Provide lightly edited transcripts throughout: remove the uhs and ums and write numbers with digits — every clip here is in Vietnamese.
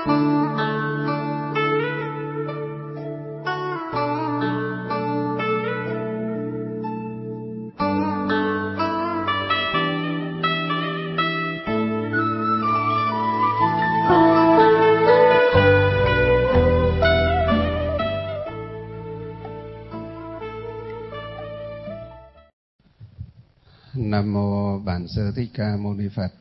Nam mô Bản Sư Thích Ca Mâu Ni Phật.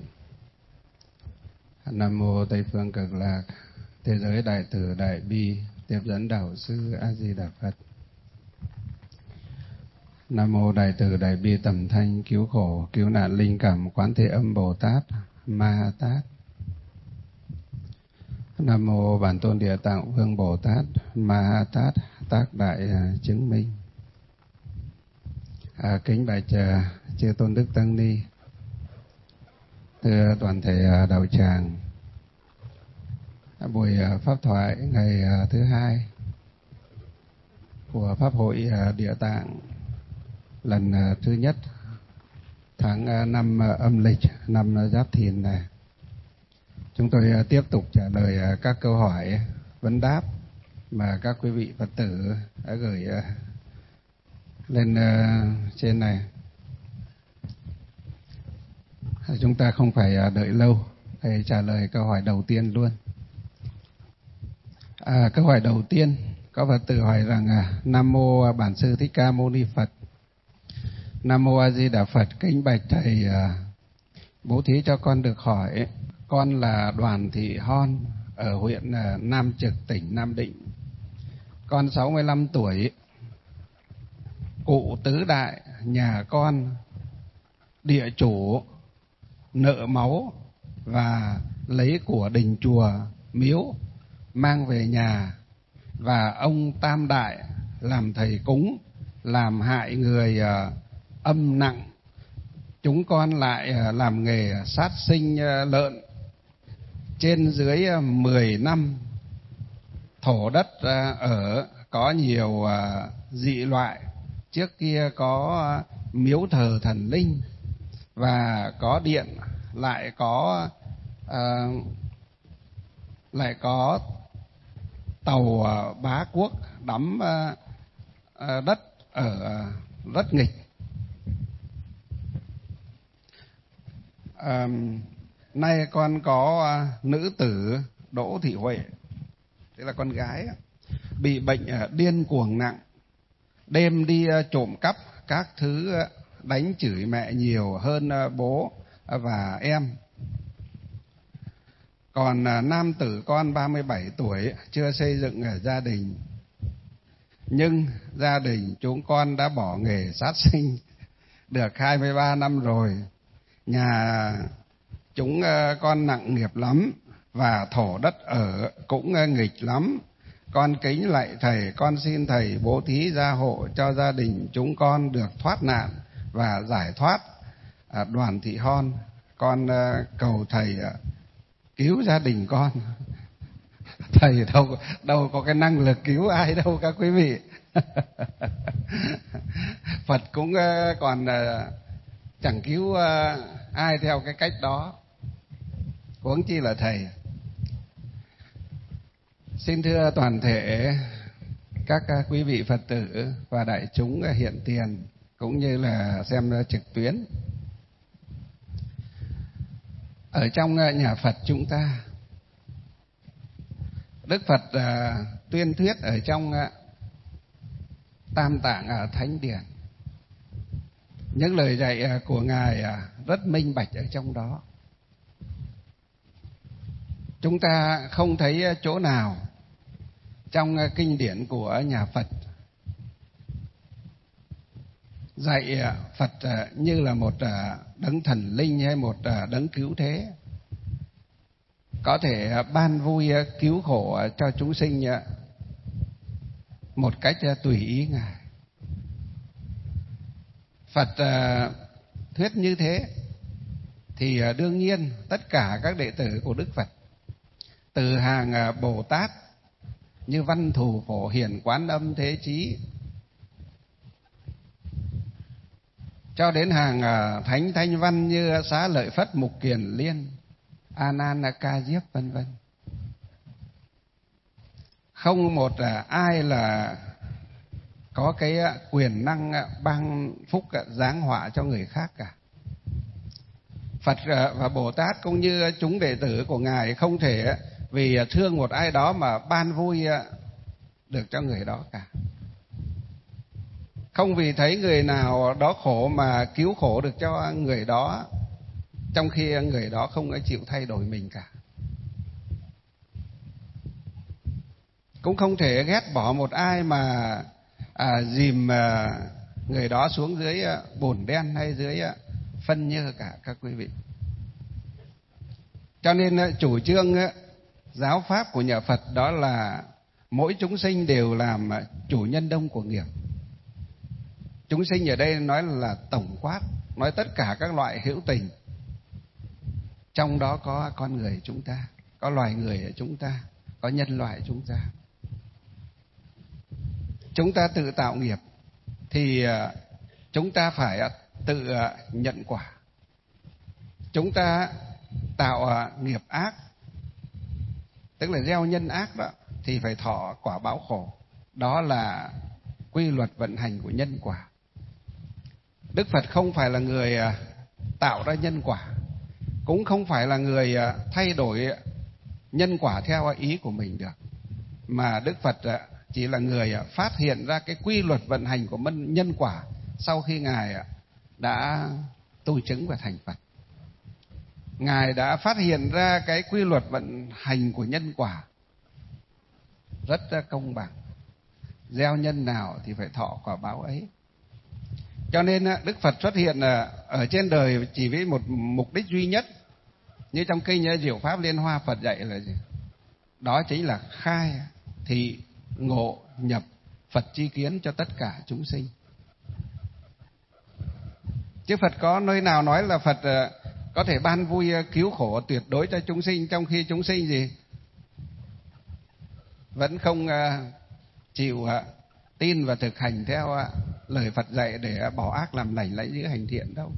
Nam mô Tây Phương Cực Lạc Thế Giới Đại Từ Đại Bi Tiếp Dẫn Đạo Sư A Di Đà Phật. Nam mô Đại Từ Đại Bi Tầm Thanh Cứu Khổ Cứu Nạn Linh Cảm Quán Thế Âm Bồ Tát Ma Tát. Nam mô Bản Tôn Địa Tạng Vương Bồ Tát Ma Tát Tác Đại Chứng Minh. Kính bạch chư tôn đức tăng ni, thưa toàn thể đạo tràng, buổi pháp thoại ngày thứ hai của pháp hội Địa Tạng lần thứ nhất tháng 5 âm lịch năm Giáp Thìn này, chúng tôi tiếp tục trả lời các câu hỏi vấn đáp mà các quý vị Phật tử đã gửi lên trên này. Chúng ta không phải đợi lâu, hãy trả lời câu hỏi đầu tiên luôn. Câu hỏi đầu tiên có Phật tử hỏi rằng: Nam mô Bản Sư Thích Ca Mâu Ni Phật. Nam mô A Di Đà Phật. Kính bạch thầy, bố thí cho con được hỏi. Con là Đoàn Thị Hon ở huyện Nam Trực, tỉnh Nam Định. Con 65 tuổi. Cụ tứ đại nhà con địa chủ nợ máu và lấy của đình chùa miếu mang về nhà, và ông tam đại làm thầy cúng làm hại người âm nặng. Chúng con lại làm nghề sát sinh lợn trên dưới 10 năm. Thổ đất ở có nhiều dị loại. Trước kia có miếu thờ thần linh và có điện, lại có tàu Bá Quốc đắm đất ở rất nghịch. Nay con có nữ tử Đỗ Thị Huệ, tức là con gái, bị bệnh điên cuồng nặng, đêm đi trộm cắp các thứ, đánh chửi mẹ nhiều hơn bố và em. Còn nam tử con 37 tuổi, chưa xây dựng gia đình, nhưng gia đình chúng con đã bỏ nghề sát sinh được 23 năm rồi. Nhà chúng con nặng nghiệp lắm và thổ đất ở cũng nghịch lắm. Con kính lạy thầy, con xin thầy bố thí gia hộ cho gia đình chúng con được thoát nạn và giải thoát. Đoàn Thị Hon, con cầu thầy cứu gia đình con. Thầy đâu có cái năng lực cứu ai đâu các quý vị. Phật cũng còn chẳng cứu ai theo cái cách đó, huống chi là thầy. Xin thưa toàn thể các quý vị Phật tử và đại chúng hiện tiền cũng như là xem trực tuyến. Ở trong nhà Phật chúng ta, Đức Phật tuyên thuyết ở trong Tam Tạng Thánh Điển. Những lời dạy của Ngài rất minh bạch ở trong đó. Chúng ta không thấy chỗ nào trong kinh điển của nhà Phật dạy Phật như là một đấng thần linh hay một đấng cứu thế, có thể ban vui cứu khổ cho chúng sinh một cách tùy ý Ngài. Phật thuyết như thế thì đương nhiên tất cả các đệ tử của Đức Phật, từ hàng Bồ Tát như Văn Thù Phổ Hiền Quán Âm Thế Chí, cho đến hàng thánh thanh văn như Xá Lợi Phất Mục Kiền Liên, A Nan Ca Diếp vân vân, không một ai là có cái quyền năng ban phúc giáng họa cho người khác cả. Phật và Bồ Tát cũng như chúng đệ tử của Ngài không thể vì thương một ai đó mà ban vui được cho người đó cả. Không vì thấy người nào đó khổ mà cứu khổ được cho người đó, trong khi người đó không chịu thay đổi mình cả. Cũng không thể ghét bỏ một ai mà dìm người đó xuống dưới bùn đen hay dưới phân nhơ cả các quý vị. Cho nên chủ trương giáo pháp của nhà Phật đó là mỗi chúng sinh đều làm chủ nhân đông của nghiệp. Chúng sinh ở đây nói là tổng quát, nói tất cả các loại hữu tình. Trong đó có con người chúng ta, có loài người ở chúng ta, có nhân loại chúng ta. Chúng ta tự tạo nghiệp thì chúng ta phải tự nhận quả. Chúng ta tạo nghiệp ác, tức là gieo nhân ác đó, thì phải thọ quả báo khổ. Đó là quy luật vận hành của nhân quả. Đức Phật không phải là người tạo ra nhân quả, cũng không phải là người thay đổi nhân quả theo ý của mình được, mà Đức Phật chỉ là người phát hiện ra cái quy luật vận hành của nhân quả sau khi Ngài đã tu chứng và thành Phật. Ngài đã phát hiện ra cái quy luật vận hành của nhân quả rất công bằng. Gieo nhân nào thì phải thọ quả báo ấy. Cho nên Đức Phật xuất hiện ở trên đời chỉ với một mục đích duy nhất. Như trong kinh Diệu Pháp Liên Hoa Phật dạy là gì? Đó chính là khai thị ngộ nhập Phật chi kiến cho tất cả chúng sinh. Chứ Phật có nơi nào nói là Phật có thể ban vui cứu khổ tuyệt đối cho chúng sinh, trong khi chúng sinh gì vẫn không chịu tin và thực hành theo lời Phật dạy để bỏ ác làm lành, lấy giữ hành thiện đâu.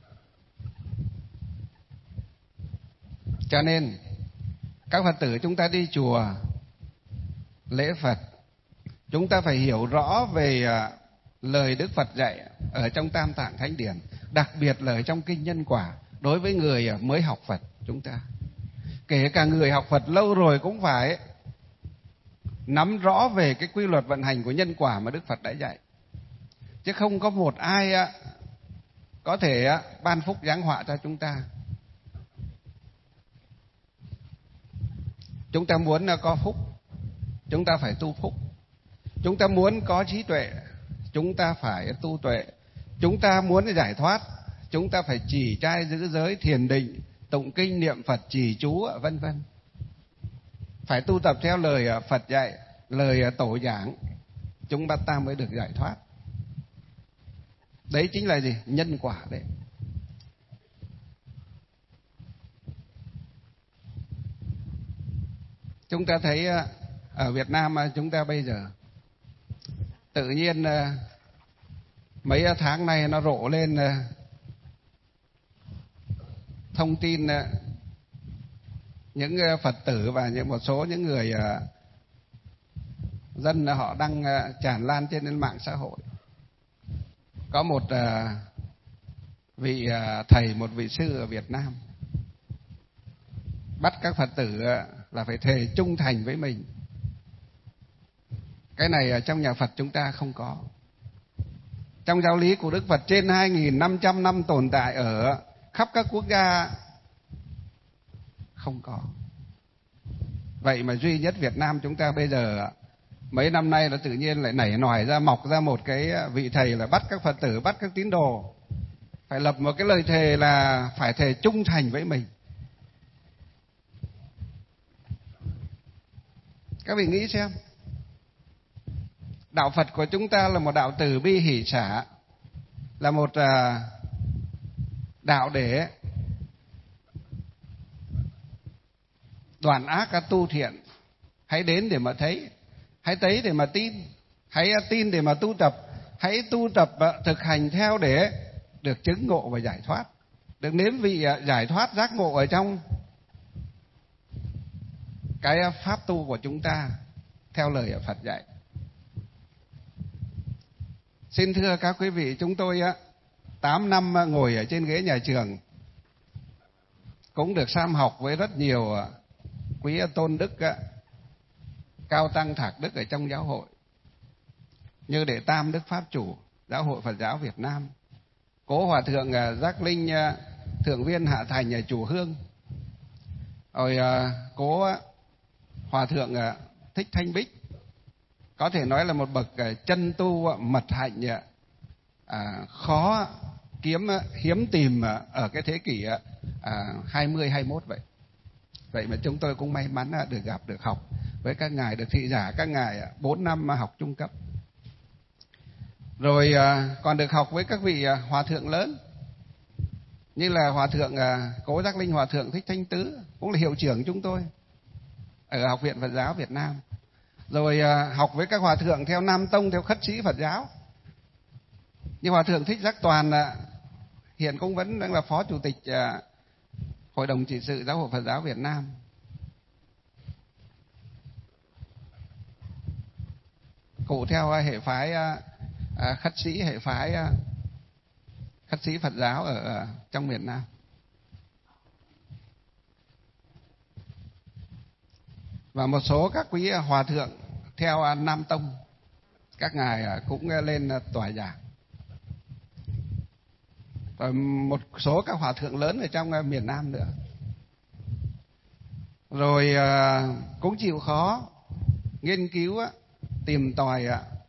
Cho nên các Phật tử chúng ta đi chùa lễ Phật, chúng ta phải hiểu rõ về lời Đức Phật dạy ở trong Tam Tạng Thánh Điển, đặc biệt là ở trong kinh Nhân Quả. Đối với người mới học Phật chúng ta, kể cả người học Phật lâu rồi cũng phải nắm rõ về cái quy luật vận hành của nhân quả mà Đức Phật đã dạy. Chứ không có một ai có thể ban phúc giáng họa cho chúng ta. Chúng ta muốn có phúc, chúng ta phải tu phúc. Chúng ta muốn có trí tuệ, chúng ta phải tu tuệ. Chúng ta muốn giải thoát, chúng ta phải trì trai giữ giới, thiền định, tụng kinh, niệm Phật, trì chú, vân vân. Phải tu tập theo lời Phật dạy, lời tổ giảng, chúng ta mới được giải thoát. Đấy chính là gì? Nhân quả đấy. Chúng ta thấy ở Việt Nam chúng ta bây giờ tự nhiên mấy tháng nay nó rộ lên thông tin những Phật tử và một số những người dân họ đăng tràn lan trên mạng xã hội. Có một vị thầy, một vị sư ở Việt Nam bắt các Phật tử là phải thề trung thành với mình. Cái này trong nhà Phật chúng ta không có. Trong giáo lý của Đức Phật trên 2.500 năm tồn tại ở khắp các quốc gia không có. Vậy mà duy nhất Việt Nam chúng ta bây giờ mấy năm nay là tự nhiên lại nảy nòi ra, mọc ra một cái vị thầy là bắt các Phật tử, bắt các tín đồ phải lập một cái lời thề là phải thề trung thành với mình. Các vị nghĩ xem, đạo Phật của chúng ta là một đạo từ bi hỷ xả, là một đạo để đoạn ác tu thiện. Hãy đến để mà thấy, hãy thấy để mà tin, hãy tin để mà tu tập, hãy tu tập thực hành theo để được chứng ngộ và giải thoát, được nếm vị giải thoát giác ngộ ở trong cái pháp tu của chúng ta. theo lời Phật dạy. Xin thưa các quý vị, chúng tôi 8 năm ngồi ở trên ghế nhà trường, cũng được sám học với rất nhiều quý tôn đức, cao tăng thạc đức ở trong giáo hội, như Đệ Tam Đức Pháp Chủ Giáo hội Phật giáo Việt Nam, Cố Hòa thượng Giác Linh Thượng viên Hạ Thành ở Chùa Hương, rồi Cố Hòa thượng Thích Thanh Bích, có thể nói là một bậc chân tu mật hạnh, khó kiếm, hiếm tìm ở cái thế kỷ 20, 21 vậy. Vậy mà chúng tôi cũng may mắn được gặp, được học với các ngài, được thị giả các ngài 4 năm học trung cấp. Rồi còn được học với các vị hòa thượng lớn, như là Hòa thượng Cố Giác Linh Hòa thượng Thích Thanh Tứ, cũng là hiệu trưởng chúng tôi ở Học viện Phật giáo Việt Nam. Rồi học với các hòa thượng theo Nam Tông, theo khất sĩ Phật giáo, như Hòa thượng Thích Giác Toàn, hiện cũng vẫn đang là Phó Chủ tịch Hội đồng trị sự Giáo hội Phật giáo Việt Nam. Cụ theo hệ phái khất sĩ, hệ phái khất sĩ Phật giáo ở trong miền Nam. Và một số các quý hòa thượng theo Nam Tông, các ngài cũng lên tòa giảng. Và một số các hòa thượng lớn ở trong miền Nam nữa. Rồi cũng chịu khó nghiên cứu, tìm tòi,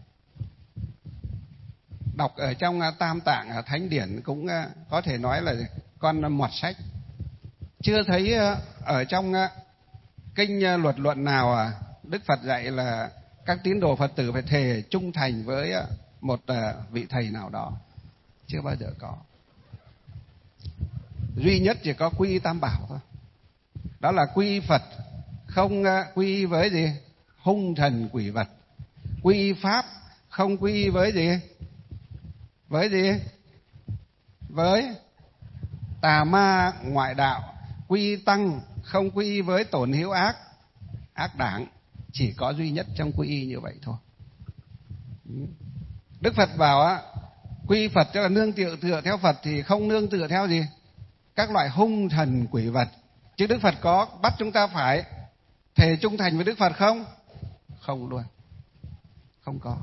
đọc ở trong Tam Tạng Thánh Điển, cũng có thể nói là con mọt sách. Chưa thấy ở trong kinh luật luận nào Đức Phật dạy là các tín đồ Phật tử phải thề trung thành với một vị thầy nào đó. Chưa bao giờ có. Duy nhất chỉ có quy y Tam Bảo thôi. Đó là quy y Phật, không quy y với gì? Hung thần quỷ vật. Quy y Pháp, không quy y với gì? Với gì? Với tà ma ngoại đạo. Quy y Tăng, không quy y với tổn hữu ác, ác đảng. Chỉ có duy nhất trong quy y như vậy thôi. Đức Phật bảo quy y Phật tức là nương tựa theo Phật, thì không nương tựa theo gì? Các loại hung thần quỷ vật. Chứ Đức Phật có bắt chúng ta phải thề trung thành với Đức Phật không? Không luôn. Không có.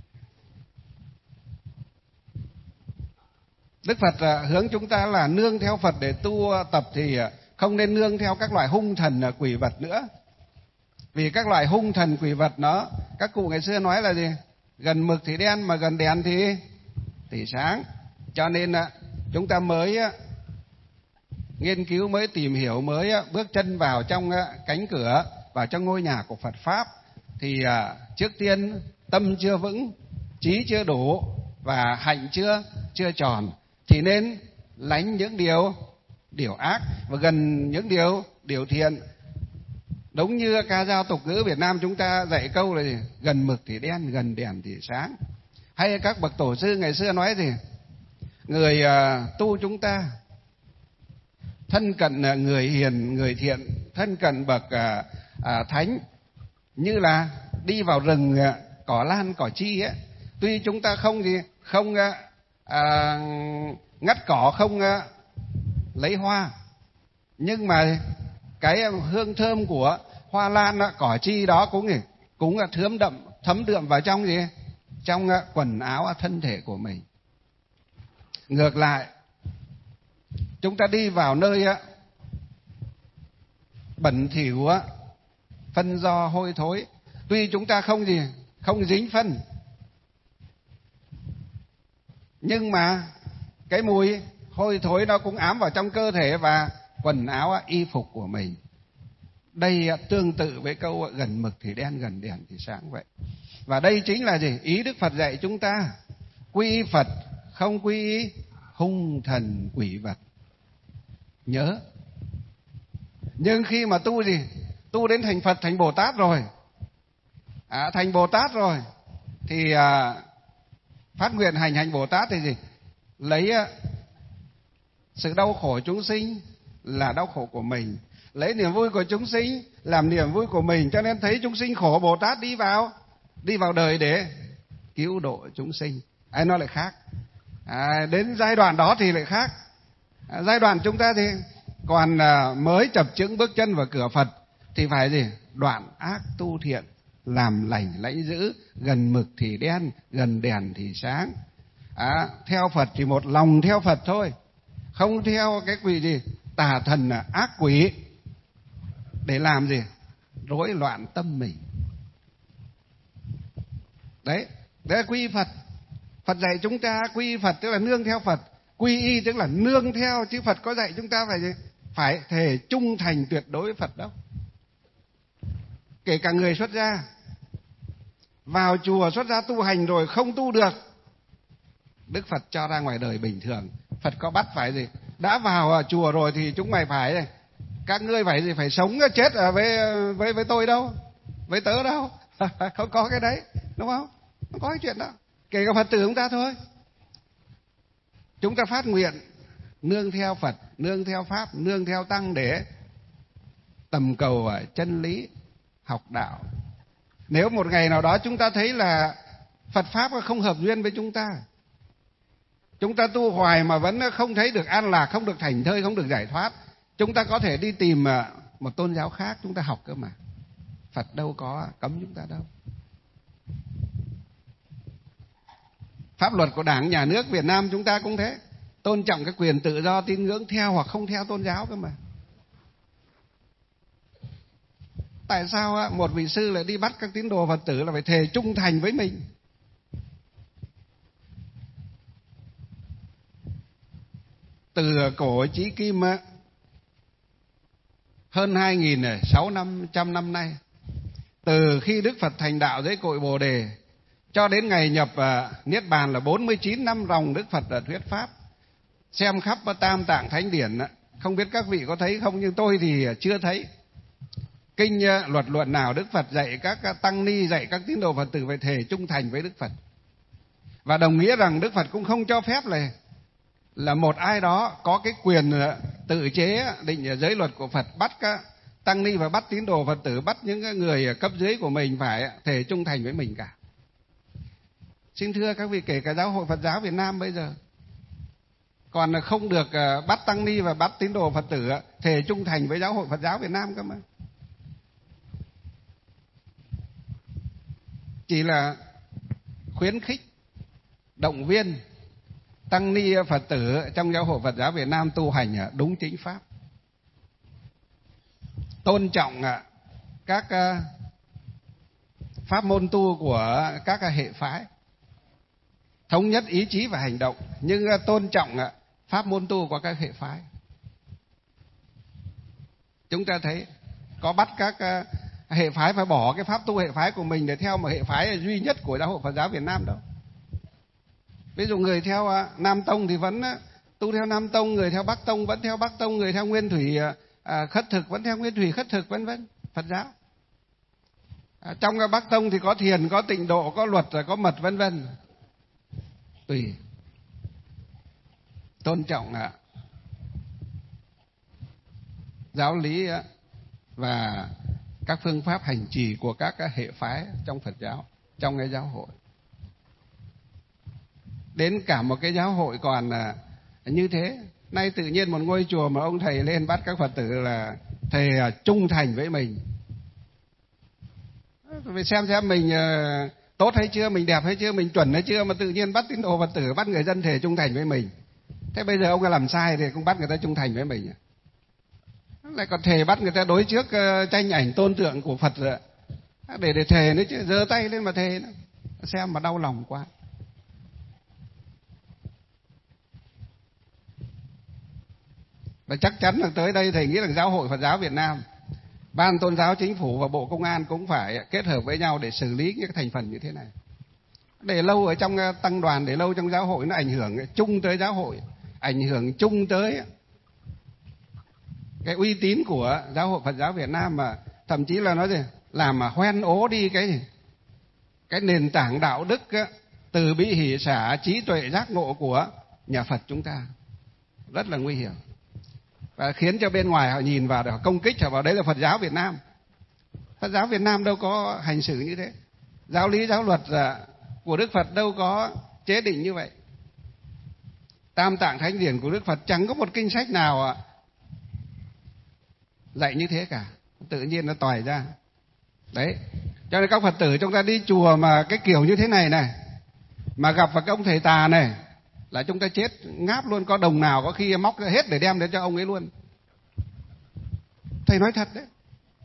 Đức Phật hướng chúng ta là nương theo Phật để tu tập, thì không nên nương theo các loại hung thần quỷ vật nữa. Vì các loại hung thần quỷ vật nó, các cụ ngày xưa nói là gì? Gần mực thì đen, mà gần đèn thì sáng. Cho nên chúng ta mới nghiên cứu, mới tìm hiểu, mới bước chân vào trong cánh cửa, vào trong ngôi nhà của Phật Pháp, thì trước tiên tâm chưa vững, trí chưa đủ và hạnh chưa tròn, thì nên lánh những điều ác và gần những điều thiện. Đúng như ca dao tục ngữ Việt Nam chúng ta dạy câu là gì? Gần mực thì đen, gần đèn thì sáng. Hay các bậc tổ sư ngày xưa nói gì? Người tu chúng ta thân cận người hiền, người thiện, thân cận bậc thánh, như là đi vào rừng cỏ lan cỏ chi ấy. Tuy chúng ta không ngắt cỏ, không lấy hoa, nhưng mà cái hương thơm của hoa lan cỏ chi đó cũng thấm đượm vào trong gì? Trong quần áo thân thể của mình. Ngược lại, chúng ta đi vào nơi bẩn thỉu, phân do hôi thối, tuy chúng ta không dính phân, nhưng mà cái mùi hôi thối nó cũng ám vào trong cơ thể và quần áo y phục của mình. Đây tương tự với câu gần mực thì đen, gần đèn thì sáng vậy. Và đây chính là gì? Ý Đức Phật dạy chúng ta quy y Phật, không quy y hung thần quỷ vật. Nhớ. Nhưng khi mà tu đến thành Phật, thành Bồ Tát rồi, thành Bồ Tát rồi, thì phát nguyện hành Bồ Tát thì gì? Lấy sự đau khổ chúng sinh là đau khổ của mình, lấy niềm vui của chúng sinh làm niềm vui của mình, cho nên thấy chúng sinh khổ, Bồ Tát đi vào đời để cứu độ chúng sinh. Nó lại khác. Đến giai đoạn đó thì lại khác. Giai đoạn chúng ta thì còn mới chập chững bước chân vào cửa Phật thì phải gì? Đoạn ác tu thiện, làm lành lãnh dữ, gần mực thì đen, gần đèn thì sáng. Theo Phật thì một lòng theo Phật thôi, không theo cái quỷ gì tà thần ác quỷ để làm gì? Rối loạn tâm mình. Đấy là quy Phật. Phật dạy chúng ta quy Phật tức là nương theo Phật, quy y tức là nương theo, chứ Phật có dạy chúng ta phải gì? Phải thề trung thành tuyệt đối với Phật đâu. Kể cả người xuất gia, vào chùa xuất gia tu hành rồi không tu được, Đức Phật cho ra ngoài đời bình thường. Phật có bắt phải gì? Đã vào chùa rồi thì chúng mày phải, các ngươi phải gì? Phải sống chết ở với tôi đâu, với tớ đâu. Không có cái đấy, đúng không? Không có cái chuyện đó. Kể cả Phật tử chúng ta thôi, chúng ta phát nguyện nương theo Phật, nương theo Pháp, nương theo Tăng để tầm cầu chân lý, học đạo. Nếu một ngày nào đó chúng ta thấy là Phật Pháp không hợp duyên với chúng ta tu hoài mà vẫn không thấy được an lạc, không được thảnh thơi, không được giải thoát, chúng ta có thể đi tìm một tôn giáo khác chúng ta học cơ mà. Phật đâu có cấm chúng ta đâu. Pháp luật của Đảng, Nhà nước Việt Nam chúng ta cũng thế, tôn trọng cái quyền tự do tín ngưỡng theo hoặc không theo tôn giáo cơ mà. Tại sao một vị sư lại đi bắt các tín đồ Phật tử là phải thề trung thành với mình? Từ cổ chí kim hơn 2.600 năm nay, từ khi Đức Phật thành đạo dưới cội Bồ Đề cho đến ngày nhập Niết Bàn là 49 năm ròng Đức Phật thuyết Pháp. Xem khắp Tam Tạng Thánh Điển, không biết các vị có thấy không, nhưng tôi thì chưa thấy kinh luật luận nào Đức Phật dạy các tăng ni, dạy các tín đồ Phật tử phải thề trung thành với Đức Phật. Và đồng nghĩa rằng Đức Phật cũng không cho phép là một ai đó có cái quyền tự chế định giới luật của Phật, bắt các tăng ni và bắt tín đồ Phật tử, bắt những người cấp dưới của mình phải thề trung thành với mình cả. Xin thưa các vị, kể cả Giáo hội Phật giáo Việt Nam bây giờ còn không được bắt tăng ni và bắt tín đồ Phật tử thề trung thành với Giáo hội Phật giáo Việt Nam cơ mà. Chỉ là khuyến khích, động viên tăng ni Phật tử trong Giáo hội Phật giáo Việt Nam tu hành đúng chính pháp, tôn trọng các pháp môn tu của các hệ phái, thống nhất ý chí và hành động, nhưng tôn trọng pháp môn tu của các hệ phái. Chúng ta thấy có bắt các hệ phái phải bỏ cái pháp tu hệ phái của mình để theo một hệ phái duy nhất của Giáo hội Phật giáo Việt Nam đâu. Ví dụ người theo Nam Tông thì vẫn tu theo Nam Tông, người theo Bắc Tông vẫn theo Bắc Tông, người theo Nguyên Thủy khất thực vẫn theo Nguyên Thủy khất thực, vân vân. Phật giáo trong Bắc Tông thì có thiền, có tịnh độ, có luật, có mật, vân vân. Tùy, tôn trọng giáo lý và các phương pháp hành trì của các hệ phái trong Phật giáo, trong cái giáo hội. Đến cả một cái giáo hội còn như thế. Nay tự nhiên một ngôi chùa mà ông thầy lên bắt các Phật tử là thề trung thành với mình. Phải xem mình tốt hay chưa, mình đẹp hay chưa, mình chuẩn hay chưa, mà tự nhiên bắt tín đồ Phật tử, bắt người dân thề trung thành với mình. Thế bây giờ ông ấy làm sai thì cũng bắt người ta trung thành với mình, lại còn thề bắt người ta đối trước tranh ảnh tôn tượng của Phật để thề nữa chứ, giơ tay lên mà thề nữa. Xem mà đau lòng quá. Và chắc chắn là tới đây thầy nghĩ rằng Giáo hội Phật giáo Việt Nam, Ban Tôn giáo Chính phủ và Bộ Công an cũng phải kết hợp với nhau để xử lý những thành phần như thế này. Để lâu ở trong tăng đoàn, để lâu trong giáo hội, nó ảnh hưởng chung tới giáo hội, ảnh hưởng chung tới cái uy tín của Giáo hội Phật giáo Việt Nam, mà thậm chí là nói gì làm mà hoen ố đi cái nền tảng đạo đức từ bi hỷ xả, trí tuệ giác ngộ của nhà Phật chúng ta. Rất là nguy hiểm. và khiến cho bên ngoài họ nhìn vào để họ công kích, họ vào đấy là Phật giáo Việt Nam. Phật giáo Việt Nam đâu có hành xử như thế. Giáo lý giáo luật của Đức Phật đâu có chế định như vậy. Tam Tạng Thánh Điển của Đức Phật chẳng có một kinh sách nào dạy như thế cả, tự nhiên nó tòi ra. Đấy, cho nên các Phật tử chúng ta đi chùa mà cái kiểu như thế này này, mà gặp vào cái ông thầy tà này là chúng ta chết ngáp luôn. Có đồng nào có khi móc ra hết để đem đến cho ông ấy luôn. Thầy nói thật đấy.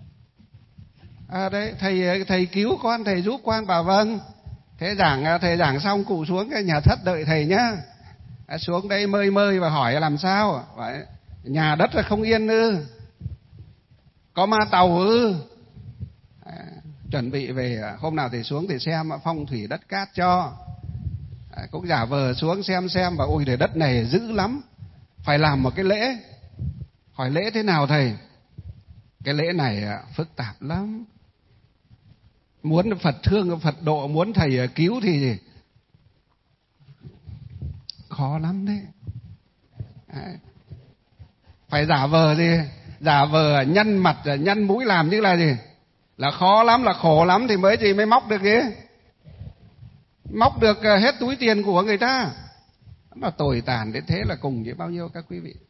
Đấy, thầy cứu con, thầy giúp con, bảo vâng. Thầy giảng xong cụ xuống cái nhà thất đợi thầy nhá. Xuống đây mơi và hỏi làm sao. Vậy, nhà đất là không yên ư? Có ma tàu ư? Chuẩn bị về hôm nào thầy xuống thì xem phong thủy đất cát cho. Cũng giả vờ xuống xem và ôi trời, đất này dữ lắm, phải làm một cái lễ. Hỏi lễ thế nào thầy? Cái lễ này phức tạp lắm, muốn Phật thương Phật độ, muốn thầy cứu thì khó lắm đấy. Phải giả vờ gì? Giả vờ nhăn mặt nhăn mũi làm như là gì? Là khó lắm, là khổ lắm thì mới móc được gì? Móc được hết túi tiền của người ta. Nó tồi tàn đến thế là cùng với bao nhiêu các quý vị.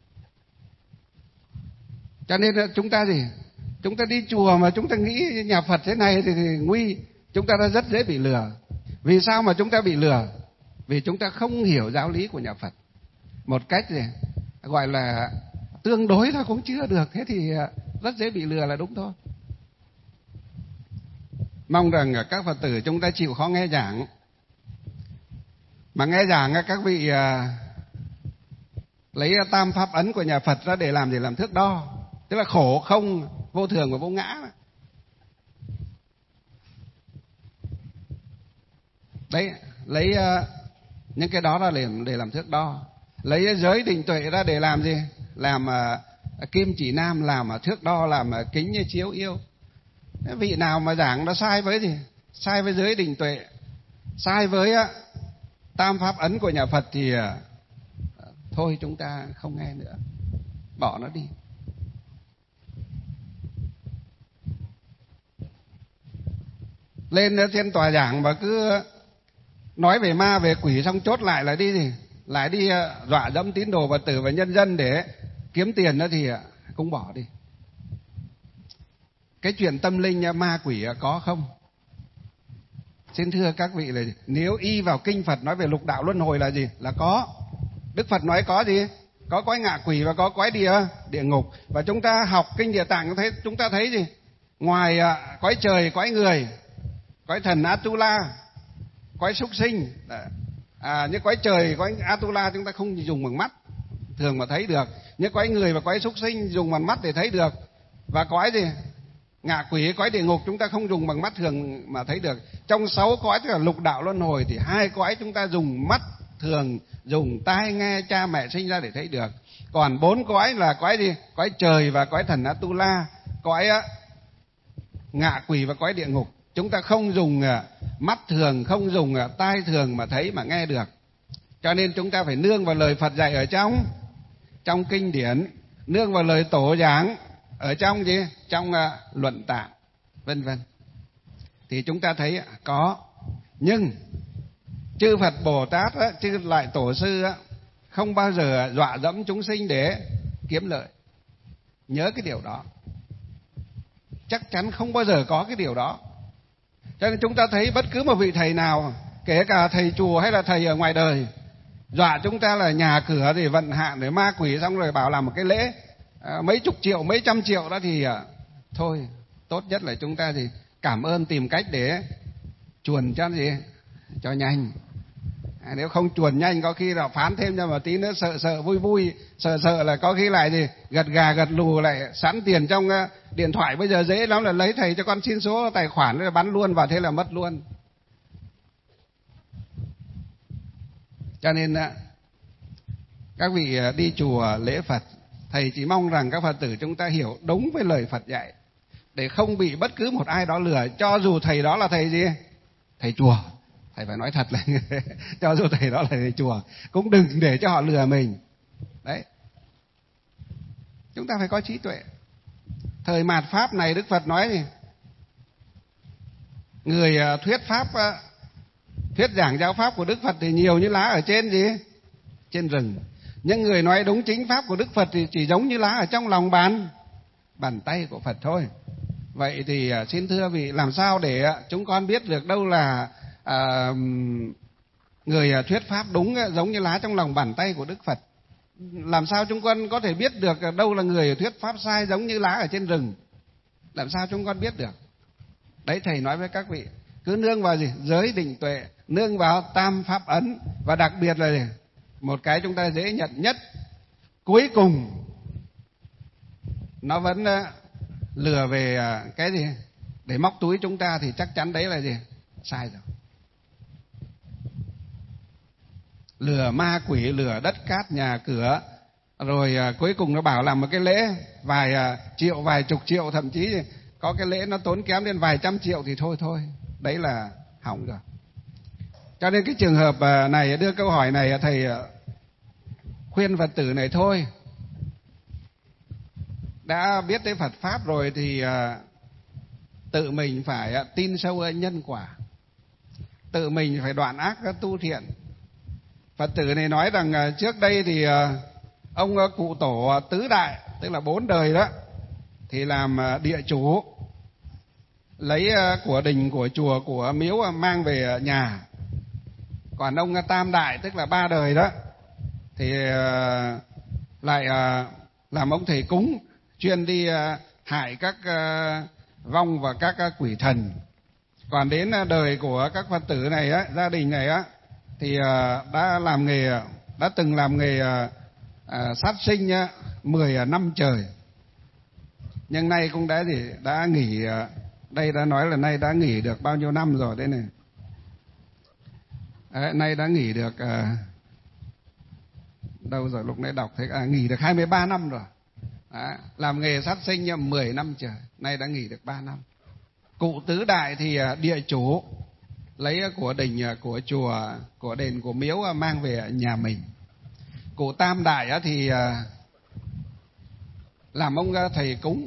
Cho nên chúng ta gì? Chúng ta đi chùa mà chúng ta nghĩ nhà Phật thế này thì nguy. Chúng ta rất dễ bị lừa. Vì sao mà chúng ta bị lừa? Vì chúng ta không hiểu giáo lý của nhà Phật một cách gì gọi là tương đối thôi cũng chưa được. Thế thì rất dễ bị lừa là đúng thôi. Mong rằng các Phật tử chúng ta chịu khó nghe giảng. Mà nghe giảng các vị lấy tam pháp ấn của nhà Phật ra để làm gì? Làm thước đo. Tức là khổ, không, vô thường và vô ngã. Đấy, lấy những cái đó ra để làm thước đo. Lấy giới định tuệ ra để làm gì? Làm kim chỉ nam, làm thước đo, làm kính chiếu yêu. Vị nào mà giảng nó sai với gì? Sai với giới định tuệ, sai với tam pháp ấn của nhà Phật thì thôi chúng ta không nghe nữa, bỏ nó đi. Lên trên tòa giảng mà cứ nói về ma về quỷ xong chốt lại là đi gì? Lại đi dọa dẫm tín đồ Phật tử và nhân dân để kiếm tiền đó thì cũng bỏ đi. Cái chuyện tâm linh ma quỷ có không? Xin thưa các vị là nếu y vào kinh Phật nói về lục đạo luân hồi là gì? Là có. Đức Phật nói có gì? Có cõi ngạ quỷ và có cõi địa ngục. Và chúng ta học kinh Địa Tạng chúng ta thấy gì? Ngoài cõi trời, cõi người, cõi thần Atula, cõi súc sinh, như cõi trời, cõi Atula chúng ta không dùng bằng mắt thường mà thấy được. Như cõi người và cõi súc sinh dùng bằng mắt để thấy được. Và cõi gì? Ngạ quỷ, cõi địa ngục chúng ta không dùng bằng mắt thường mà thấy được. Trong 6 cõi tức là lục đạo luân hồi thì 2 cõi chúng ta dùng mắt thường, dùng tai nghe cha mẹ sinh ra để thấy được. Còn 4 cõi là cõi gì? Cõi trời và cõi thần Atula, cõi ngạ quỷ và cõi địa ngục. Chúng ta không dùng mắt thường, không dùng tai thường mà thấy mà nghe được. Cho nên chúng ta phải nương vào lời Phật dạy ở trong kinh điển, nương vào lời tổ giảng ở trong gì? Trong luận tạng, vân vân. Thì chúng ta thấy có. Nhưng chư Phật Bồ Tát chư lại tổ sư không bao giờ dọa dẫm chúng sinh để kiếm lợi. Nhớ cái điều đó. Chắc chắn không bao giờ có cái điều đó. Cho nên chúng ta thấy bất cứ một vị thầy nào, kể cả thầy chùa hay là thầy ở ngoài đời, dọa chúng ta là nhà cửa thì vận hạn để ma quỷ, xong rồi bảo làm một cái lễ mấy chục triệu, mấy trăm triệu đó thì thôi, tốt nhất là chúng ta thì cảm ơn, tìm cách để chuồn cho gì? Cho nhanh. Nếu không chuồn nhanh có khi là phán thêm cho một tí nữa, sợ vui, sợ là có khi lại gì? Gật gà gật lù lại sẵn tiền trong điện thoại, bây giờ dễ lắm là lấy thầy cho con xin số tài khoản rồi bắn luôn vào, thế là mất luôn. Cho nên các vị đi chùa lễ Phật, thầy chỉ mong rằng các Phật tử chúng ta hiểu đúng với lời Phật dạy, để không bị bất cứ một ai đó lừa. Cho dù thầy đó là thầy gì? Thầy chùa. Thầy phải nói thật là cho dù thầy đó là thầy chùa, cũng đừng để cho họ lừa mình. Đấy. Chúng ta phải có trí tuệ. Thời mạt Pháp này Đức Phật nói gì? Người thuyết giảng giáo pháp của Đức Phật thì nhiều như lá ở trên gì? Trên rừng. Nhưng người nói đúng chính pháp của Đức Phật thì chỉ giống như lá ở trong lòng bàn tay của Phật thôi. Vậy thì xin thưa vị, làm sao để chúng con biết được đâu là người thuyết pháp đúng giống như lá trong lòng bàn tay của Đức Phật? Làm sao chúng con có thể biết được đâu là người thuyết pháp sai giống như lá ở trên rừng? Làm sao chúng con biết được? Đấy, thầy nói với các vị, cứ nương vào gì? Giới định tuệ, nương vào tam pháp ấn, và đặc biệt là gì? Một cái chúng ta dễ nhận nhất, cuối cùng nó vẫn lừa về cái gì? Để móc túi chúng ta thì chắc chắn đấy là gì? Sai rồi. Lừa ma quỷ, lừa đất cát nhà cửa, rồi cuối cùng nó bảo làm một cái lễ vài triệu, vài chục triệu, thậm chí có cái lễ nó tốn kém đến vài trăm triệu thì thôi, đấy là hỏng rồi. Cho nên cái trường hợp này, đưa câu hỏi này, thầy khuyên Phật tử này thôi, đã biết tới Phật pháp rồi thì tự mình phải tin sâu ở nhân quả, tự mình phải đoạn ác tu thiện. Phật tử này nói rằng trước đây thì ông cụ tổ tứ đại, tức là 4 đời đó, thì làm địa chủ, lấy của đình, của chùa, của miếu mang về nhà. Còn ông tam đại, tức là 3 đời đó, thì lại làm ông thầy cúng, chuyên đi hại các vong và các quỷ thần. Còn đến đời của các Phật tử này á, gia đình này á, thì đã từng làm nghề sát sinh 10 năm trời. Nhưng nay cũng đã nghỉ, đây đã nói là nay đã nghỉ được bao nhiêu năm rồi đây này. Đấy, nay đã nghỉ được đâu rồi, lúc nãy đọc thấy nghỉ được 23 năm rồi. Đó, làm nghề sát sinh 10 năm trời, nay đã nghỉ được 3 năm. Cụ tứ đại thì địa chủ, lấy của đình, của chùa, của đền, của miếu mang về nhà mình. Cụ tam đại thì làm ông thầy cúng.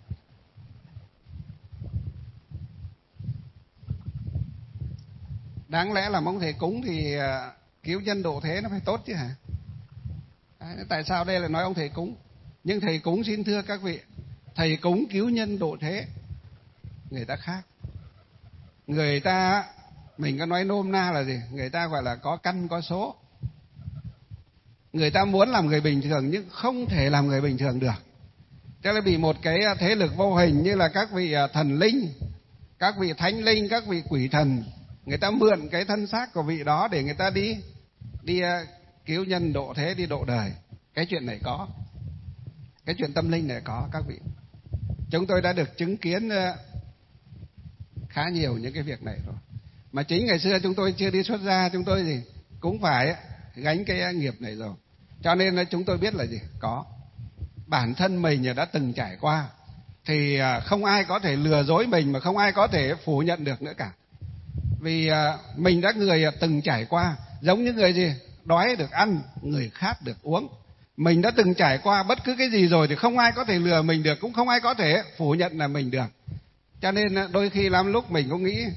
Đáng lẽ làm ông thầy cúng thì cứu nhân độ thế nó phải tốt chứ hả? Tại sao đây lại nói ông thầy cúng? Nhưng thầy cúng, xin thưa các vị, thầy cúng cứu nhân độ thế người ta khác. Người ta, mình có nói nôm na là gì? Người ta gọi là có căn có số. Người ta muốn làm người bình thường nhưng không thể làm người bình thường được. Cho nên bị một cái thế lực vô hình như là các vị thần linh, các vị thánh linh, các vị quỷ thần, người ta mượn cái thân xác của vị đó để người ta đi cứu nhân độ thế, đi độ đời. Cái chuyện này có, cái chuyện tâm linh này có các vị. Chúng tôi đã được chứng kiến khá nhiều những cái việc này rồi. Mà chính ngày xưa chúng tôi chưa đi xuất gia, chúng tôi gì cũng phải gánh cái nghiệp này rồi. Cho nên chúng tôi biết là gì? Có. Bản thân mình đã từng trải qua thì không ai có thể lừa dối mình, mà không ai có thể phủ nhận được nữa cả. Vì mình đã người từng trải qua, giống như người gì? Đói được ăn, người khát được uống. Mình đã từng trải qua bất cứ cái gì rồi thì không ai có thể lừa mình được, cũng không ai có thể phủ nhận là mình được. Cho nên đôi khi lắm lúc mình cũng nghĩ,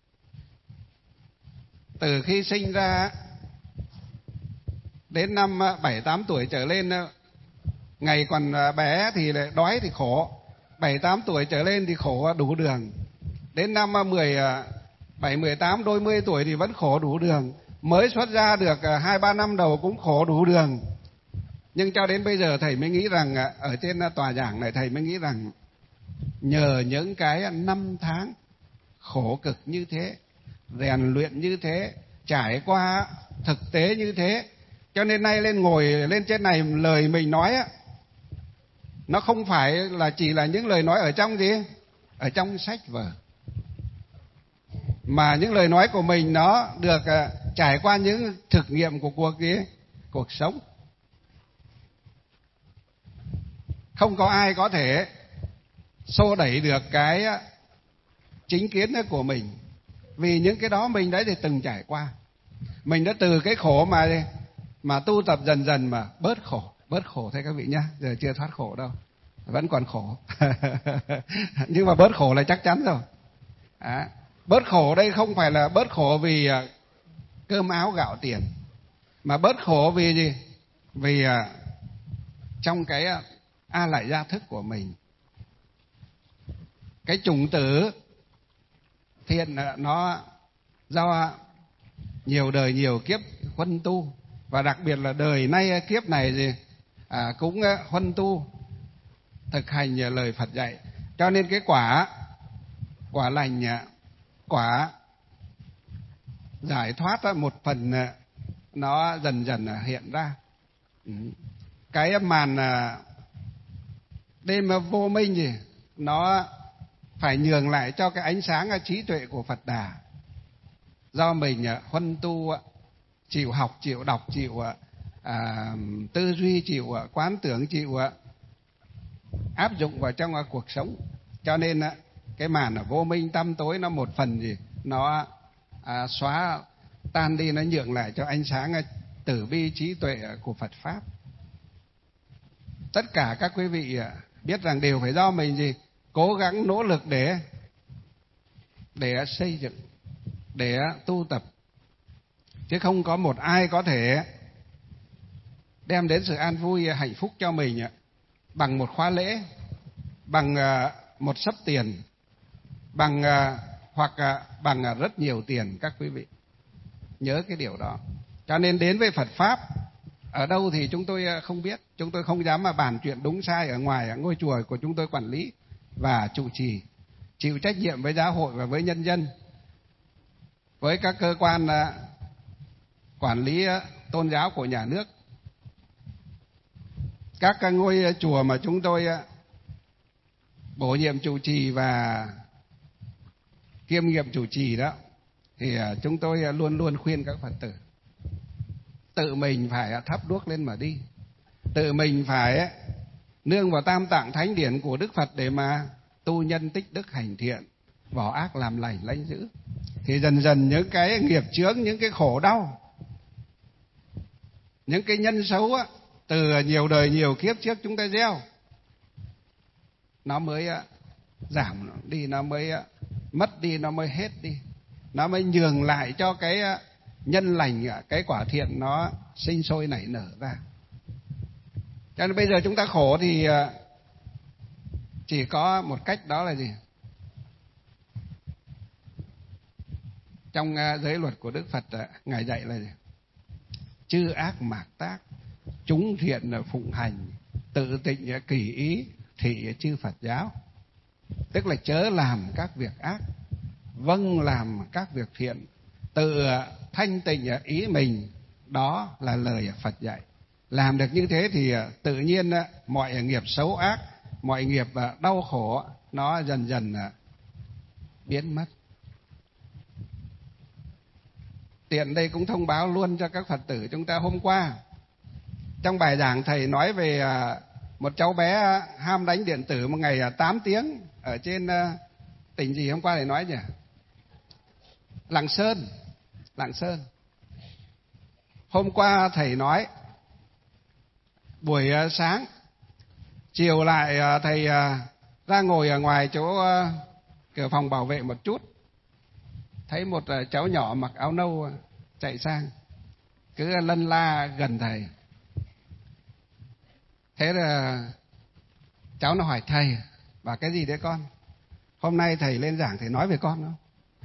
từ khi sinh ra đến năm 7-8 tuổi trở lên, ngày còn bé thì đói thì khổ, 7-8 tuổi trở lên thì khổ đủ đường, đến năm 17-18 đôi mươi tuổi thì vẫn khổ đủ đường, mới xuất ra được 2-3 năm đầu cũng khổ đủ đường. Nhưng cho đến bây giờ thầy mới nghĩ rằng, ở trên tòa giảng này thầy mới nghĩ rằng, nhờ những cái 5 tháng khổ cực như thế, rèn luyện như thế, trải qua thực tế như thế, cho nên nay ngồi lên trên này, lời mình nói nó không phải là chỉ là những lời nói ở trong gì? Ở trong sách vở, mà những lời nói của mình nó được trải qua những thực nghiệm của cuộc sống. Không có ai có thể xô đẩy được cái chính kiến của mình, vì những cái đó mình đã từng trải qua. Mình đã từ cái khổ mà tu tập dần dần mà bớt khổ, Bớt khổ thôi các vị nhá, giờ chưa thoát khổ đâu, vẫn còn khổ. Nhưng mà bớt khổ là chắc chắn rồi. Bớt khổ đây không phải là bớt khổ vì cơm áo gạo tiền, mà bớt khổ vì gì? Vì trong cái a lại gia thức của mình, cái chủng tử thiện nó do nhiều đời nhiều kiếp huân tu, và đặc biệt là đời nay kiếp này gì cũng huân tu thực hành lời Phật dạy, cho nên cái quả lành, quả giải thoát một phần nó dần dần hiện ra. Cái màn đêm vô minh gì nó phải nhường lại cho cái ánh sáng trí tuệ của Phật Đà, do mình huân tu, chịu học, chịu đọc, chịu tư duy, chịu quán tưởng, chịu áp dụng vào trong cuộc sống, cho nên cái màn vô minh tăm tối nó một phần gì nó xóa tan đi, nó nhượng lại cho ánh sáng từ bi trí tuệ của Phật pháp. Tất cả các quý vị biết rằng đều phải do mình gì cố gắng nỗ lực để xây dựng, để tu tập, chứ không có một ai có thể đem đến sự an vui hạnh phúc cho mình bằng một khóa lễ, bằng một xấp tiền, bằng hoặc bằng rất nhiều tiền. Các quý vị nhớ cái điều đó. Cho nên đến với Phật pháp ở đâu thì chúng tôi không biết, chúng tôi không dám mà bàn chuyện đúng sai ở ngoài ngôi chùa của chúng tôi quản lý và trụ trì, chịu trách nhiệm với giáo hội và với nhân dân, với các cơ quan quản lý tôn giáo của nhà nước. Các ngôi chùa mà chúng tôi bổ nhiệm trụ trì và kiêm nhiệm trụ trì đó, thì chúng tôi luôn luôn khuyên các Phật tử tự mình phải thắp đuốc lên mà đi, tự mình phải nương vào tam tạng thánh điển của Đức Phật để mà tu nhân tích đức hành thiện, bỏ ác làm lành lãnh dữ, thì dần dần những cái nghiệp chướng, những cái khổ đau, những cái nhân xấu từ nhiều đời nhiều kiếp trước chúng ta gieo, nó mới giảm đi, nó mới mất đi, nó mới hết đi, nó mới nhường lại cho cái nhân lành, cái quả thiện nó sinh sôi nảy nở ra. Cho nên bây giờ chúng ta khổ thì chỉ có một cách, đó là gì? Trong giới luật của Đức Phật, Ngài dạy là gì? Chư ác mạc tác, chúng thiện phụng hành, tự tịnh kỳ ý, thị chư Phật giáo. Tức là chớ làm các việc ác, vâng làm các việc thiện, tự thanh tịnh ý mình, đó là lời Phật dạy. Làm được như thế thì tự nhiên mọi nghiệp xấu ác, mọi nghiệp đau khổ nó dần dần biến mất. Tiện đây cũng thông báo luôn cho các Phật tử chúng ta, hôm qua trong bài giảng thầy nói về một cháu bé ham đánh điện tử một ngày 8 tiếng ở trên tỉnh gì hôm qua thầy nói nhỉ? Lạng Sơn. Hôm qua thầy nói buổi sáng, chiều lại thầy ra ngồi ở ngoài chỗ cửa phòng bảo vệ một chút, thấy một cháu nhỏ mặc áo nâu chạy sang, cứ lân la gần thầy. Thế là cháu nó hỏi thầy, bảo cái gì đấy con? Hôm nay thầy lên giảng thầy nói về con không?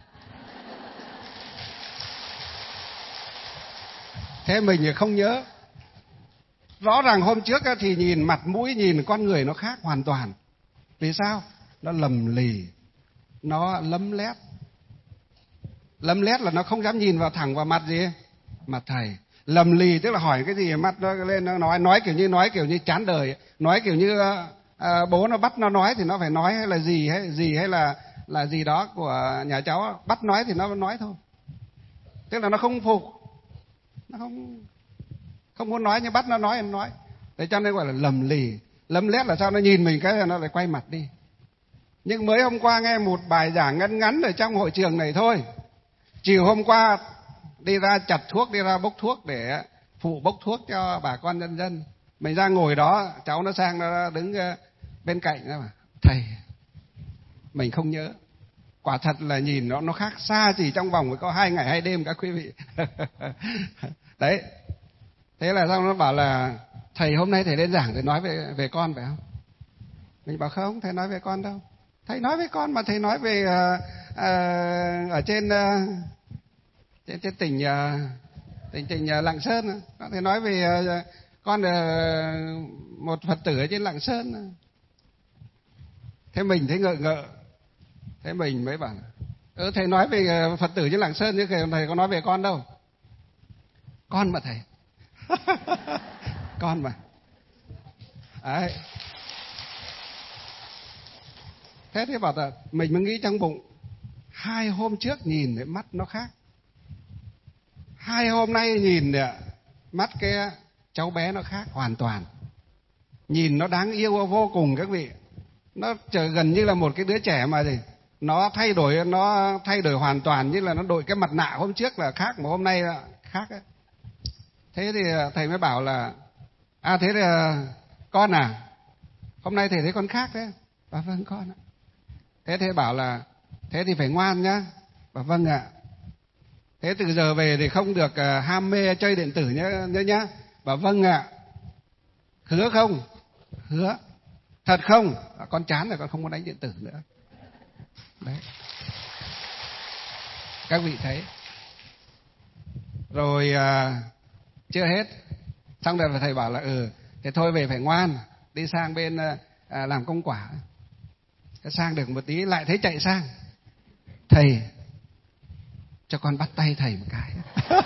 Thế mình không nhớ. Rõ ràng hôm trước thì nhìn mặt mũi, nhìn con người nó khác hoàn toàn. Vì sao? Nó lầm lì, nó lấm lét. Lấm lét là nó không dám nhìn vào thẳng vào mặt gì? Mặt thầy. Lầm lì tức là hỏi cái gì mắt nó lên nó nói kiểu như chán đời, nói kiểu như bố nó bắt nó nói thì nó phải nói, hay là gì hay là gì đó của nhà cháu bắt nói thì nó nói thôi. Tức là nó không phục, nó không muốn nói, nhưng bắt nó nói. Thế cho nên gọi là lầm lì. Lấm lét là sao? Nó nhìn mình cái là nó lại quay mặt đi. Nhưng mới hôm qua nghe một bài giảng ngắn ngắn ở trong hội trường này thôi, chiều hôm qua đi ra chặt thuốc, đi ra bốc thuốc để phụ bốc thuốc cho bà con nhân dân, Mình ra ngồi đó, cháu nó sang nó đứng bên cạnh đó mà, thầy, mình không nhớ. Quả thật là nhìn nó khác xa, chỉ trong vòng có 2 ngày 2 đêm các quý vị. Đấy. Thế là xong nó bảo là thầy hôm nay thầy lên giảng thầy nói về con phải không? Mình bảo không, thầy nói về con đâu. Thầy nói với con mà thầy nói về ở trên tỉnh Lạng Sơn. Thầy nói về con một Phật tử ở trên Lạng Sơn. Thế mình thấy ngợ. Thế mình mới bảo thầy nói về Phật tử trên Lạng Sơn chứ thầy có nói về con đâu. Con mà thầy. Con mà. Đấy. Thế thì bảo là mình mới nghĩ trong bụng, 2 hôm trước nhìn thì mắt nó khác, 2 hôm nay nhìn thì mắt cái cháu bé nó khác hoàn toàn. Nhìn nó đáng yêu vô cùng các vị. Nó trở gần như là một cái đứa trẻ mà gì. Nó thay đổi hoàn toàn, như là nó đội cái mặt nạ hôm trước là khác mà hôm nay là khác ấy. Thế thì thầy mới bảo là thế thì con à, hôm nay thầy thấy con khác đấy. Bảo vâng con ạ. Thế thầy bảo là thế thì phải ngoan nhá. Bảo vâng ạ. Thế từ giờ về thì không được ham mê chơi điện tử nhá. Bảo vâng ạ. Hứa không? Hứa. Thật không? Con chán rồi, con không muốn đánh điện tử nữa. Đấy. Các vị thấy. Rồi chưa hết. Xong rồi thầy bảo là thế thôi về phải ngoan, đi sang bên làm công quả. Sang được một tí lại thấy chạy sang. Thầy, cho con bắt tay thầy một cái.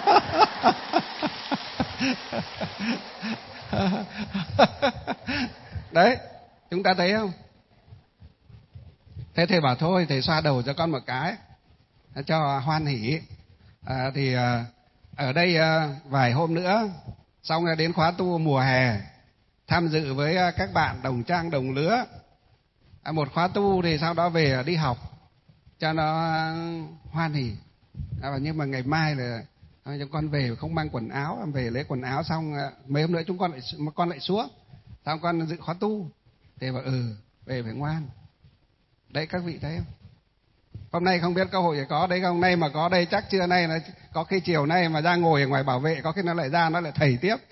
Đấy, chúng ta thấy không? Thế thầy bảo thôi, thầy xoa đầu cho con một cái, cho hoan hỉ. Thì ở đây vài hôm nữa, xong rồi đến khóa tu mùa hè, tham dự với các bạn đồng trang đồng lứa. Một khóa tu thì sau đó về đi học cho nó hoan hỉ. Nhưng mà ngày mai là chúng con về không mang quần áo, về lấy quần áo xong mấy hôm nữa con lại xuống, xong con dự khóa tu. Thì bảo về phải ngoan. Đấy các vị thấy không? Hôm nay không biết cơ hội có đấy không? Nay mà có đây chắc trưa nay là có khi chiều nay mà ra ngồi ở ngoài bảo vệ, có khi nó lại ra nó lại thầy tiếp.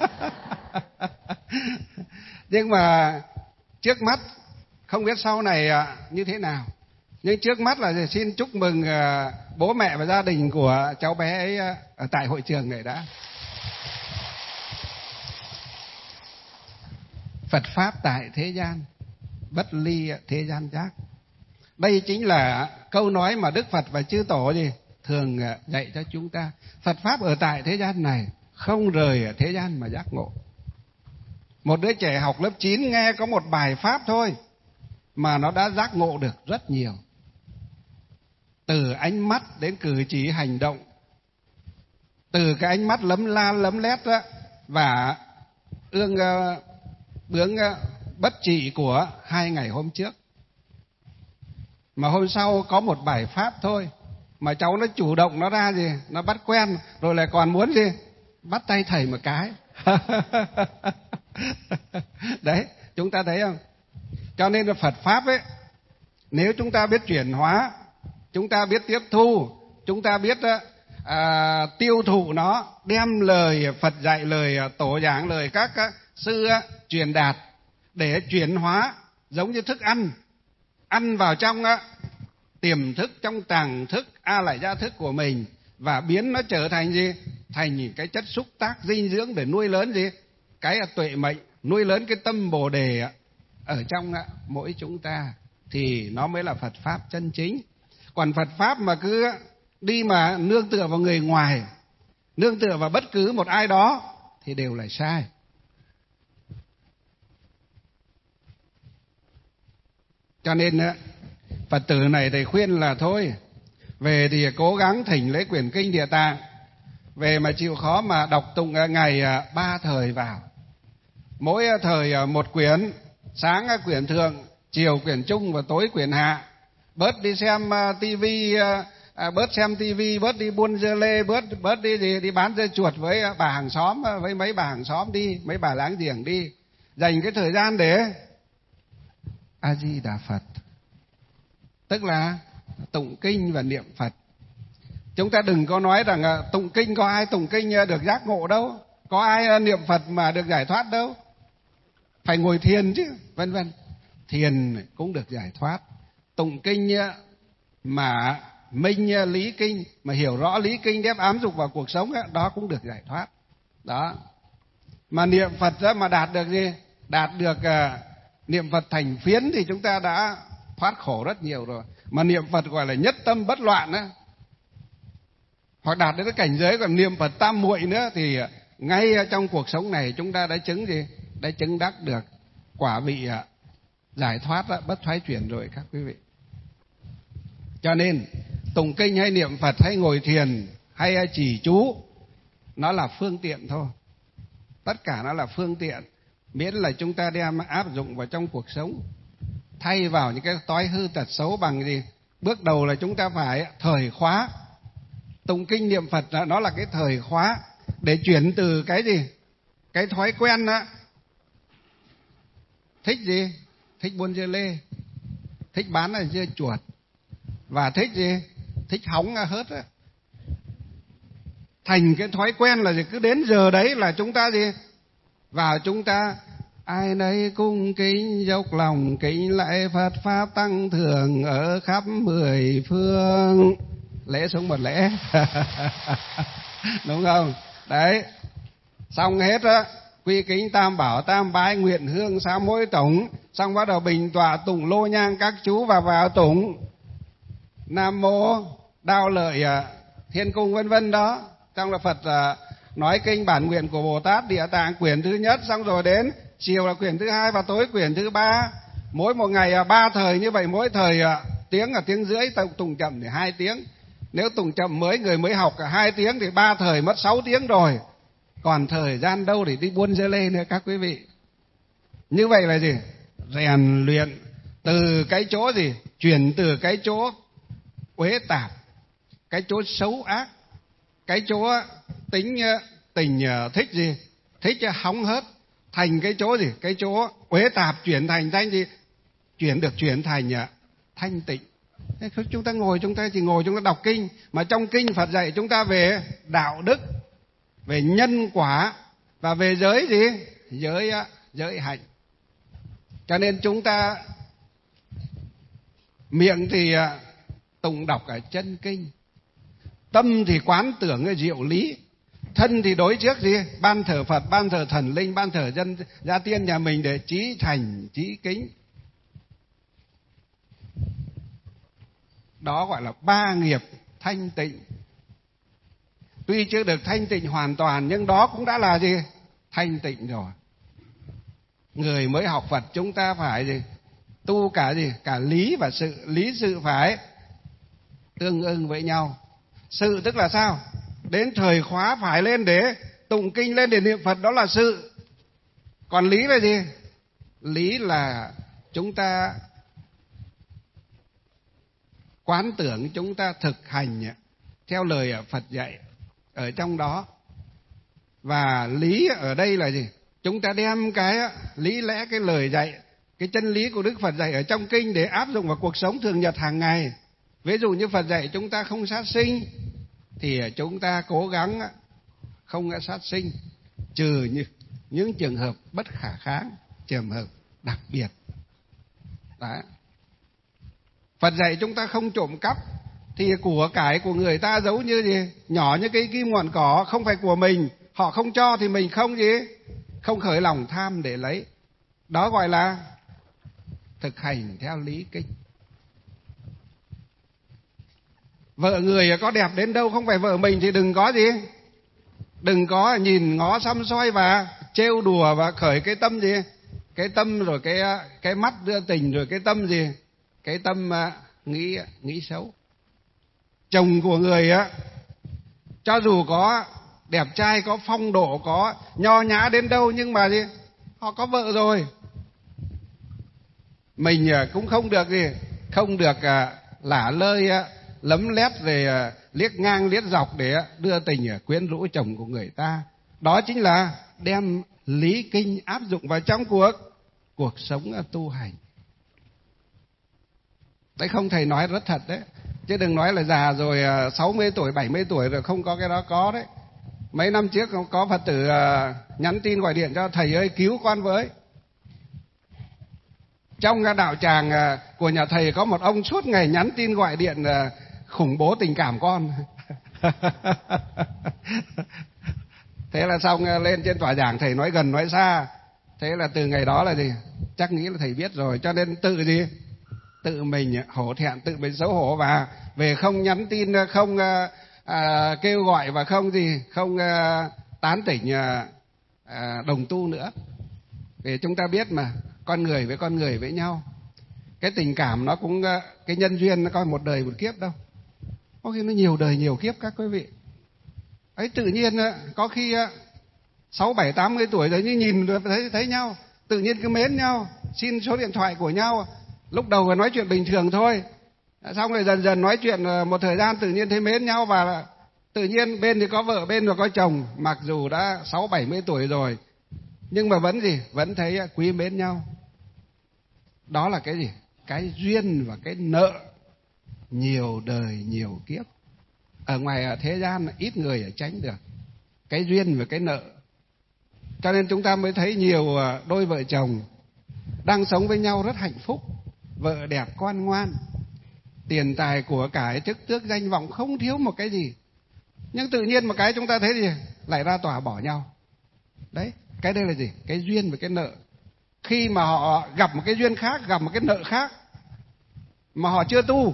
Nhưng mà trước mắt không biết sau này như thế nào. Nhưng trước mắt là xin chúc mừng bố mẹ và gia đình của cháu bé ấy ở tại hội trường này đã. Phật Pháp tại thế gian, bất ly thế gian giác. Đây chính là câu nói mà Đức Phật và chư Tổ thường dạy cho chúng ta. Phật Pháp ở tại thế gian này, không rời thế gian mà giác ngộ. Một đứa trẻ học lớp 9 nghe có một bài Pháp thôi mà nó đã giác ngộ được rất nhiều. Từ ánh mắt đến cử chỉ hành động, từ cái ánh mắt lấm la lấm lét đó, và bướng bất trị của 2 ngày hôm trước. Mà hôm sau có một bài Pháp thôi mà cháu nó chủ động nó ra nó bắt quen, rồi lại còn muốn bắt tay thầy một cái. Đấy, chúng ta thấy không? Cho nên là Phật Pháp ấy, nếu chúng ta biết chuyển hóa, chúng ta biết tiếp thu, chúng ta biết tiêu thụ nó, đem lời Phật dạy, lời Tổ giảng, lời các sư truyền đạt để chuyển hóa, giống như thức ăn vào trong tiềm thức, trong tàng thức, a lại gia thức của mình, và biến nó trở thành thành những cái chất xúc tác dinh dưỡng để nuôi lớn cái tuệ mệnh, nuôi lớn cái tâm Bồ đề ở trong mỗi chúng ta, thì nó mới là Phật Pháp chân chính. Còn Phật Pháp mà cứ đi mà nương tựa vào người ngoài, nương tựa vào bất cứ một ai đó thì đều là sai. Cho nên Phật tử này thầy khuyên là thôi, về thì cố gắng thỉnh lấy quyển kinh Địa Tạng, về mà chịu khó mà đọc tụng ngày 3 thời vào. Mỗi thời một quyển, sáng quyển thượng, chiều quyển trung và tối quyển hạ. Bớt đi xem tivi bớt xem tivi, bớt đi buôn dưa lê, bớt đi gì, đi bán dưa chuột với bà hàng xóm, với mấy bà hàng xóm đi, mấy bà láng giềng đi, dành cái thời gian để A Di Đà Phật, tức là tụng kinh và niệm Phật. Chúng ta đừng có nói rằng tụng kinh, có ai tụng kinh được giác ngộ đâu, có ai niệm Phật mà được giải thoát đâu, phải ngồi thiền chứ, vân vân. Thiền cũng được giải thoát, tụng kinh mà minh lý kinh, mà hiểu rõ lý kinh đem áp dụng vào cuộc sống đó cũng được giải thoát. Đó. Mà niệm Phật đó mà đạt được gì? Đạt được niệm Phật thành phiến thì chúng ta đã thoát khổ rất nhiều rồi. Mà niệm Phật gọi là nhất tâm bất loạn đó, hoặc đạt đến cái cảnh giới còn niệm Phật tam muội nữa, thì ngay trong cuộc sống này chúng ta đã chứng gì? Đã chứng đắc được quả vị giải thoát bất thoái chuyển rồi các quý vị. Cho nên tụng kinh hay niệm Phật hay ngồi thiền hay trì chú, nó là phương tiện thôi. Tất cả nó là phương tiện, miễn là chúng ta đem áp dụng vào trong cuộc sống, thay vào những cái tối hư tật xấu bằng gì? Bước đầu là chúng ta phải thời khóa. Tụng kinh niệm Phật nó là cái thời khóa để chuyển từ cái gì? Cái thói quen đó, thích gì? Thích buôn dưa lê, thích bán là dưa chuột, và thích gì? Thích hóng hớt đó. Thành cái thói quen là gì? Cứ đến giờ đấy là chúng ta gì? Và chúng ta ai nấy cung kính dốc lòng kính lạy Phật pháp tăng thường ở khắp mười phương. Lễ xuống một lễ. Đúng không? Đấy. Xong hết á, quy kính tam bảo tam bái nguyện hương sám hối tổng, xong bắt đầu bình tọa tụng lô nhang các chú và vào tụng Nam mô Đao Lợi Thiên Cung vân vân đó. Trong là Phật nói kinh bản nguyện của Bồ Tát Địa Tạng quyển thứ nhất, xong rồi đến chiều là quyển thứ hai và tối quyển thứ ba. Mỗi một ngày 3 thời như vậy, mỗi thời tiếng là tiếng rưỡi, tụng chậm thì 2 tiếng. Nếu tụng chậm người mới học 2 tiếng thì 3 thời mất 6 tiếng rồi. Còn thời gian đâu để đi buôn dưa lê nữa các quý vị. Như vậy là gì? Rèn luyện từ cái chỗ gì? Chuyển từ cái chỗ uế tạp, cái chỗ xấu ác, cái chỗ tính tình thích gì? Thích hóng hớt, thành cái chỗ gì? Cái chỗ uế tạp chuyển thành thanh gì? Chuyển thành thanh tịnh. Chúng ta ngồi, chúng ta chỉ ngồi chúng ta đọc kinh, mà trong kinh Phật dạy chúng ta về đạo đức, về nhân quả và về giới gì? Giới hạnh. Cho nên chúng ta miệng thì tụng đọc ở chân kinh, tâm thì quán tưởng ở diệu lý, thân thì đối trước gì? Ban thờ Phật, ban thờ thần linh, ban thờ dân gia tiên nhà mình để chí thành chí kính. Đó gọi là 3 nghiệp thanh tịnh. Tuy chưa được thanh tịnh hoàn toàn, nhưng đó cũng đã là gì? Thanh tịnh rồi. Người mới học Phật chúng ta phải gì? Tu cả gì? Cả lý và sự. Lý sự phải tương ưng với nhau. Sự tức là sao? Đến thời khóa phải lên để tụng kinh, lên để niệm Phật, đó là sự. Còn lý là gì? Lý là chúng ta quán tưởng, chúng ta thực hành theo lời Phật dạy ở trong đó. Và lý ở đây là gì? Chúng ta đem cái lý lẽ, cái lời dạy, cái chân lý của Đức Phật dạy ở trong kinh để áp dụng vào cuộc sống thường nhật hàng ngày. Ví dụ như Phật dạy chúng ta không sát sinh, thì chúng ta cố gắng không sát sinh, trừ những trường hợp bất khả kháng, trường hợp đặc biệt. Đấy. Phật dạy chúng ta không trộm cắp, thì của cải của người ta giấu như gì? Nhỏ như cái kim ngọn cỏ, không phải của mình. Họ không cho thì mình không gì? Không khởi lòng tham để lấy. Đó gọi là thực hành theo lý kinh. Vợ người có đẹp đến đâu không phải vợ mình thì đừng có gì? Đừng có nhìn ngó săm soi và trêu đùa và khởi cái tâm gì? Cái tâm rồi cái mắt đưa tình, rồi cái tâm gì? Cái tâm nghĩ xấu. Chồng của người cho dù có đẹp trai, có phong độ, có nho nhã đến đâu, nhưng mà gì? Họ có vợ rồi. Mình cũng không được gì? Không được lả lơi lấm lét rồi liếc ngang liếc dọc để đưa tình quyến rũ chồng của người ta. Đó chính là đem lý kinh áp dụng vào trong cuộc sống tu hành. Đấy, không thầy nói rất thật đấy, chứ đừng nói là già rồi 60 tuổi 70 tuổi rồi không có cái đó, có đấy. Mấy năm trước có Phật tử nhắn tin gọi điện cho thầy ơi cứu con với. Trong đạo tràng của nhà thầy có một ông suốt ngày nhắn tin gọi điện khủng bố tình cảm con. Thế là xong lên trên tòa giảng thầy nói gần nói xa. Thế là từ ngày đó là gì? Chắc nghĩ là thầy biết rồi, cho nên tự mình hổ thẹn, tự mình xấu hổ, và về không nhắn tin, không kêu gọi và không tán tỉnh đồng tu nữa. Vì chúng ta biết mà, con người với nhau, cái tình cảm nó cũng, cái nhân duyên nó có một đời một kiếp đâu, có khi nó nhiều đời nhiều kiếp các quý vị ấy. Tự nhiên có khi 6, 7, 80 tuổi rồi nhưng nhìn được thấy nhau, tự nhiên cứ mến nhau, xin số điện thoại của nhau. Lúc đầu nói chuyện bình thường thôi, xong rồi dần dần nói chuyện một thời gian tự nhiên thấy mến nhau, và tự nhiên bên thì có vợ, bên thì có chồng, mặc dù đã 6, 70 tuổi rồi nhưng mà vẫn thấy quý mến nhau. Đó là cái gì? Cái duyên và cái nợ nhiều đời nhiều kiếp. Ở ngoài thế gian ít người tránh được cái duyên và cái nợ. Cho nên chúng ta mới thấy nhiều đôi vợ chồng đang sống với nhau rất hạnh phúc, vợ đẹp con ngoan, tiền tài của cải chức tước danh vọng không thiếu một cái gì, nhưng tự nhiên một cái chúng ta thấy gì lại ra tòa bỏ nhau. Đấy, cái đây là gì? Cái duyên và cái nợ. Khi mà họ gặp một cái duyên khác, gặp một cái nợ khác mà họ chưa tu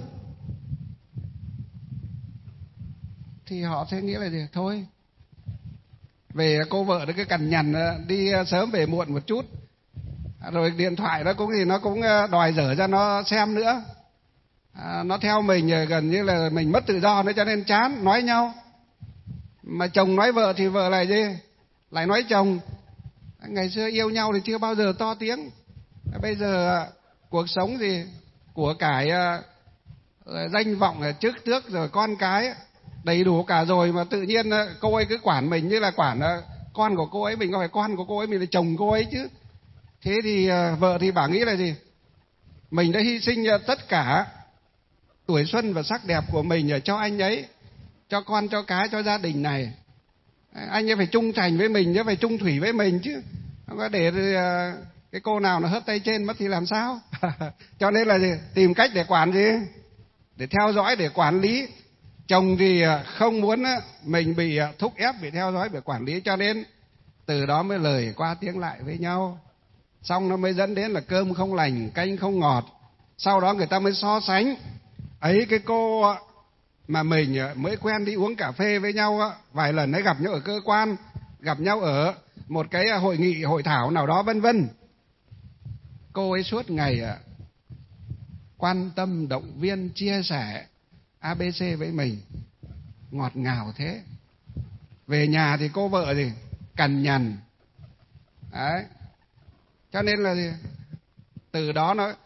thì họ sẽ nghĩ là gì? Thôi, về cô vợ nó cứ cằn nhằn đi sớm về muộn một chút, rồi điện thoại nó cũng đòi dở ra nó xem nữa, nó theo mình gần như là mình mất tự do nữa, cho nên chán nói nhau. Mà chồng nói vợ thì vợ lại lại nói chồng. Ngày xưa yêu nhau thì chưa bao giờ to tiếng, bây giờ cuộc sống của cải danh vọng chức tước rồi con cái đầy đủ cả rồi, mà tự nhiên cô ấy cứ quản mình như là quản con của cô ấy. Mình có phải con của cô ấy, mình là chồng cô ấy chứ. Thế thì vợ thì bảo nghĩ là gì? Mình đã hy sinh tất cả tuổi xuân và sắc đẹp của mình cho anh ấy, cho con cho cái, cho gia đình này. Anh ấy phải trung thành với mình chứ, phải trung thủy với mình chứ, không có để cái cô nào nó hớp tay trên mất thì làm sao. Cho nên là tìm cách để quản để theo dõi, để quản lý. Chồng thì không muốn mình bị thúc ép, bị theo dõi, bị quản lý, cho nên từ đó mới lời qua tiếng lại với nhau. Xong nó mới dẫn đến là cơm không lành, canh không ngọt. Sau đó người ta mới so sánh. Ấy, cái cô mà mình mới quen đi uống cà phê với nhau vài lần ấy, gặp nhau ở cơ quan, gặp nhau ở một cái hội nghị hội thảo nào đó vân vân, cô ấy suốt ngày quan tâm động viên chia sẻ ABC với mình, ngọt ngào thế. Về nhà thì cô vợ cằn nhằn. Đấy, cho nên là từ đó nó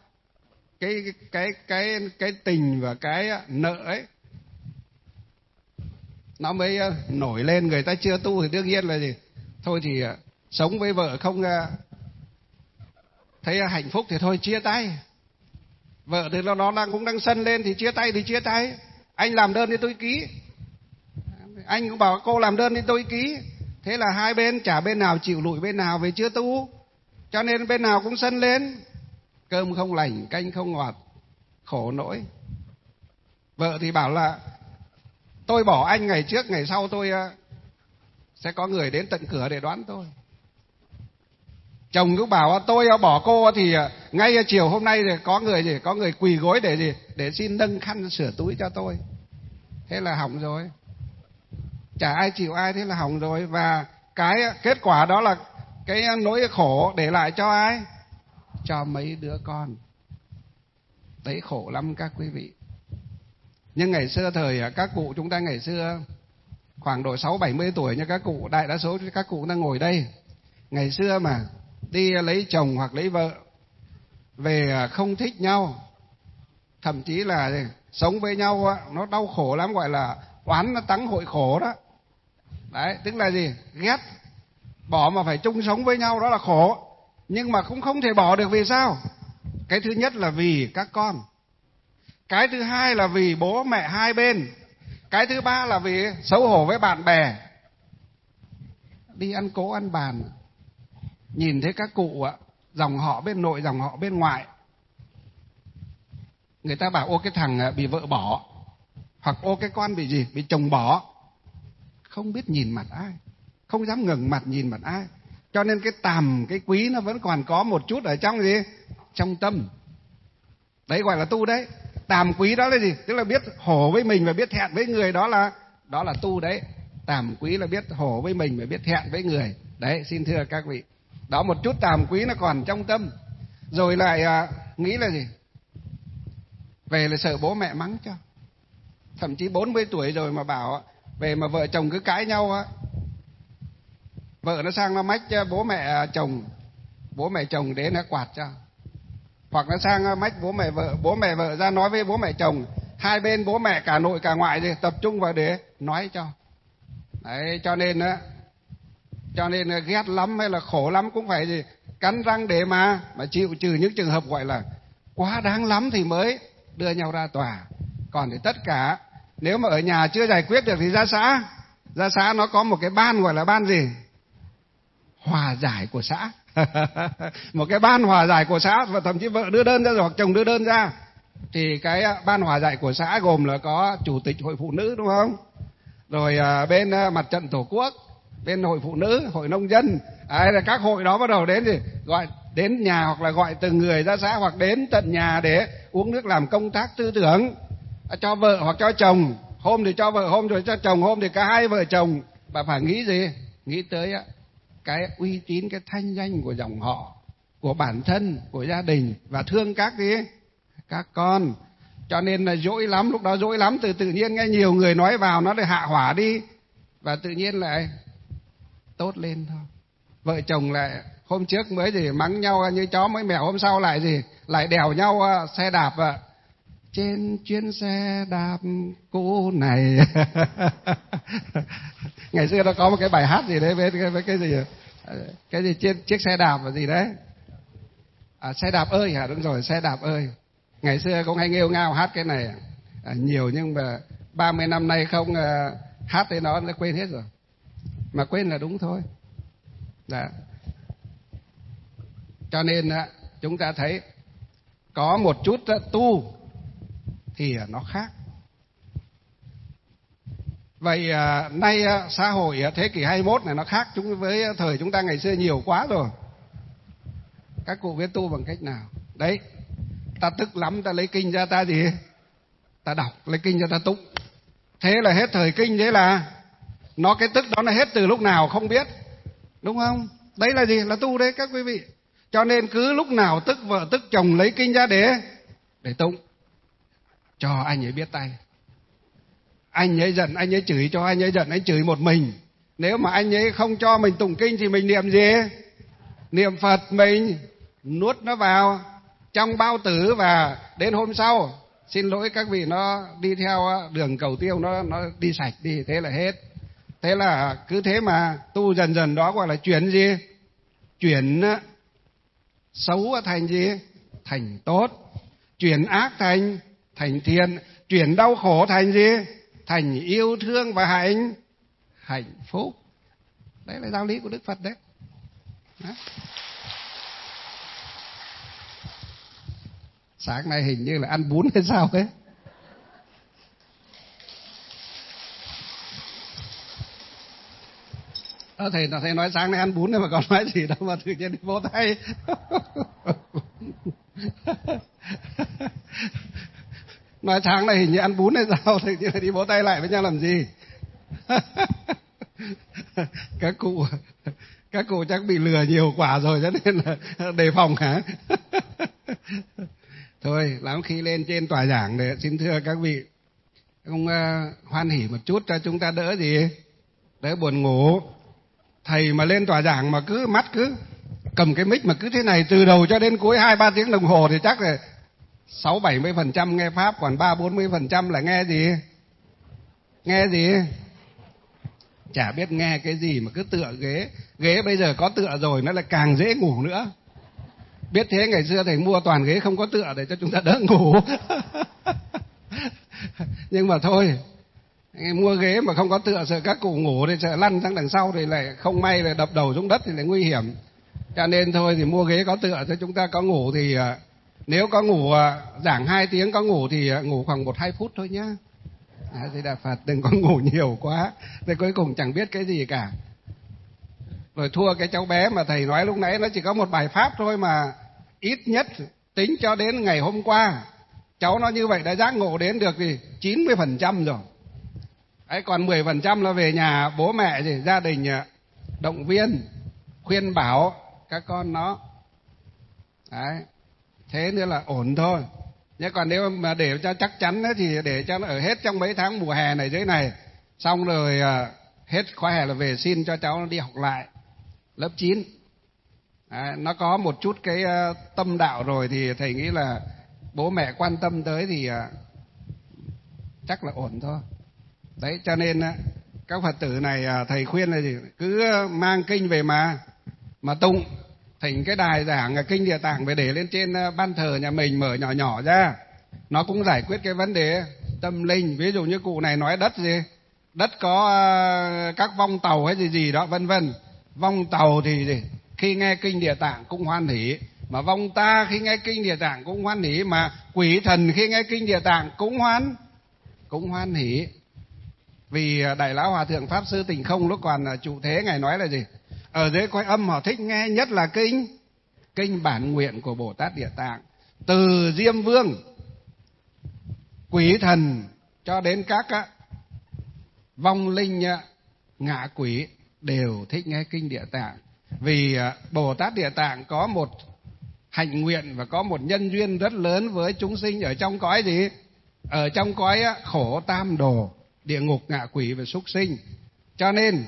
cái tình và cái nợ ấy nó mới nổi lên. Người ta chưa tu thì đương nhiên là thôi thì sống với vợ không thấy hạnh phúc thì thôi chia tay. Vợ thì nó cũng đang sân lên thì chia tay thì chia tay. Anh làm đơn thì tôi ký, anh cũng bảo cô làm đơn thì tôi ký. Thế là hai bên chả bên nào chịu lụi bên nào, vì chưa tu, cho nên bên nào cũng sân lên. Cơm không lành, canh không ngọt, khổ nỗi. Vợ thì bảo là tôi bỏ anh ngày trước ngày sau tôi sẽ có người đến tận cửa để đoán tôi. Chồng cũng bảo tôi bỏ cô thì ngay chiều hôm nay có người quỳ gối để xin nâng khăn sửa túi cho tôi. Thế là hỏng rồi, chả ai chịu ai, thế là hỏng rồi. Và cái kết quả đó là cái nỗi khổ để lại cho ai? Cho mấy đứa con. Đấy, khổ lắm các quý vị. Nhưng ngày xưa thời các cụ chúng ta ngày xưa khoảng độ 60-70 tuổi nha các cụ, đại đa số các cụ đang ngồi đây. Ngày xưa mà đi lấy chồng hoặc lấy vợ về không thích nhau thậm chí là sống với nhau á, nó đau khổ lắm, gọi là oán nó tắng hội khổ đó. Đấy, tức là gì? Ghét, bỏ mà phải chung sống với nhau đó là khổ. Nhưng mà cũng không thể bỏ được, vì sao? Cái thứ nhất là vì các con. Cái thứ hai là vì bố mẹ hai bên. Cái thứ ba là vì xấu hổ với bạn bè. Đi ăn cỗ ăn bàn, nhìn thấy các cụ ạ, dòng họ bên nội, dòng họ bên ngoại, người ta bảo ô cái thằng bị vợ bỏ, hoặc ô cái con bị gì, bị chồng bỏ, không biết nhìn mặt ai, không dám ngẩng mặt nhìn mặt ai. Cho nên cái tàm, cái quý nó vẫn còn có một chút ở trong gì? Trong tâm. Đấy gọi là tu đấy. Tàm quý đó là gì? Tức là biết hổ với mình và biết thẹn với người, đó là tu đấy. Tàm quý là biết hổ với mình và biết thẹn với người. Đấy, xin thưa các vị. Đó, một chút tàm quý nó còn trong tâm. Rồi lại nghĩ là gì? Về là sợ bố mẹ mắng cho. Thậm chí 40 tuổi rồi mà bảo về mà vợ chồng cứ cãi nhau á, vợ nó sang nó mách bố mẹ chồng, bố mẹ chồng đến nó quạt cho. Hoặc nó sang mách bố mẹ vợ ra nói với bố mẹ chồng, hai bên bố mẹ cả nội cả ngoại thì tập trung vào để nói cho. Đấy, cho nên ghét lắm hay là khổ lắm cũng phải gì, cắn răng để mà chịu, trừ những trường hợp gọi là quá đáng lắm thì mới đưa nhau ra tòa. Còn thì tất cả nếu mà ở nhà chưa giải quyết được thì ra xã nó có một cái ban gọi là ban gì? Hòa giải của xã. Một cái ban hòa giải của xã, và thậm chí vợ đưa đơn ra rồi hoặc chồng đưa đơn ra, thì cái ban hòa giải của xã gồm là có chủ tịch hội phụ nữ, đúng không? Rồi bên mặt trận tổ quốc, bên hội phụ nữ, hội nông dân, là các hội đó bắt đầu đến thì gọi đến nhà, hoặc là gọi từng người ra xã, hoặc đến tận nhà để uống nước làm công tác tư tưởng cho vợ hoặc cho chồng. Hôm thì cho vợ, hôm rồi cho chồng, hôm thì cả hai vợ chồng. Bà phải nghĩ gì? Nghĩ tới cái uy tín, cái thanh danh của dòng họ, của bản thân, của gia đình, và thương các con. Cho nên là dỗi lắm, lúc đó dỗi lắm, tự nhiên nghe nhiều người nói vào nó lại hạ hỏa đi, và tự nhiên lại tốt lên thôi. Vợ chồng lại hôm trước mới gì mắng nhau như chó mới mèo, hôm sau lại gì lại đèo nhau xe đạp trên chuyến xe đạp cũ này. Ngày xưa nó có một cái bài hát gì đấy với cái gì trên chiếc xe đạp và gì đấy, xe đạp ơi đúng rồi, xe đạp ơi. Ngày xưa cũng hay nghêu ngao hát cái này nhiều, nhưng mà 30 năm nay không hát tới nó quên hết rồi. Mà quên là đúng thôi. Đó. Cho nên chúng ta thấy có một chút tu thì nó khác. Vậy nay xã hội thế kỷ 21 này nó khác chúng với thời chúng ta ngày xưa nhiều quá rồi. Các cụ biết tu bằng cách nào? Đấy, ta tức lắm ta lấy kinh ra ta gì? Ta đọc, lấy kinh ra ta tụng. Thế là hết thời kinh, thế là nó cái tức đó là hết từ lúc nào không biết. Đúng không? Đấy là gì? Là tu đấy các quý vị. Cho nên cứ lúc nào tức vợ tức chồng lấy kinh ra để tụng. Cho anh ấy biết tay. Anh ấy giận anh ấy chửi, cho anh ấy giận anh chửi một mình. Nếu mà anh ấy không cho mình tụng kinh thì mình niệm gì? Niệm Phật, mình nuốt nó vào trong bao tử, và đến hôm sau xin lỗi các vị, nó đi theo đường cầu tiêu, nó đi sạch đi, thế là hết. Thế là cứ thế mà tu dần dần, đó gọi là chuyển gì? Chuyển xấu thành gì? Thành tốt. Chuyển ác thành thiện. Chuyển đau khổ thành gì? Thành yêu thương và hạnh phúc. Đấy là giáo lý của Đức Phật đấy. Đó. Sáng nay hình như là ăn bún hay sao ấy. Thầy nói sáng nay ăn bún mà còn nói gì đâu mà tự nhiên đi vỗ tay. Nói sáng nay hình như ăn bún hay sao, tự nhiên đi vỗ tay lại với nhau làm gì? Các cụ chắc bị lừa nhiều quả rồi cho nên là đề phòng hả? Thôi, lắm khi lên trên tòa giảng để xin thưa các vị, không hoan hỉ một chút cho chúng ta đỡ gì? Đỡ buồn ngủ. Thầy mà lên tòa giảng mà mắt cứ cầm cái mic mà cứ thế này từ đầu cho đến cuối 2-3 tiếng đồng hồ thì chắc là 60-70% nghe pháp, còn 30-40% là nghe gì? Nghe gì? Chả biết nghe cái gì mà cứ tựa ghế. Ghế bây giờ có tựa rồi nó lại càng dễ ngủ nữa. Biết thế ngày xưa thầy mua toàn ghế không có tựa để cho chúng ta đỡ ngủ. Nhưng mà thôi, mua ghế mà không có tựa sợ các cụ ngủ thì sợ lăn sang đằng sau thì lại không may là đập đầu xuống đất thì lại nguy hiểm. Cho nên thôi thì mua ghế có tựa cho chúng ta có ngủ thì nếu có ngủ giảng 2 tiếng có ngủ thì ngủ khoảng 1-2 phút thôi nhá. Thì Đà Phật đừng có ngủ nhiều quá, thì cuối cùng chẳng biết cái gì cả. Rồi thua cái cháu bé mà thầy nói lúc nãy, nó chỉ có một bài pháp thôi mà ít nhất tính cho đến ngày hôm qua cháu nó như vậy đã giác ngộ đến được thì 90% rồi. Đấy, còn 10% là về nhà bố mẹ thì gia đình động viên, khuyên bảo các con nó. Đấy, thế nữa là ổn thôi. Nhưng còn nếu mà để cho chắc chắn thì để cho nó ở hết trong mấy tháng mùa hè này dưới này, xong rồi hết khóa hè là về xin cho cháu nó đi học lại lớp 9. Đấy, nó có một chút cái tâm đạo rồi thì thầy nghĩ là bố mẹ quan tâm tới thì chắc là ổn thôi. Đấy, cho nên các Phật tử này thầy khuyên là gì? Cứ mang kinh về mà tụng, thỉnh cái đài giảng kinh Địa Tạng về để lên trên ban thờ nhà mình, mở nhỏ nhỏ ra. Nó cũng giải quyết cái vấn đề tâm linh. Ví dụ như cụ này nói đất gì? Đất có các vong tàu hay gì đó vân vân. Vong tàu thì gì? Khi nghe kinh Địa Tạng cũng hoan hỷ, mà vong ta khi nghe kinh Địa Tạng cũng hoan hỷ, mà quỷ thần khi nghe kinh Địa Tạng cũng hoan hỷ. Vì Đại Lão Hòa Thượng Pháp Sư Tình Không lúc còn trụ thế, ngài nói là gì? Ở dưới cõi âm họ thích nghe nhất là kinh bản nguyện của Bồ Tát Địa Tạng. Từ Diêm Vương, quỷ thần cho đến các vong linh ngạ quỷ đều thích nghe kinh Địa Tạng. Vì Bồ Tát Địa Tạng có một hạnh nguyện và có một nhân duyên rất lớn với chúng sinh ở trong cõi gì? Ở trong cõi khổ tam đồ, địa ngục, ngạ quỷ và súc sinh. Cho nên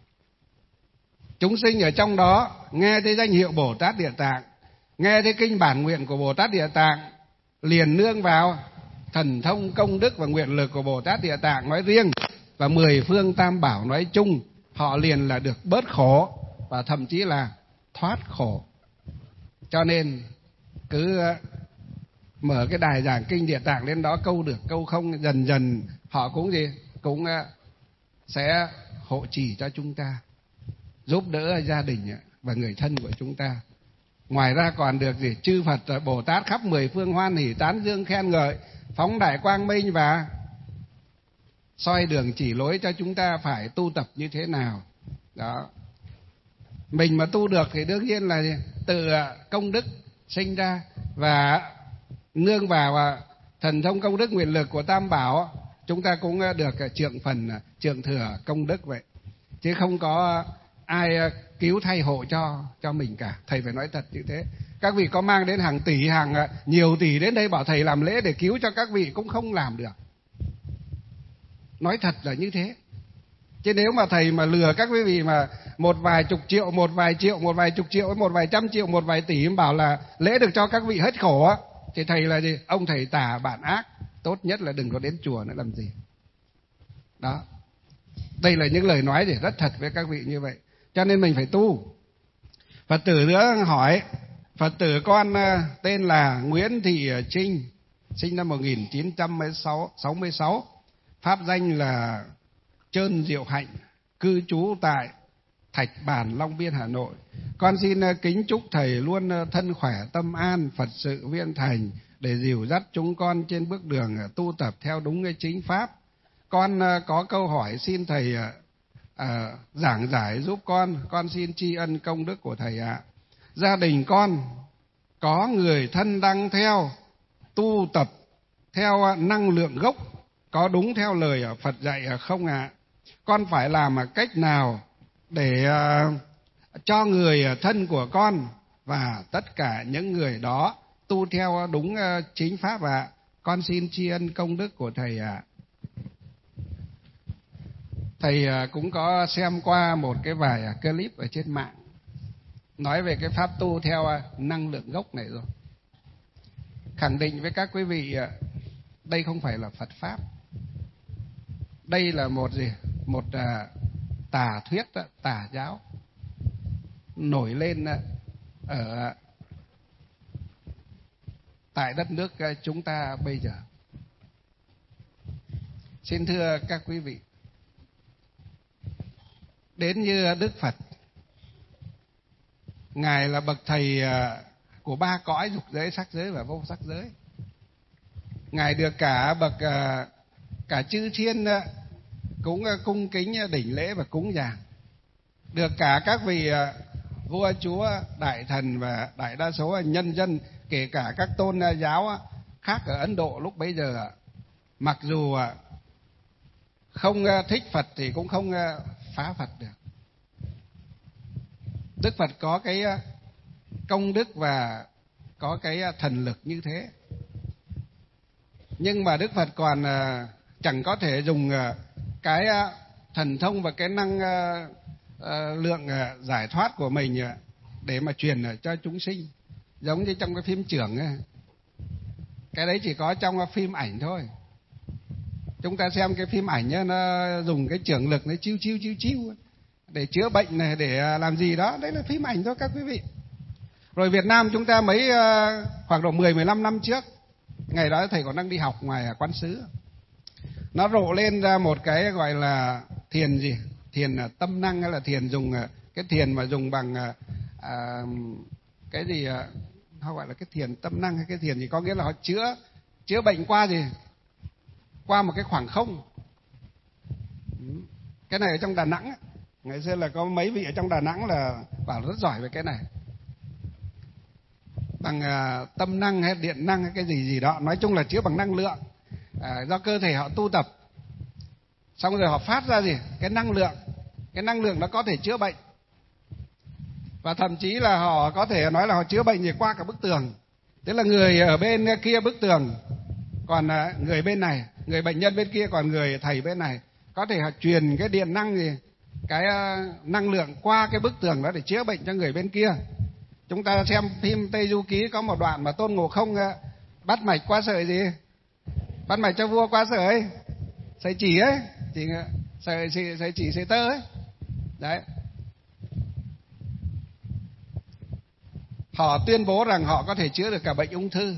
chúng sinh ở trong đó nghe thấy danh hiệu Bồ Tát Địa Tạng, nghe thấy kinh bản nguyện của Bồ Tát Địa Tạng, liền nương vào thần thông công đức và nguyện lực của Bồ Tát Địa Tạng nói riêng và 10 phương tam bảo nói chung, họ liền là được bớt khổ và thậm chí là thoát khổ. Cho nên cứ mở cái đài giảng kinh Địa Tạng lên đó, câu được câu không, dần dần họ cũng cũng sẽ hộ trì cho chúng ta, giúp đỡ gia đình và người thân của chúng ta. Ngoài ra còn được chư Phật Bồ Tát khắp 10 phương hoan hỷ tán dương khen ngợi, phóng đại quang minh và soi đường chỉ lối cho chúng ta phải tu tập như thế nào. Đó. Mình mà tu được thì đương nhiên là từ công đức sinh ra, và nương vào thần thông công đức nguyện lực của Tam Bảo, chúng ta cũng được trượng phần trượng thừa công đức vậy. Chứ không có ai cứu thay hộ cho mình cả. Thầy phải nói thật như thế. Các vị có mang đến hàng tỷ, hàng nhiều tỷ đến đây bảo thầy làm lễ để cứu cho các vị cũng không làm được. Nói thật là như thế. Chứ nếu mà thầy mà lừa các quý vị mà một vài chục triệu, một vài triệu, một vài chục triệu, một vài trăm triệu, một vài tỷ bảo là lễ được cho các vị hết khổ á, thì thầy là gì? Ông thầy tà bạn ác, tốt nhất là đừng có đến chùa nữa làm gì. Đó. Đây là những lời nói rất thật với các vị như vậy. Cho nên mình phải tu. Phật tử nữa hỏi, Phật tử con tên là Nguyễn Thị Trinh, sinh năm 1966, pháp danh là Trơn Diệu Hạnh, cư trú tại Thạch Bản, Long Biên, Hà Nội. Con xin kính chúc thầy luôn thân khỏe, tâm an, Phật sự viên thành để dìu dắt chúng con trên bước đường tu tập theo đúng cái chính pháp. Con có câu hỏi xin thầy giảng giải giúp con xin tri ân công đức của thầy ạ. Gia đình con có người thân đang theo tu tập theo năng lượng gốc, có đúng theo lời Phật dạy không ạ? Con phải làm cách nào để cho người thân của con và tất cả những người đó tu theo đúng chính pháp ạ? Con xin tri ân công đức của thầy ạ. Thầy cũng có xem qua một cái vài clip ở trên mạng nói về cái pháp tu theo năng lượng gốc này rồi. khẳng định với các quý vị, đây không phải là Phật pháp. Đây là một gì? Một tà thuyết, tà giáo nổi lên ở tại đất nước chúng ta bây giờ. Xin thưa các quý vị, đến như Đức Phật, Ngài là bậc thầy của ba cõi dục giới, sắc giới và vô sắc giới. Ngài được cả bậc cả chư thiên cũng cung kính đảnh lễ và cúng dường, được cả các vị vua chúa, đại thần và đại đa số nhân dân, kể cả các tôn giáo khác ở Ấn Độ lúc bấy giờ, mặc dù không thích Phật thì cũng không phá Phật được. Đức Phật có cái công đức và có cái thần lực như thế, nhưng mà Đức Phật còn chẳng có thể dùng cái thần thông và cái năng lượng giải thoát của mình để mà truyền cho chúng sinh, giống như trong cái phim chưởng ấy. Cái đấy chỉ có trong phim ảnh thôi. Chúng ta xem cái phim ảnh ấy, nó dùng cái chưởng lực nó chiu chiu để chữa bệnh này, để làm gì đó, đấy là phim ảnh thôi các quý vị. Rồi Việt Nam chúng ta khoảng độ 10-15 năm trước, ngày đó thầy còn đang đi học ngoài quán xứ, nó rộ lên ra một cái gọi là thiền gì, thiền tâm năng, hay là thiền dùng cái thiền mà dùng bằng cái gì, họ gọi là cái thiền tâm năng hay cái thiền gì, có nghĩa là họ chữa bệnh qua gì, qua một cái khoảng không. Cái này ở trong Đà Nẵng, ngày xưa là có mấy vị ở trong Đà Nẵng là bảo rất giỏi về cái này, bằng tâm năng hay điện năng hay cái gì đó, nói chung là chữa bằng năng lượng, do cơ thể họ tu tập, xong rồi họ phát ra gì, cái năng lượng nó có thể chữa bệnh. Và thậm chí là họ có thể nói là họ chữa bệnh gì qua cả bức tường, tức là người ở bên kia bức tường, còn người bên này, người bệnh nhân bên kia, còn người thầy bên này, có thể họ truyền cái điện năng gì, cái năng lượng qua cái bức tường đó để chữa bệnh cho người bên kia. Chúng ta xem phim Tây Du Ký có một đoạn mà Tôn Ngộ Không bắt mạch qua sợi gì, bắt mạch cho vua qua sợi chỉ ấy, sợi chỉ sợi tơ ấy, đấy. Họ tuyên bố rằng họ có thể chữa được cả bệnh ung thư,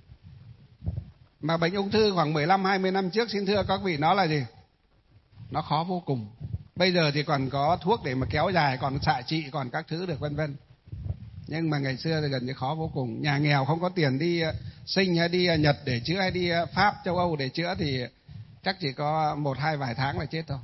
mà bệnh ung thư khoảng 15-20 năm trước, xin thưa các vị, nó là gì, nó khó vô cùng. Bây giờ thì còn có thuốc để mà kéo dài, còn xạ trị, còn các thứ được vân vân. Nhưng mà ngày xưa thì gần như khó vô cùng. Nhà nghèo không có tiền đi Sinh hay đi Nhật để chữa, hay đi Pháp, châu Âu để chữa thì chắc chỉ có 1-2 vài tháng là chết thôi.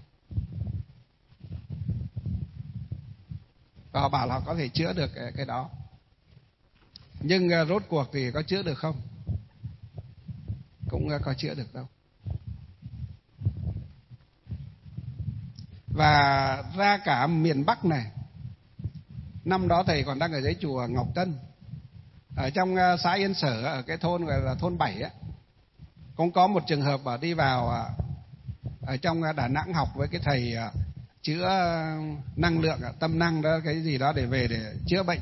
Và họ bảo là họ có thể chữa được cái đó. Nhưng rốt cuộc thì có chữa được không? Cũng có chữa được đâu. Và ra cả miền Bắc này, năm đó thầy còn đang ở dưới chùa Ngọc Tân, ở trong xã Yên Sở, ở cái thôn gọi là thôn 7 á, cũng có một trường hợp đi vào ở trong Đà Nẵng học với cái thầy chữa năng lượng, tâm năng đó, cái gì đó để về để chữa bệnh.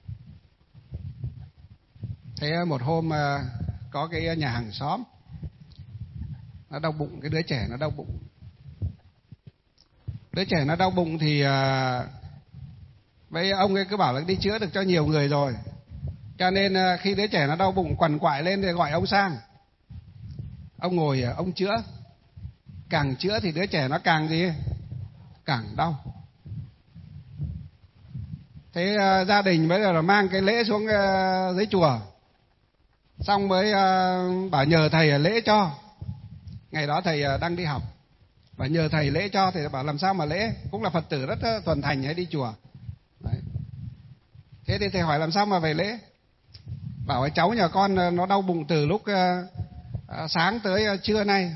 Thế một hôm có cái nhà hàng xóm nó đau bụng, cái đứa trẻ nó đau bụng. Đứa trẻ nó đau bụng thì mấy ông ấy cứ bảo là đi chữa được cho nhiều người rồi, cho nên khi đứa trẻ nó đau bụng quằn quại lên thì gọi ông sang. Ông ngồi ông chữa, càng chữa thì đứa trẻ nó càng gì, càng đau. Thế gia đình bây giờ là mang cái lễ xuống dưới chùa, xong mới bảo nhờ thầy lễ cho. Ngày đó thầy đang đi học, và nhờ thầy lễ cho. Thầy bảo làm sao mà lễ, cũng là Phật tử rất thuần thành hay đi chùa. Đấy. Thế thì thầy hỏi làm sao mà về lễ. Bảo cháu nhà con nó đau bụng từ lúc sáng tới trưa nay,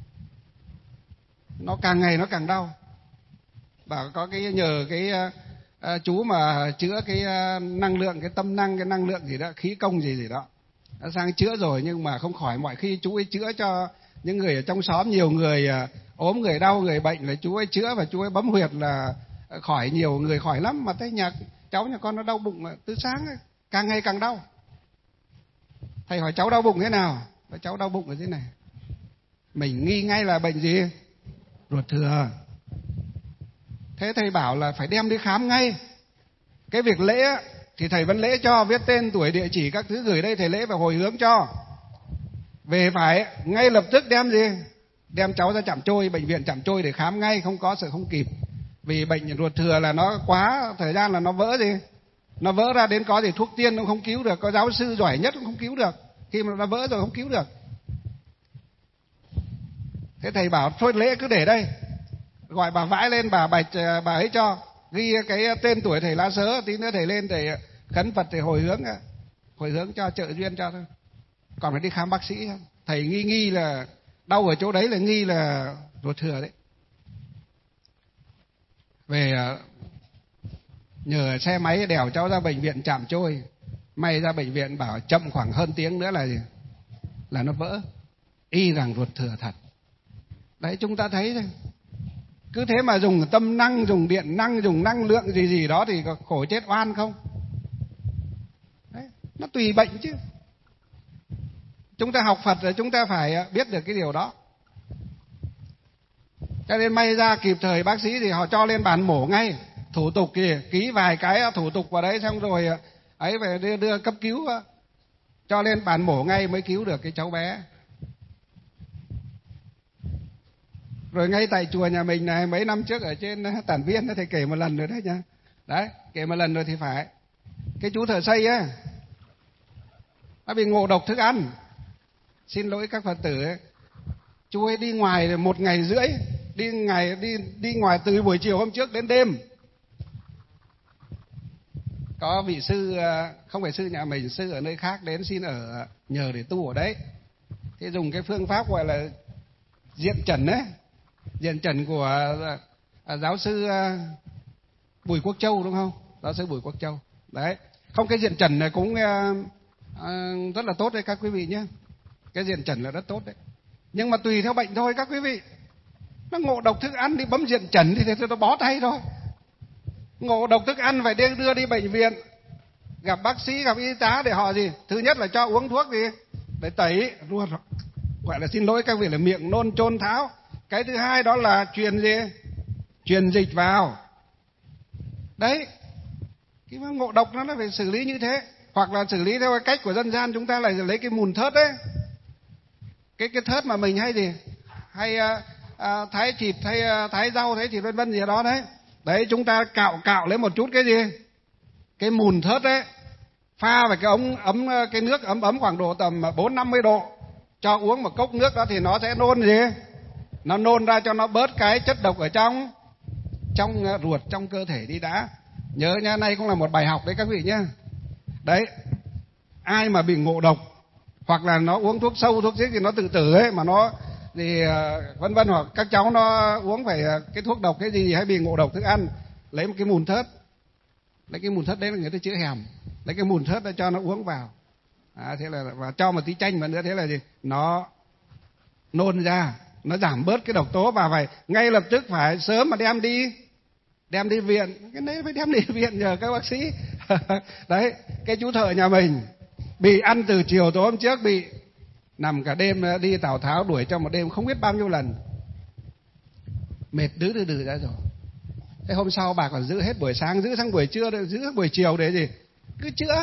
nó càng ngày nó càng đau. Bảo có cái nhờ cái chú mà chữa cái năng lượng, cái tâm năng, cái năng lượng gì đó, khí công gì đó, nó sang chữa rồi nhưng mà không khỏi. Mọi khi chú ấy chữa cho những người ở trong xóm, nhiều người ốm, người đau, người bệnh là chú ấy chữa, và chú ấy bấm huyệt là khỏi, nhiều người khỏi lắm. Mà thấy cháu nhà con nó đau bụng từ sáng càng ngày càng đau. Thầy hỏi cháu đau bụng thế nào? Cháu đau bụng ở thế này. Mình nghi ngay là bệnh gì? Ruột thừa. Thế thầy bảo là phải đem đi khám ngay. Cái việc lễ thì thầy vẫn lễ cho, viết tên, tuổi, địa chỉ các thứ gửi đây, thầy lễ và hồi hướng cho. Về phải ngay lập tức đem gì? Đem cháu ra Trạm Trôi, bệnh viện Trạm Trôi để khám ngay, không có sợ không kịp. Vì bệnh ruột thừa là nó quá thời gian là nó vỡ gì? Nó vỡ ra đến có gì thuốc tiên cũng không cứu được, có giáo sư giỏi nhất cũng không cứu được. Khi mà nó vỡ rồi không cứu được. Thế thầy bảo thôi lễ cứ để đây, gọi bà Vãi lên, bà ấy cho ghi cái tên tuổi thầy lá sớ, tí nữa thầy lên thầy khấn Phật thầy hồi hướng cho, trợ duyên cho thôi. Còn phải đi khám bác sĩ. Thầy nghi là đau ở chỗ đấy, là nghi là ruột thừa đấy. Về nhờ xe máy đèo cháu ra bệnh viện Trạm Trôi. May ra bệnh viện bảo chậm khoảng hơn tiếng nữa là gì? Là nó vỡ. Y rằng ruột thừa thật. Đấy, chúng ta thấy thôi. Cứ thế mà dùng tâm năng, dùng điện năng, dùng năng lượng gì đó thì có khổ chết oan không? Đấy, nó tùy bệnh chứ. Chúng ta học Phật rồi chúng ta phải biết được cái điều đó. Cho nên may ra kịp thời bác sĩ thì họ cho lên bàn mổ ngay. Thủ tục thì ký vài cái thủ tục vào đấy, xong rồi ấy về đưa cấp cứu, cho lên bàn mổ ngay mới cứu được cái cháu bé. Rồi ngay tại chùa nhà mình này, mấy năm trước ở trên Tản Viên, thầy kể một lần rồi đấy nha. Đấy, kể một lần rồi thì phải. Cái chú thợ xây á, nó bị ngộ độc thức ăn. Xin lỗi các Phật tử ấy. Chú ấy đi ngoài 1 ngày rưỡi, đi ngoài từ buổi chiều hôm trước đến đêm. Có vị sư, không phải sư nhà mình, sư ở nơi khác đến xin ở nhờ để tu ở đấy. Thế dùng cái phương pháp gọi là diện trần ấy, diện trần của giáo sư Bùi Quốc Châu, đúng không? Giáo sư Bùi Quốc Châu. Đấy, không, cái diện trần này cũng rất là tốt đấy các quý vị nhé. Cái diện trần là rất tốt đấy. Nhưng mà tùy theo bệnh thôi các quý vị. Nó ngộ độc thức ăn đi bấm diện trần thì nó bó tay thôi. Ngộ độc thức ăn phải đưa đi bệnh viện, gặp bác sĩ, gặp y tá để họ gì? Thứ nhất là cho uống thuốc gì? Để tẩy ruột, gọi là xin lỗi các vị là miệng nôn chôn tháo. Cái thứ hai đó là truyền gì? Truyền dịch vào. Đấy. Cái ngộ độc nó phải xử lý như thế. Hoặc là xử lý theo cái cách của dân gian, chúng ta lại lấy cái mùn thớt đấy. Cái thớt mà mình hay gì? Hay thái thịt, hay thái rau, thái thịt vân vân gì đó đấy. Đấy, chúng ta cạo lấy một chút cái gì? Cái mùn thớt đấy. Pha vào cái ống ấm, cái nước ấm khoảng độ tầm 4-50 độ. Cho uống một cốc nước đó thì nó sẽ nôn gì? Nó nôn ra cho nó bớt cái chất độc ở trong ruột, trong cơ thể đi đã. Nhớ nha, nay cũng là một bài học đấy các vị nhé. Đấy, ai mà bị ngộ độc hoặc là nó uống thuốc sâu, thuốc giết thì nó tự tử ấy, mà nó thì vân vân, hoặc các cháu nó uống phải cái thuốc độc cái gì hay bị ngộ độc thức ăn, lấy một cái mùn thớt, lấy cái mùn thớt đấy là người ta chữa hèm, lấy cái mùn thớt để cho nó uống vào, thế là và cho một tí chanh vào nữa, thế là gì? Nó nôn ra, nó giảm bớt cái độc tố, và phải ngay lập tức phải sớm mà đem đi viện. Cái đấy phải đem đi viện nhờ các bác sĩ. Đấy, cái chú thợ nhà mình bị ăn từ chiều tối hôm trước, bị nằm cả đêm, đi Tào Tháo đuổi trong một đêm không biết bao nhiêu lần, mệt đứ ra rồi. Thế hôm sau bà còn giữ hết buổi sáng, giữ sang buổi trưa, giữ sang buổi chiều để gì? Cứ chữa.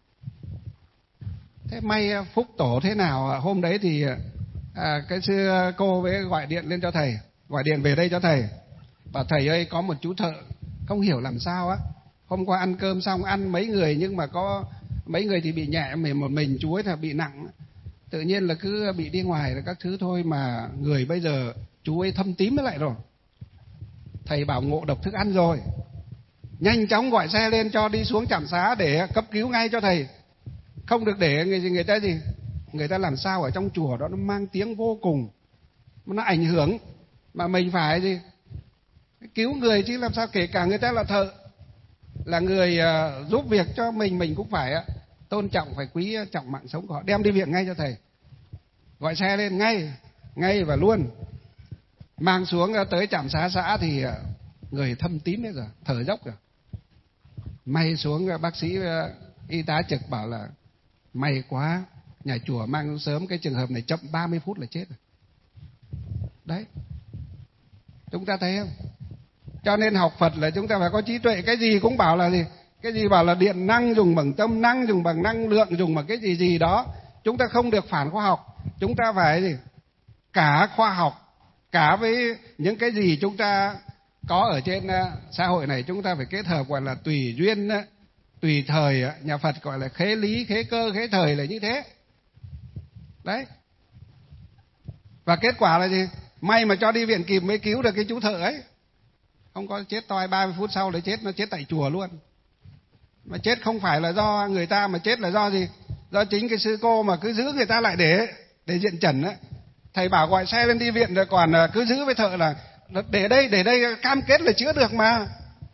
Thế may phúc tổ thế nào, hôm đấy thì cái sư cô với gọi điện lên cho thầy, gọi điện về đây cho thầy, bảo thầy ơi có một chú thợ không hiểu làm sao á, hôm qua ăn cơm xong, ăn mấy người nhưng mà có mấy người thì bị nhẹ, một mình chú ấy là bị nặng, tự nhiên là cứ bị đi ngoài là các thứ thôi, mà người bây giờ chú ấy thâm tím lại rồi. Thầy bảo ngộ độc thức ăn rồi, nhanh chóng gọi xe lên cho đi xuống trạm xá để cấp cứu ngay cho thầy, không được để người ta gì, người ta làm sao ở trong chùa đó nó mang tiếng vô cùng, nó ảnh hưởng, mà mình phải gì cứu người chứ làm sao, kể cả người ta là thợ, là người giúp việc cho mình cũng phải tôn trọng, phải quý trọng mạng sống của họ. Đem đi viện ngay cho thầy, gọi xe lên ngay và luôn, mang xuống tới trạm xá xã thì người thâm tím hết rồi, thở dốc rồi. May xuống bác sĩ y tá trực bảo là may quá, nhà chùa mang xuống sớm, cái trường hợp này chậm 30 phút là chết rồi. Đấy, chúng ta thấy không? Cho nên học Phật là chúng ta phải có trí tuệ. Cái gì cũng bảo là gì? Cái gì bảo là điện năng dùng bằng tâm, năng dùng bằng năng lượng, dùng bằng cái gì gì đó. Chúng ta không được phản khoa học. Chúng ta phải gì? Cả khoa học, cả với những cái gì chúng ta có ở trên xã hội này, chúng ta phải kết hợp, gọi là tùy duyên, tùy thời. Nhà Phật gọi là khế lý, khế cơ, khế thời là như thế. Đấy. Và kết quả là gì? May mà cho đi viện kịp mới cứu được cái chú thợ ấy. Không có chết toi 30 phút sau lại chết, nó chết tại chùa luôn. Mà chết không phải là do người ta, mà chết là do gì? Do chính cái sư cô mà cứ giữ người ta lại để diện trần ấy. Thầy bảo gọi xe lên đi viện rồi còn cứ giữ với thợ là để đây cam kết là chữa được mà.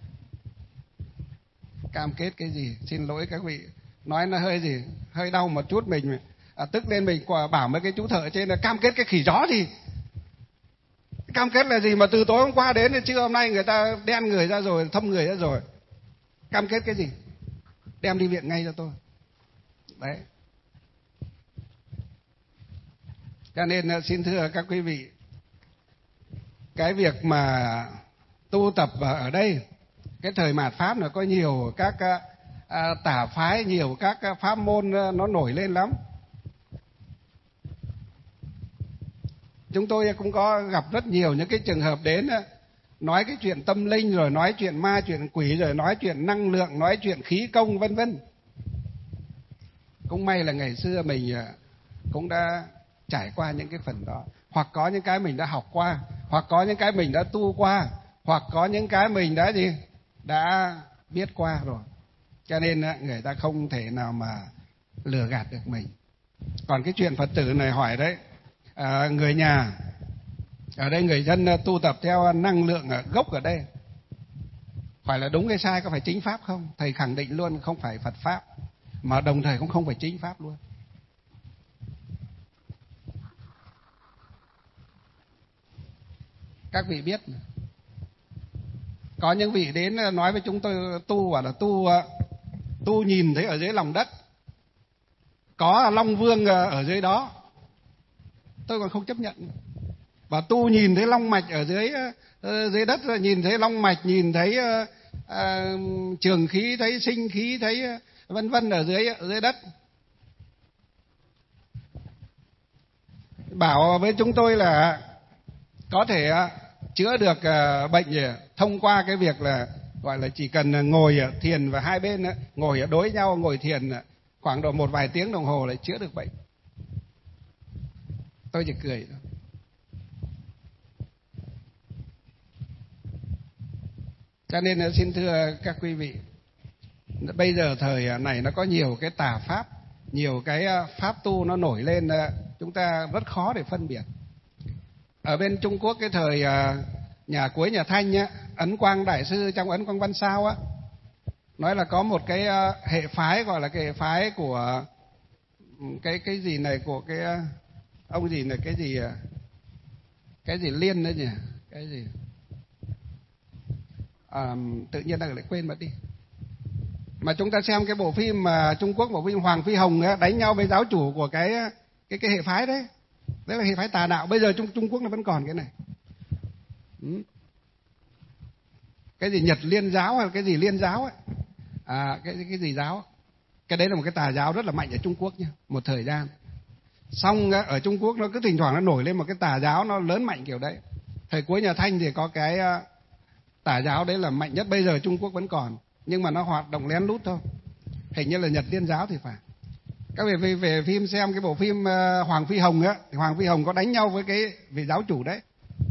Cam kết cái gì? Xin lỗi các vị, nói nó hơi gì, hơi đau một chút mình tức lên mình bảo mấy cái chú thợ trên là cam kết cái khỉ gió gì. Cam kết là gì mà từ tối hôm qua đến trưa hôm nay người ta đen người ra rồi, thâm người ra rồi. Cam kết cái gì? Đem đi viện ngay cho tôi. Đấy. Cho nên xin thưa các quý vị, cái việc mà tu tập ở đây, cái thời mạt Pháp là có nhiều các tà phái, nhiều các pháp môn nó nổi lên lắm. Chúng tôi cũng có gặp rất nhiều những cái trường hợp đến nói cái chuyện tâm linh, rồi nói chuyện ma, chuyện quỷ, rồi nói chuyện năng lượng, nói chuyện khí công, vân vân. Cũng may là ngày xưa mình cũng đã trải qua những cái phần đó, hoặc có những cái mình đã học qua, hoặc có những cái mình đã tu qua, hoặc có những cái mình đã biết qua rồi. Cho nên người ta không thể nào mà lừa gạt được mình. Còn cái chuyện Phật tử này hỏi đấy, người nhà ở đây, người dân tu tập theo năng lượng gốc ở đây, phải là đúng hay sai, có phải chính pháp không? Thầy khẳng định luôn không phải Phật pháp, mà đồng thời cũng không phải chính pháp luôn. Các vị biết, có những vị đến nói với chúng tôi tu, bảo là tu nhìn thấy ở dưới lòng đất có Long Vương ở dưới đó, tôi còn không chấp nhận. Và tu nhìn thấy long mạch ở dưới đất, nhìn thấy long mạch, nhìn thấy trường khí, thấy sinh khí, thấy vân vân ở dưới đất. Bảo với chúng tôi là có thể chữa được bệnh thông qua cái việc là gọi là chỉ cần ngồi thiền, và hai bên ngồi đối nhau, ngồi thiền khoảng độ một vài tiếng đồng hồ là chữa được bệnh. Tôi chỉ cười thôi. Cho nên xin thưa các quý vị, bây giờ thời này nó có nhiều cái tà pháp, nhiều cái pháp tu nó nổi lên, chúng ta rất khó để phân biệt. Ở bên Trung Quốc cái thời cuối nhà Thanh á, Ấn Quang Đại Sư trong Ấn Quang Văn Sao á, nói là có một cái hệ phái, gọi là cái hệ phái của cái gì này, của cái ông gì này, cái gì Liên đấy nhỉ, cái gì tự nhiên đang lại quên mất đi. Mà chúng ta xem cái bộ phim mà Trung Quốc, bộ phim Hoàng Phi Hồng ấy, đánh nhau với giáo chủ của cái hệ phái đấy, đấy là hệ phái tà đạo. Bây giờ Trung Quốc nó vẫn còn cái này. Cái gì Nhật Liên giáo hay cái gì Liên giáo ấy, cái gì giáo, cái đấy là một cái tà giáo rất là mạnh ở Trung Quốc nha, một thời gian. Xong ở Trung Quốc nó cứ thỉnh thoảng nó nổi lên một cái tà giáo nó lớn mạnh kiểu đấy. Thời cuối nhà Thanh thì có cái tà giáo đấy là mạnh nhất, bây giờ Trung Quốc vẫn còn, nhưng mà nó hoạt động lén lút thôi. Hình như là Nhật Liên giáo thì phải. Các vị về phim xem cái bộ phim Hoàng Phi Hồng á, Hoàng Phi Hồng có đánh nhau với cái vị giáo chủ đấy.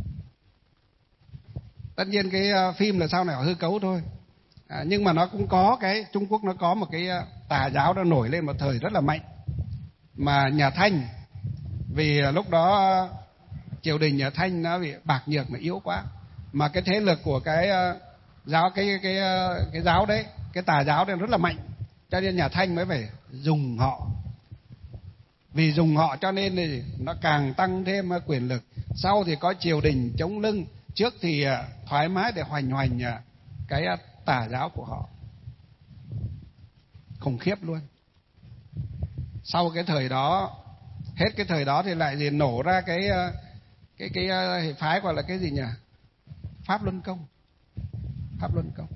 Tất nhiên cái phim là sau này họ hư cấu thôi, nhưng mà nó cũng có cái Trung Quốc nó có một cái tà giáo đã nổi lên một thời rất là mạnh. Mà nhà Thanh, vì lúc đó triều đình nhà Thanh nó bị bạc nhược mà yếu quá, mà cái thế lực của cái giáo cái giáo đấy, cái tà giáo đấy rất là mạnh, cho nên nhà Thanh mới phải dùng họ. Vì dùng họ cho nên thì nó càng tăng thêm quyền lực. Sau thì có triều đình chống lưng, trước thì thoải mái để hoành cái tà giáo của họ. Khủng khiếp luôn. Sau cái thời đó, hết cái thời đó thì lại nổ ra cái hệ phái gọi là cái gì nhỉ? Pháp Luân Công. Pháp Luân Công.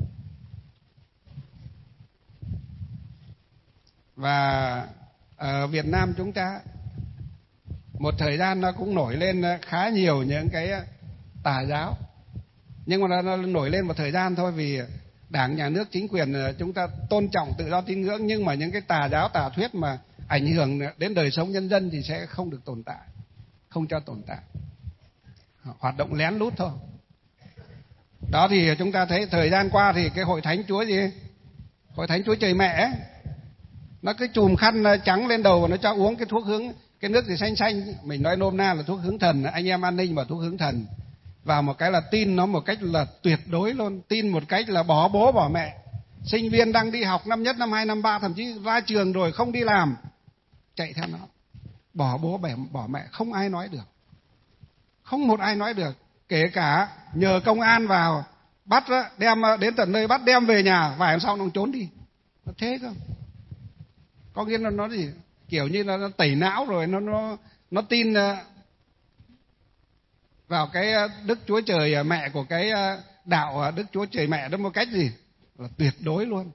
Và ở Việt Nam chúng ta một thời gian nó cũng nổi lên khá nhiều những cái tà giáo, nhưng mà nó nổi lên một thời gian thôi, vì Đảng, Nhà nước, chính quyền chúng ta tôn trọng tự do tín ngưỡng, nhưng mà những cái tà giáo, tà thuyết mà ảnh hưởng đến đời sống nhân dân thì sẽ không được tồn tại, không cho tồn tại, hoạt động lén lút thôi. Đó thì chúng ta thấy thời gian qua thì cái hội thánh Chúa gì? Hội thánh Chúa Trời Mẹ ấy, nó cứ chùm khăn trắng lên đầu và nó cho uống cái thuốc hướng, cái nước gì xanh xanh, mình nói nôm na là thuốc hướng thần, anh em an ninh mà thuốc hướng thần. Và một cái là tin nó một cách là tuyệt đối luôn, tin một cách là bỏ bố bỏ mẹ. Sinh viên đang đi học năm nhất, năm 2, năm 3, thậm chí ra trường rồi không đi làm, chạy theo nó, bỏ bố bỏ mẹ, không ai nói được, không một ai nói được. Kể cả nhờ công an vào bắt, đem đến tận nơi bắt, đem về nhà, vài hôm sau nó trốn đi. Nó thế cơ. Có nghĩa là nó gì? Kiểu như là nó tẩy não rồi, nó tin vào cái Đức Chúa Trời Mẹ của cái đạo Đức Chúa Trời Mẹ đó một cách gì? Là tuyệt đối luôn.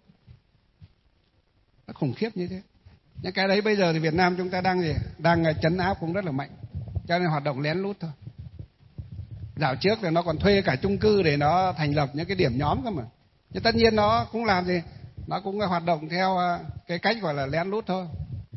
Nó khủng khiếp như thế. Những cái đấy bây giờ thì Việt Nam chúng ta đang gì? Đang trấn áp cũng rất là mạnh. Cho nên hoạt động lén lút thôi. Dạo trước thì nó còn thuê cả chung cư để nó thành lập những cái điểm nhóm cơ mà. Nhưng tất nhiên nó cũng làm gì? Nó cũng hoạt động theo cái cách gọi là lén lút thôi.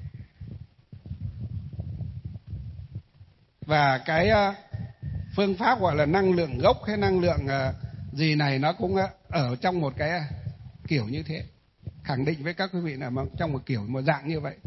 Và cái phương pháp gọi là năng lượng gốc hay năng lượng gì này nó cũng ở trong một cái kiểu như thế. Khẳng định với các quý vị là trong một kiểu, một dạng như vậy.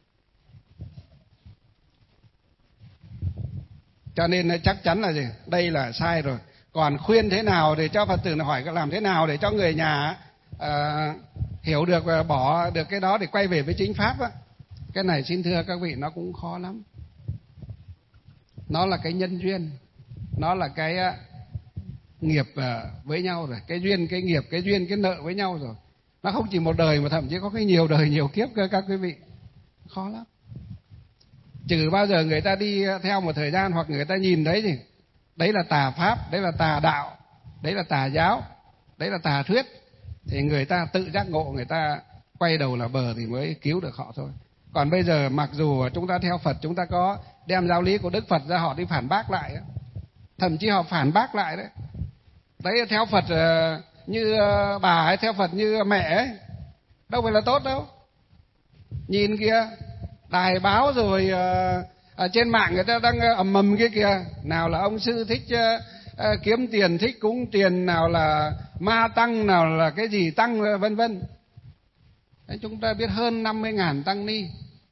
Cho nên chắc chắn là gì? Đây là sai rồi. Còn khuyên thế nào để cho Phật tử hỏi làm thế nào để cho người nhà hiểu được và bỏ được cái đó để quay về với chính pháp á. Cái này xin thưa các vị nó cũng khó lắm. Nó là cái nhân duyên, nó là cái nghiệp với nhau rồi, cái duyên, cái nghiệp, cái duyên, cái nợ với nhau rồi. Nó không chỉ một đời mà thậm chí có cái nhiều đời, nhiều kiếp cơ các quý vị. Khó lắm. Trừ bao giờ người ta đi theo một thời gian hoặc người ta nhìn thấy gì? Đấy là tà pháp, đấy là tà đạo, đấy là tà giáo, đấy là tà thuyết, thì người ta tự giác ngộ, người ta quay đầu là bờ thì mới cứu được họ thôi. Còn bây giờ mặc dù chúng ta theo Phật, chúng ta có đem giáo lý của Đức Phật ra, họ đi phản bác lại ấy. Thậm chí họ phản bác lại đấy. Đấy, theo Phật như bà ấy, theo Phật như mẹ ấy, đâu phải là tốt đâu. Nhìn kìa, đài báo rồi ở trên mạng người ta đang ầm ầm kia kìa, nào là ông sư thích kiếm tiền, thích cúng tiền, nào là ma tăng, nào là cái gì tăng, vân vân. Đấy, chúng ta biết hơn 50.000 tăng ni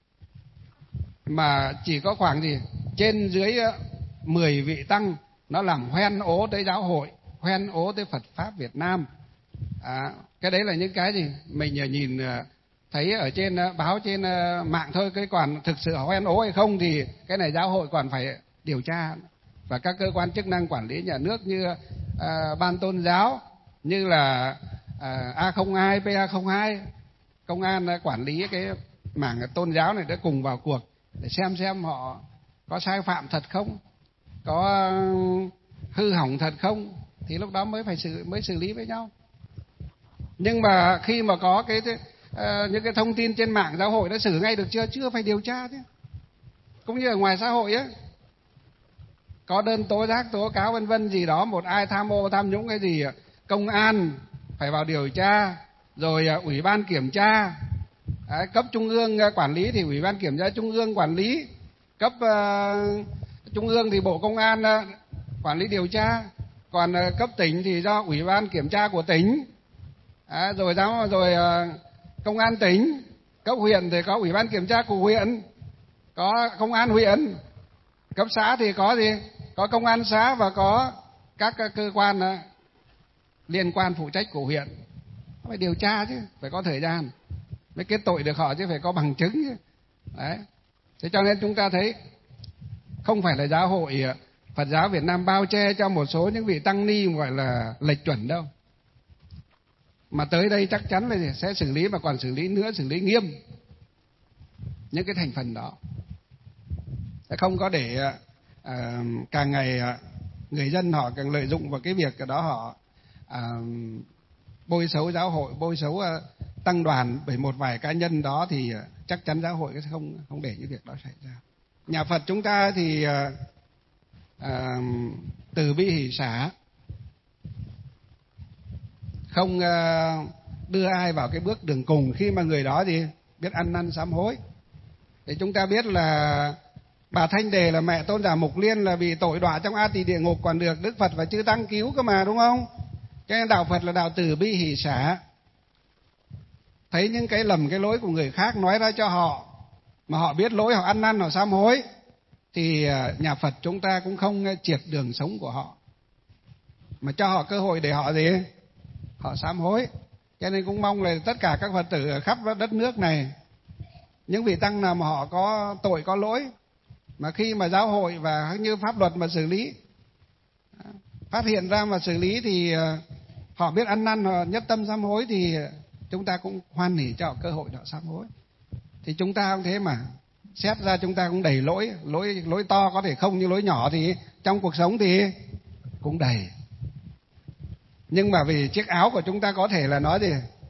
mà chỉ có khoảng gì trên dưới 10 vị tăng nó làm hoen ố tới giáo hội, hoen ố tới Phật pháp Việt Nam. Cái đấy là những cái gì mình nhìn thấy ở trên báo, trên mạng thôi. Cái còn thực sự hoen ố hay không thì cái này giáo hội còn phải điều tra, và các cơ quan chức năng quản lý nhà nước như ban tôn giáo, như là A02, PA02, công an quản lý cái mảng tôn giáo này đã cùng vào cuộc để xem họ có sai phạm thật không, có hư hỏng thật không, thì lúc đó mới xử lý với nhau. Nhưng mà khi mà có những cái thông tin trên mạng giáo hội đã xử ngay được chưa phải điều tra chứ. Cũng như ở ngoài xã hội á, có đơn tố giác, tố cáo vân vân gì đó, một ai tham ô tham nhũng cái gì, công an phải vào điều tra, rồi ủy ban kiểm tra, cấp trung ương quản lý thì ủy ban kiểm tra trung ương quản lý, cấp trung ương thì bộ công an quản lý điều tra, còn cấp tỉnh thì do ủy ban kiểm tra của tỉnh, rồi công an tỉnh, cấp huyện thì có ủy ban kiểm tra của huyện, có công an huyện, cấp xã thì có gì, có công an xã và có các cơ quan liên quan phụ trách của huyện. Phải điều tra chứ, phải có thời gian mới kết tội được họ chứ, phải có bằng chứng chứ. Đấy. Thế cho nên chúng ta thấy không phải là giáo hội Phật giáo Việt Nam bao che cho một số những vị tăng ni gọi là lệch chuẩn đâu. Mà tới đây chắc chắn là sẽ xử lý, mà còn xử lý nữa, xử lý nghiêm. những cái thành phần đó. Sẽ không có để càng ngày người dân họ càng lợi dụng vào cái việc đó, họ bôi xấu giáo hội, bôi xấu tăng đoàn bởi một vài cá nhân đó, thì chắc chắn giáo hội sẽ không để những việc đó xảy ra. Nhà Phật chúng ta thì từ bi hỷ xả, không đưa ai vào cái bước đường cùng khi mà người đó gì biết ăn năn sám hối. Thì chúng ta biết là bà Thanh Đề là mẹ Tôn giả Mục Liên là vì tội đọa trong A Tỳ địa ngục, còn được Đức Phật và chư tăng cứu cơ mà, đúng không? Cho nên đạo Phật là đạo từ bi hỷ xả. Thấy những cái lầm cái lỗi của người khác nói ra cho họ, mà họ biết lỗi, họ ăn năn, họ sám hối, thì nhà Phật chúng ta cũng không triệt đường sống của họ, mà cho họ cơ hội để họ gì? Họ sám hối. Cho nên cũng mong là tất cả các Phật tử ở khắp đất nước này, những vị tăng nào mà họ có tội có lỗi, mà khi mà giáo hội và như pháp luật mà xử lý, phát hiện ra mà xử lý, thì họ biết ăn năn, họ nhất tâm sám hối, thì chúng ta cũng hoan hỉ cho họ cơ hội họ sám hối. Thì chúng ta cũng thế mà, xét ra chúng ta cũng đầy lỗi to có thể không, nhưng lỗi nhỏ thì trong cuộc sống thì cũng đầy. Nhưng mà vì chiếc áo của chúng ta có thể là nó gì,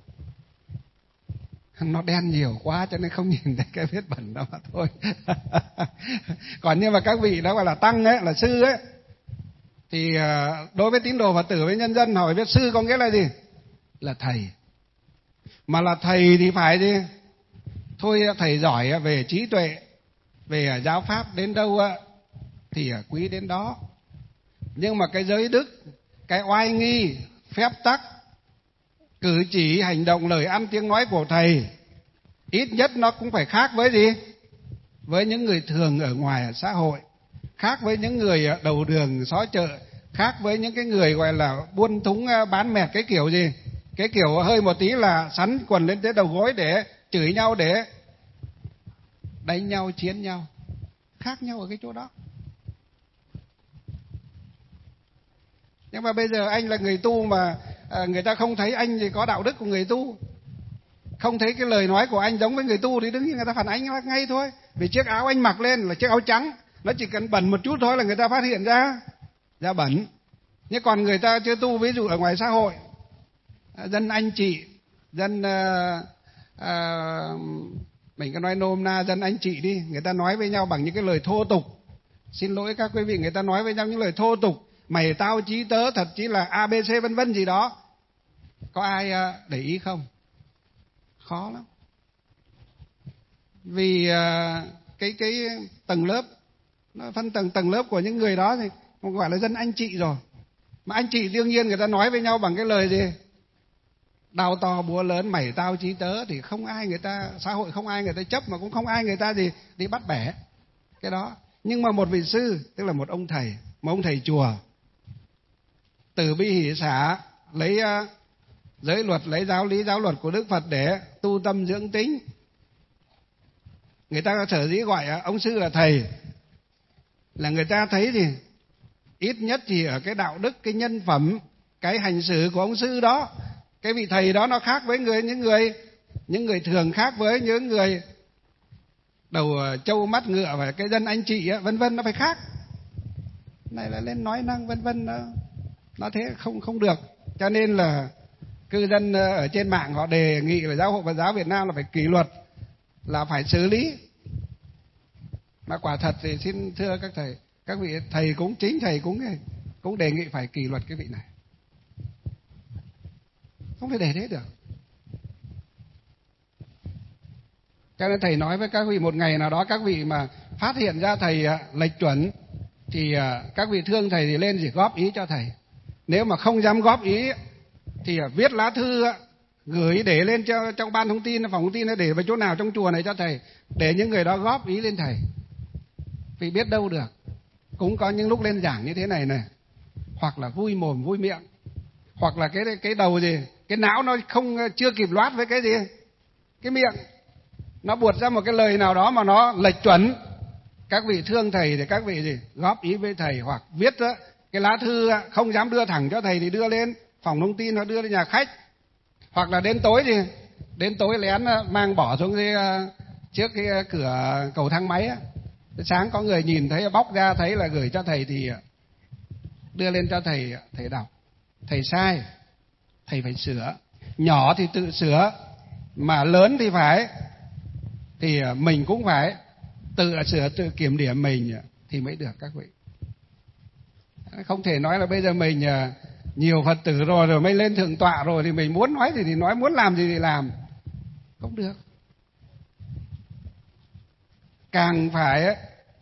nó đen nhiều quá cho nên không nhìn thấy cái vết bẩn đó mà thôi. Còn nhưng mà các vị đó gọi là tăng ấy, là sư ấy, thì đối với tín đồ Phật tử, với nhân dân, họ phải biết sư có nghĩa là gì? Là thầy. Mà là thầy thì phải gì? Thôi thầy giỏi về trí tuệ, về giáo pháp đến đâu thì quý đến đó. Nhưng mà cái giới đức, cái oai nghi, phép tắc, cử chỉ, hành động, lời ăn, tiếng nói của thầy, ít nhất nó cũng phải khác với gì? Với những người thường ở ngoài xã hội, khác với những người đầu đường xó chợ, khác với những cái người gọi là buôn thúng bán mẹt, cái kiểu gì? Cái kiểu hơi một tí là sắn quần lên tới đầu gối để chửi nhau, để đánh nhau, chiến nhau. Khác nhau ở cái chỗ đó. Nhưng mà bây giờ anh là người tu mà người ta không thấy anh thì có đạo đức của người tu, không thấy cái lời nói của anh giống với người tu, thì đương nhiên người ta phản ánh ngay thôi. Vì chiếc áo anh mặc lên là chiếc áo trắng, nó chỉ cần bẩn một chút thôi là người ta phát hiện ra bẩn. Nhưng còn người ta chưa tu, ví dụ ở ngoài xã hội, dân anh chị, dân mình có nói nôm na dân anh chị đi, người ta nói với nhau bằng những cái lời thô tục. Xin lỗi các quý vị, người ta nói với nhau những lời thô tục, mày tao chí tớ, thật chí là ABC vân vân gì đó. Có ai để ý không? Khó lắm. Vì cái tầng lớp, nó phân tầng lớp của những người đó thì gọi là dân anh chị rồi. Mà anh chị đương nhiên người ta nói với nhau bằng cái lời gì? Đao to búa lớn, mày tao chí tớ, thì không ai người ta, xã hội không ai người ta chấp, mà cũng không ai người ta gì đi bắt bẻ cái đó. Nhưng mà một vị sư, tức là một ông thầy chùa, từ bi hỷ xả, lấy giới luật, lấy giáo lý giáo luật của Đức Phật để tu tâm dưỡng tính. Người ta sở dĩ gọi ông sư là thầy, là người ta thấy thì ít nhất thì ở cái đạo đức, cái nhân phẩm, cái hành xử của ông sư đó, cái vị thầy đó nó khác với những người thường, khác với những người đầu trâu mắt ngựa và cái dân anh chị vân vân, nó phải khác. Này là lên nói năng vân vân, nó thế không được. Cho nên là cư dân ở trên mạng họ đề nghị là giáo hội Phật giáo Việt Nam là phải kỷ luật, là phải xử lý. Mà quả thật thì xin thưa các thầy, các vị thầy cũng chính thầy cũng đề nghị phải kỷ luật cái vị này, không thể để thế được. Cho nên thầy nói với các vị, một ngày nào đó các vị mà phát hiện ra thầy lệch chuẩn thì các vị thương thầy thì lên chỉ góp ý cho thầy. Nếu mà không dám góp ý thì viết lá thư gửi để lên trong ban thông tin, phòng thông tin, để vào chỗ nào trong chùa này cho thầy, để những người đó góp ý lên thầy. Vì biết đâu được, cũng có những lúc lên giảng như thế này, hoặc là vui mồm vui miệng, hoặc là cái đầu gì, cái não nó chưa kịp loát với cái gì, cái miệng nó buột ra một cái lời nào đó mà nó lệch chuẩn. Các vị thương thầy thì các vị gì góp ý với thầy, hoặc viết cái lá thư không dám đưa thẳng cho thầy thì đưa lên phòng thông tin, hoặc đưa lên nhà khách, hoặc là đến tối lén mang bỏ xuống trước cái cửa cầu thang máy á, sáng có người nhìn thấy bóc ra thấy là gửi cho thầy thì đưa lên cho thầy, thầy đọc. Thầy sai, thầy phải sửa. Nhỏ thì tự sửa, mà lớn thì phải, thì mình cũng phải tự sửa, tự kiểm điểm mình thì mới được các vị. Không thể nói là bây giờ mình nhiều Phật tử rồi mới lên thượng tọa rồi thì mình muốn nói gì thì nói, muốn làm gì thì làm. Không được. Càng phải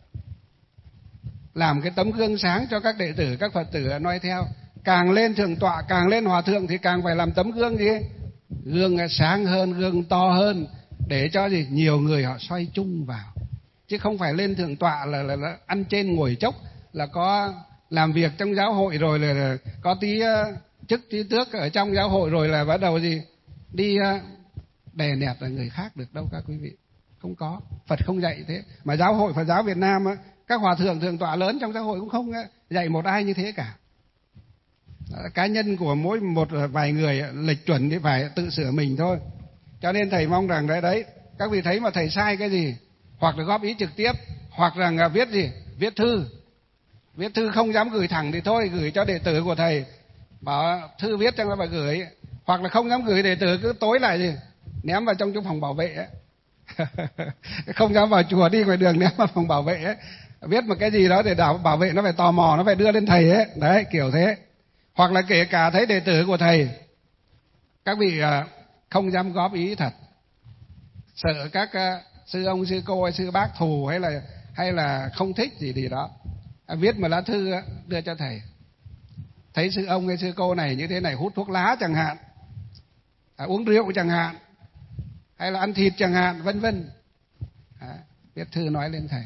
làm cái tấm gương sáng cho các đệ tử, các Phật tử noi theo. Càng lên thượng tọa, càng lên hòa thượng thì càng phải làm tấm gương gì? Gương sáng hơn, gương to hơn, để cho gì? Nhiều người họ xoay chung vào. Chứ không phải lên thượng tọa là ăn trên ngồi chốc, là có làm việc trong giáo hội rồi là có tí chức tí tước ở trong giáo hội rồi là bắt đầu gì? Đi đè nẹt là người khác được đâu các quý vị. Không có, Phật không dạy thế. Mà giáo hội Phật giáo Việt Nam các hòa thượng thượng tọa lớn trong giáo hội cũng không dạy một ai như thế cả. Cá nhân của mỗi một vài người lệch chuẩn thì phải tự sửa mình thôi. Cho nên thầy mong rằng đấy các vị thấy mà thầy sai cái gì, hoặc là góp ý trực tiếp, hoặc là viết gì, viết thư không dám gửi thẳng thì thôi, gửi cho đệ tử của thầy, bảo thư viết cho nó phải gửi. Hoặc là không dám gửi đệ tử cứ tối lại gì, ném vào trong phòng bảo vệ ấy. Không dám vào chùa, đi ngoài đường ném vào phòng bảo vệ ấy. Viết một cái gì đó để bảo vệ nó phải tò mò, nó phải đưa lên thầy ấy. Đấy, kiểu thế. Hoặc là kể cả thấy đệ tử của thầy, các vị không dám góp ý thật, sợ các sư ông, sư cô hay sư bác thù hay là không thích gì thì đó, viết một lá thư đưa cho thầy. Thấy sư ông hay sư cô này như thế này, hút thuốc lá chẳng hạn, uống rượu chẳng hạn, hay là ăn thịt chẳng hạn, vân vân, viết thư nói lên thầy.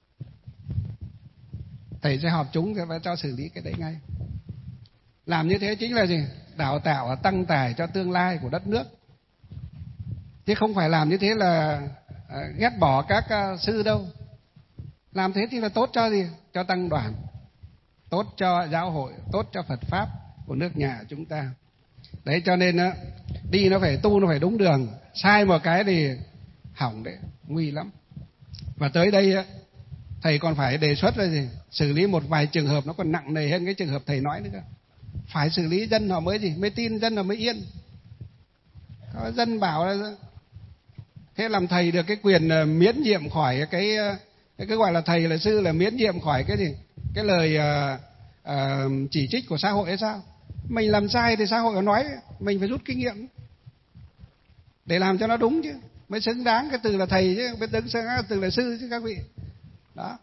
Thầy sẽ họp chúng và cho xử lý cái đấy ngay. Làm như thế chính là gì? Đào tạo tăng tài cho tương lai của đất nước. Chứ không phải làm như thế là ghét bỏ các sư đâu. Làm thế thì là tốt cho gì? Cho tăng đoàn, tốt cho giáo hội, tốt cho Phật Pháp của nước nhà chúng ta. Đấy, cho nên đi nó phải tu, nó phải đúng đường. Sai một cái thì hỏng đấy, nguy lắm. Và tới đây thầy còn phải đề xuất là gì? Xử lý một vài trường hợp nó còn nặng nề hơn cái trường hợp thầy nói nữa cơ. Phải xử lý dân họ mới gì? Mới tin, dân họ mới yên. Có dân bảo là thế làm thầy được cái quyền miễn nhiệm khỏi cái gọi là thầy là sư là miễn nhiệm khỏi cái gì? Cái lời chỉ trích của xã hội hay sao? Mình làm sai thì xã hội họ nói, mình phải rút kinh nghiệm để làm cho nó đúng chứ, mới xứng đáng cái từ là thầy chứ, mới xứng đáng cái từ là sư chứ các vị. Đó.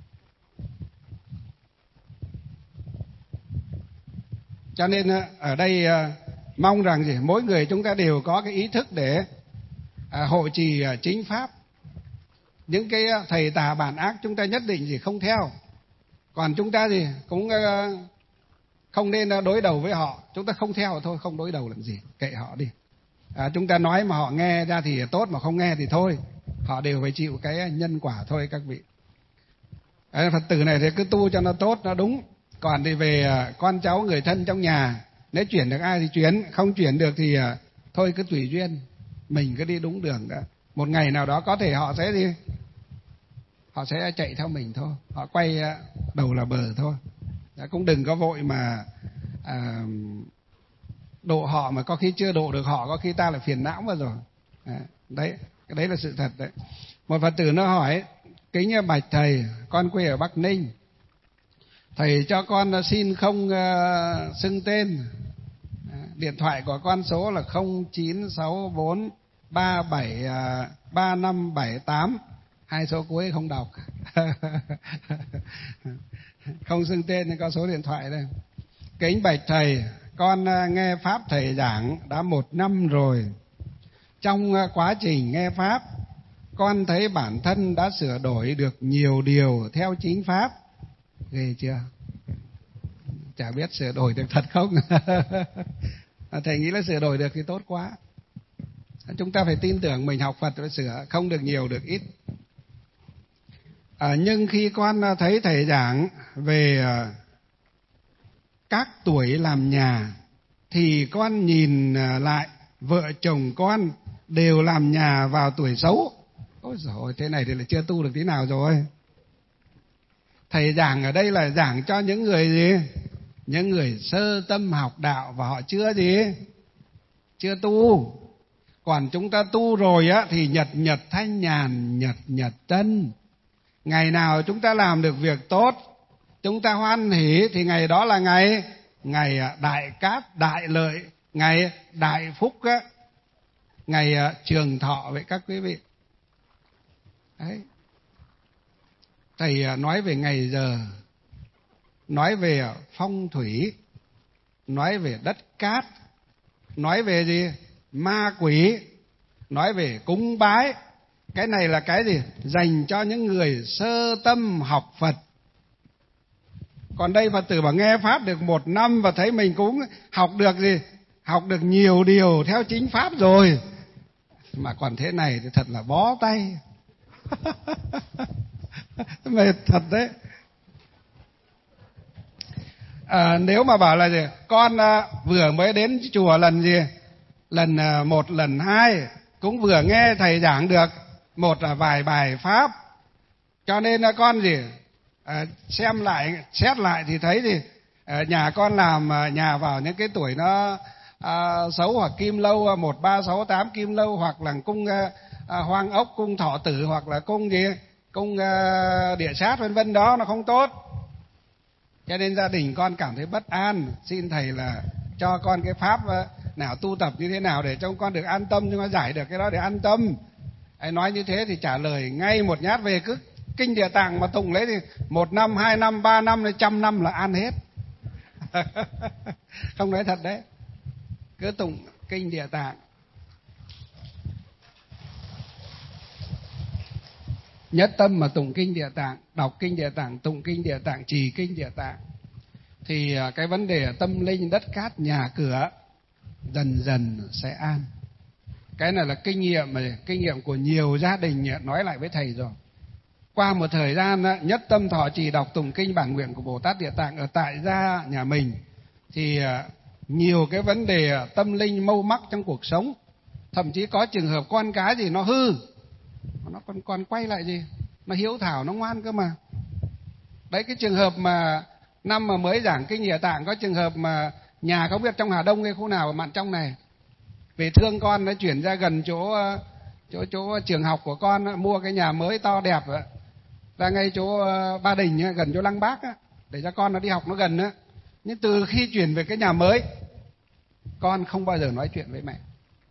Cho nên ở đây mong rằng gì? Mỗi người chúng ta đều có cái ý thức để hộ trì chính pháp. Những cái thầy tà bản ác chúng ta nhất định gì không theo. Còn chúng ta gì cũng không nên đối đầu với họ. Chúng ta không theo thôi, không đối đầu làm gì, kệ họ đi. Chúng ta nói mà họ nghe ra thì tốt, mà không nghe thì thôi. Họ đều phải chịu cái nhân quả thôi các vị. Phật tử này thì cứ tu cho nó tốt, nó đúng. Còn thì về con cháu, người thân trong nhà, nếu chuyển được ai thì chuyển, không chuyển được thì thôi cứ tùy duyên. Mình cứ đi đúng đường đó. Một ngày nào đó có thể họ sẽ đi, họ sẽ chạy theo mình thôi, họ quay đầu là bờ thôi. Cũng đừng có vội mà độ họ mà có khi chưa độ được họ, có khi ta là phiền não vào rồi. Đấy, cái đấy là sự thật đấy. Một Phật tử nó hỏi: kính bạch thầy, con quê ở Bắc Ninh, thầy cho con xin không xưng tên. Điện thoại của con số là 0964373578, hai số cuối không đọc. Không xưng tên nên có số điện thoại đây. Kính bạch thầy, con nghe pháp thầy giảng đã 1 năm rồi. Trong quá trình nghe pháp, con thấy bản thân đã sửa đổi được nhiều điều theo chính pháp. Ghê chưa? Chả biết sửa đổi được thật không. Thầy nghĩ là sửa đổi được thì tốt quá. Chúng ta phải tin tưởng mình học Phật phải sửa, không được nhiều được ít. Nhưng khi con thấy thầy giảng về các tuổi làm nhà, thì con nhìn lại vợ chồng con đều làm nhà vào tuổi xấu. Ôi giời ơi, thế này thì lại chưa tu được tí nào rồi. Thầy giảng ở đây là giảng cho những người gì? Những người sơ tâm học đạo và họ chưa gì? Chưa tu. Còn chúng ta tu rồi á thì nhật nhật thanh nhàn, nhật nhật tân. Ngày nào chúng ta làm được việc tốt, chúng ta hoan hỉ thì ngày đó là ngày đại cát đại lợi, ngày đại phúc á, ngày trường thọ với các quý vị. Đấy. Thầy nói về ngày giờ, nói về phong thủy, nói về đất cát, nói về gì? Ma quỷ, nói về cúng bái. Cái này là cái gì? Dành cho những người sơ tâm học Phật. Còn đây Phật tử bảo nghe Pháp được 1 năm và thấy mình cũng học được gì? Học được nhiều điều theo chính Pháp rồi. Mà còn thế này thì thật là bó tay. Mệt thật đấy. Nếu mà bảo là gì? Con vừa mới đến chùa lần gì? Lần 1, lần 2 cũng vừa nghe thầy giảng được một là vài bài Pháp. Cho nên là con gì? Xem lại, xét lại thì thấy gì? Nhà con làm nhà vào những cái tuổi nó xấu, hoặc kim lâu 1, 3, 6, 8 kim lâu, hoặc là cung hoang ốc, cung thọ tử, hoặc là cung gì? Cung địa sát vân vân, đó nó không tốt. Cho nên gia đình con cảm thấy bất an. Xin thầy là cho con cái pháp nào tu tập như thế nào để cho con được an tâm, nhưng mà giải được cái đó để an tâm. Nói như thế thì trả lời ngay một nhát về cứ kinh Địa Tạng mà tụng lấy thì 1 năm, 2 năm, 3 năm, 100 năm là an hết. Không nói thật đấy. Cứ tụng kinh Địa Tạng. Nhất tâm mà tụng kinh Địa Tạng, đọc kinh Địa Tạng, tụng kinh Địa Tạng, trì kinh Địa Tạng, thì cái vấn đề tâm linh, đất cát, nhà cửa dần dần sẽ an. Cái này là kinh nghiệm của nhiều gia đình nói lại với thầy rồi. Qua một thời gian nhất tâm thọ trì đọc tụng kinh bản nguyện của Bồ Tát Địa Tạng ở tại gia nhà mình, thì nhiều cái vấn đề tâm linh mâu mắc trong cuộc sống. Thậm chí có trường hợp con cái gì nó hư, nó còn quay lại gì, nó hiếu thảo, nó ngoan cơ mà. Đấy, cái trường hợp mà năm mà mới giảng kinh Địa Tạng, có trường hợp mà nhà không biết trong Hà Đông hay khu nào ở Mạn Trong này, vì thương con nó chuyển ra gần chỗ trường học của con, mua cái nhà mới to đẹp ra ngay chỗ Ba Đình, gần chỗ Lăng Bác để cho con nó đi học nó gần á. Nhưng từ khi chuyển về cái nhà mới, con không bao giờ nói chuyện với mẹ.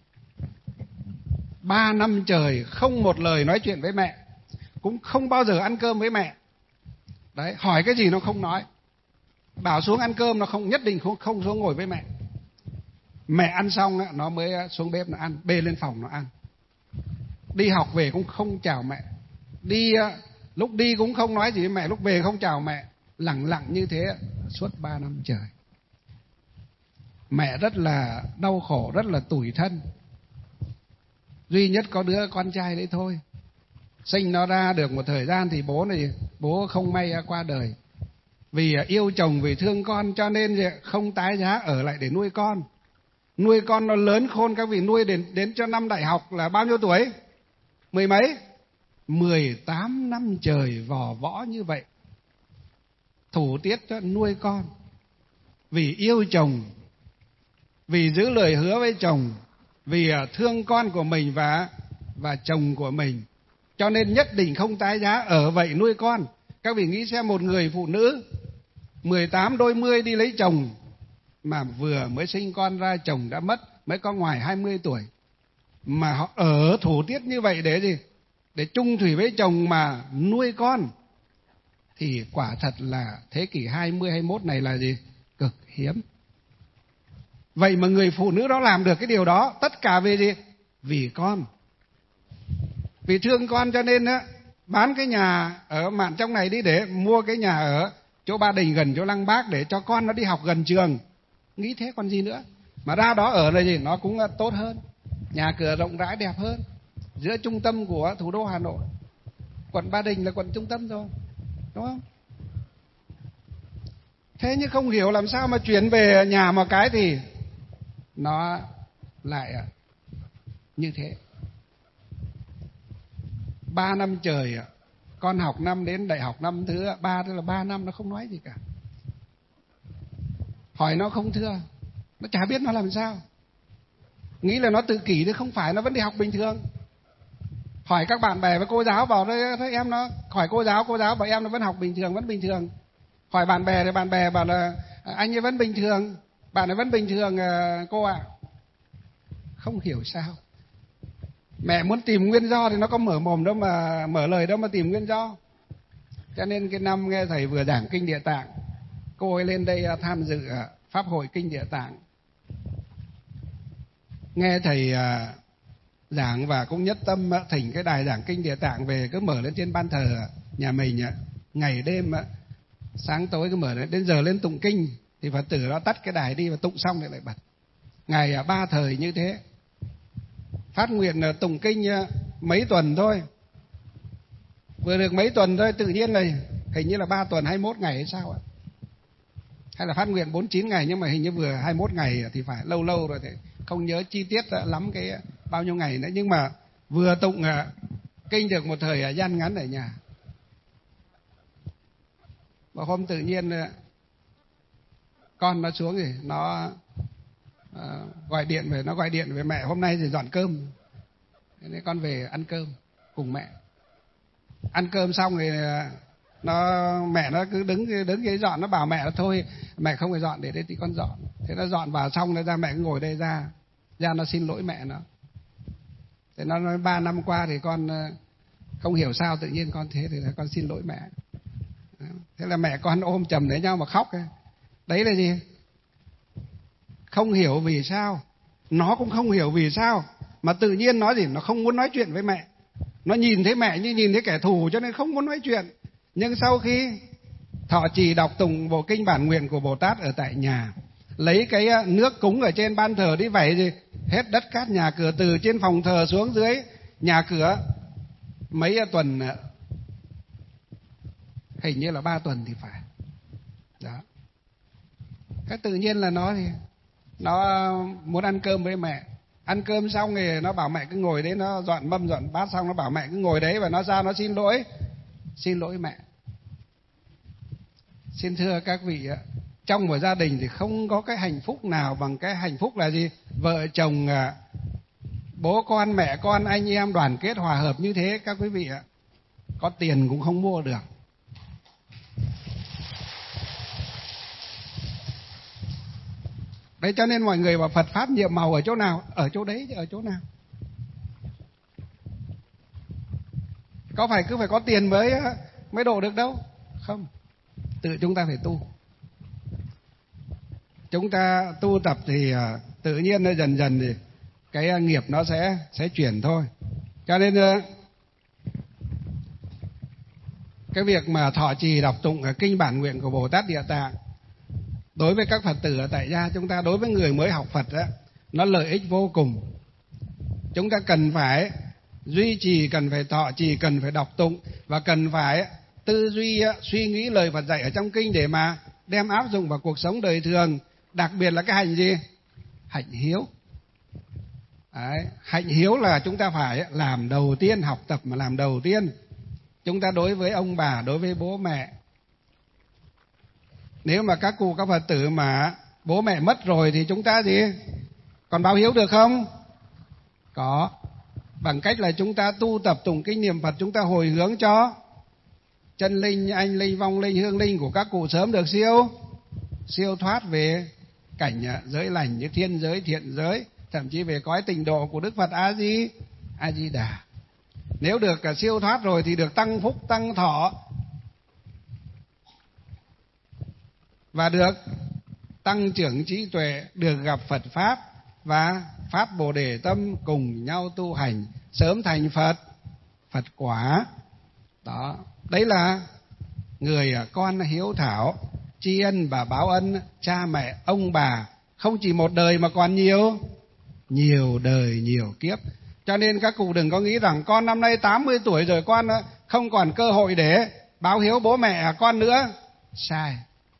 3 năm trời không một lời nói chuyện với mẹ, cũng không bao giờ ăn cơm với mẹ. Đấy, hỏi cái gì nó không nói, bảo xuống ăn cơm nó không, nhất định không xuống ngồi với mẹ. Mẹ ăn xong nó mới xuống bếp nó ăn, bê lên phòng nó ăn. Đi học về cũng không chào mẹ, lúc đi cũng không nói gì với mẹ, lúc về không chào mẹ, lẳng lặng như thế suốt 3 năm trời. Mẹ rất là đau khổ, rất là tủi thân. Duy nhất có đứa con trai đấy thôi. Sinh nó ra được một thời gian thì bố không may qua đời. Vì yêu chồng, vì thương con cho nên không tái giá ở lại để nuôi con. Nuôi con nó lớn khôn, các vị, nuôi đến cho năm đại học là bao nhiêu tuổi? 10 mấy? 18 năm trời vò võ như vậy. Thủ tiết cho nuôi con. Vì yêu chồng, vì giữ lời hứa với chồng, vì thương con của mình và chồng của mình, cho nên nhất định không tái giá ở vậy nuôi con. Các vị nghĩ xem, một người phụ nữ 18 đôi mươi đi lấy chồng, mà vừa mới sinh con ra chồng đã mất, mới có ngoài 20 tuổi, mà họ ở thủ tiết như vậy để gì? Để chung thủy với chồng mà nuôi con, thì quả thật là thế kỷ 20, 21 này là gì? Cực hiếm. Vậy mà người phụ nữ đó làm được cái điều đó, tất cả vì gì? Vì con. Vì thương con cho nên bán cái nhà ở Mạn Trong này đi để mua cái nhà ở chỗ Ba Đình gần chỗ Lăng Bác để cho con nó đi học gần trường. Nghĩ thế còn gì nữa. Mà ra đó ở là gì? Nó cũng tốt hơn, nhà cửa rộng rãi đẹp hơn, giữa trung tâm của thủ đô Hà Nội. Quận Ba Đình là quận trung tâm rồi, đúng không? Thế nhưng không hiểu làm sao mà chuyển về nhà một cái thì nó lại như thế. 3 năm trời con học năm đến đại học năm thứ 3, tức là 3 năm nó không nói gì cả. Hỏi nó không thưa, nó chả biết nó làm sao. Nghĩ là nó tự kỷ chứ không phải, nó vẫn đi học bình thường. Hỏi các bạn bè với cô giáo bảo thấy em nó, hỏi cô giáo bảo em nó vẫn học bình thường, vẫn bình thường. Hỏi bạn bè thì bạn bè bảo là anh ấy vẫn bình thường, bạn ấy vẫn bình thường cô ạ. Không hiểu sao. Mẹ muốn tìm nguyên do thì nó có mở mồm đâu mà, mở lời đâu mà tìm nguyên do. Cho nên cái năm nghe thầy vừa giảng Kinh Địa Tạng, cô ấy lên đây tham dự Pháp hội Kinh Địa Tạng. Nghe thầy giảng và cũng nhất tâm thỉnh cái đài giảng Kinh Địa Tạng về, cứ mở lên trên ban thờ nhà mình, ngày đêm sáng tối cứ mở lên, đến giờ lên tụng kinh thì Phật tử đó tắt cái đài đi và tụng xong thì lại bật. Ngày 3 thời như thế. Phát nguyện tụng kinh mấy tuần thôi, vừa được mấy tuần thôi, tự nhiên này hình như là 3 tuần 21 ngày hay sao ạ, hay là phát nguyện 49 ngày, nhưng mà hình như vừa 21 ngày thì phải, lâu lâu rồi thì không nhớ chi tiết lắm cái bao nhiêu ngày nữa. Nhưng mà vừa tụng kinh được một thời gian ngắn ở nhà. Và hôm tự nhiên con nó xuống thì nó gọi điện về mẹ, hôm nay thì dọn cơm, nên con về ăn cơm cùng mẹ. Ăn cơm xong thì mẹ nó cứ đứng ghế dọn, nó bảo mẹ là thôi mẹ không phải dọn, để đây thì con dọn. Thế nó dọn vào xong rồi ra, mẹ cứ ngồi đây, ra nó xin lỗi mẹ nó. Thế nó nói 3 năm qua thì con không hiểu sao tự nhiên con thế, thì là con xin lỗi mẹ. Thế là mẹ con ôm chầm lấy nhau mà khóc. Đấy là gì? Không hiểu vì sao, nó cũng không hiểu vì sao mà tự nhiên nó gì, nó không muốn nói chuyện với mẹ. Nó nhìn thấy mẹ như nhìn thấy kẻ thù cho nên không muốn nói chuyện. Nhưng sau khi thọ trì đọc tụng bộ kinh bản nguyện của Bồ Tát ở tại nhà, lấy cái nước cúng ở trên ban thờ đi vẩy gì hết đất cát nhà cửa, từ trên phòng thờ xuống dưới nhà cửa, mấy tuần, hình như là 3 tuần thì phải đó. Cái tự nhiên là nó muốn ăn cơm với mẹ. Ăn cơm xong thì nó bảo mẹ cứ ngồi đấy, nó dọn mâm dọn bát xong nó bảo mẹ cứ ngồi đấy, và nó ra nó xin lỗi mẹ. Xin thưa các vị, trong một gia đình thì không có cái hạnh phúc nào bằng cái hạnh phúc là gì? Vợ chồng, bố con, mẹ con, anh em đoàn kết hòa hợp như thế các quý vị ạ. Có tiền cũng không mua được. Đấy, cho nên mọi người bảo Phật Pháp nhiệm màu ở chỗ nào? Ở chỗ đấy chứ ở chỗ nào? Có phải cứ phải có tiền mới độ được đâu. Không. Tự chúng ta phải tu. Chúng ta tu tập thì tự nhiên nó dần dần thì cái nghiệp nó sẽ chuyển thôi. Cho nên cái việc mà thọ trì đọc tụng kinh bản nguyện của Bồ Tát Địa Tạng, đối với các Phật tử ở tại gia chúng ta, đối với người mới học Phật đó, nó lợi ích vô cùng. Chúng ta cần phải duy trì, cần phải thọ trì, cần phải đọc tụng, và cần phải tư duy, suy nghĩ lời Phật dạy ở trong kinh để mà đem áp dụng vào cuộc sống đời thường. Đặc biệt là cái hành gì? Hạnh hiếu. Đấy, hạnh hiếu là chúng ta phải làm đầu tiên, học tập mà làm đầu tiên. Chúng ta đối với ông bà, đối với bố mẹ. Nếu mà các cụ các Phật tử mà bố mẹ mất rồi thì chúng ta gì? Còn báo hiếu được không? Có. Bằng cách là chúng ta tu tập tụng kinh niệm Phật, chúng ta hồi hướng cho chân linh, anh linh, vong linh, hương linh của các cụ sớm được siêu thoát về cảnh giới lành như thiên giới, thiện giới, thậm chí về cõi tịnh độ của Đức Phật A Di Đà. Nếu được siêu thoát rồi thì được tăng phúc, tăng thọ, và được tăng trưởng trí tuệ, được gặp Phật Pháp và phát Bồ Đề tâm, cùng nhau tu hành, sớm thành Phật quả. Đó, đấy là người con hiếu thảo, tri ân và báo ân cha mẹ, ông bà, không chỉ một đời mà còn nhiều đời, nhiều kiếp. Cho nên các cụ đừng có nghĩ rằng con năm nay 80 tuổi rồi, con không còn cơ hội để báo hiếu bố mẹ con nữa. Sai.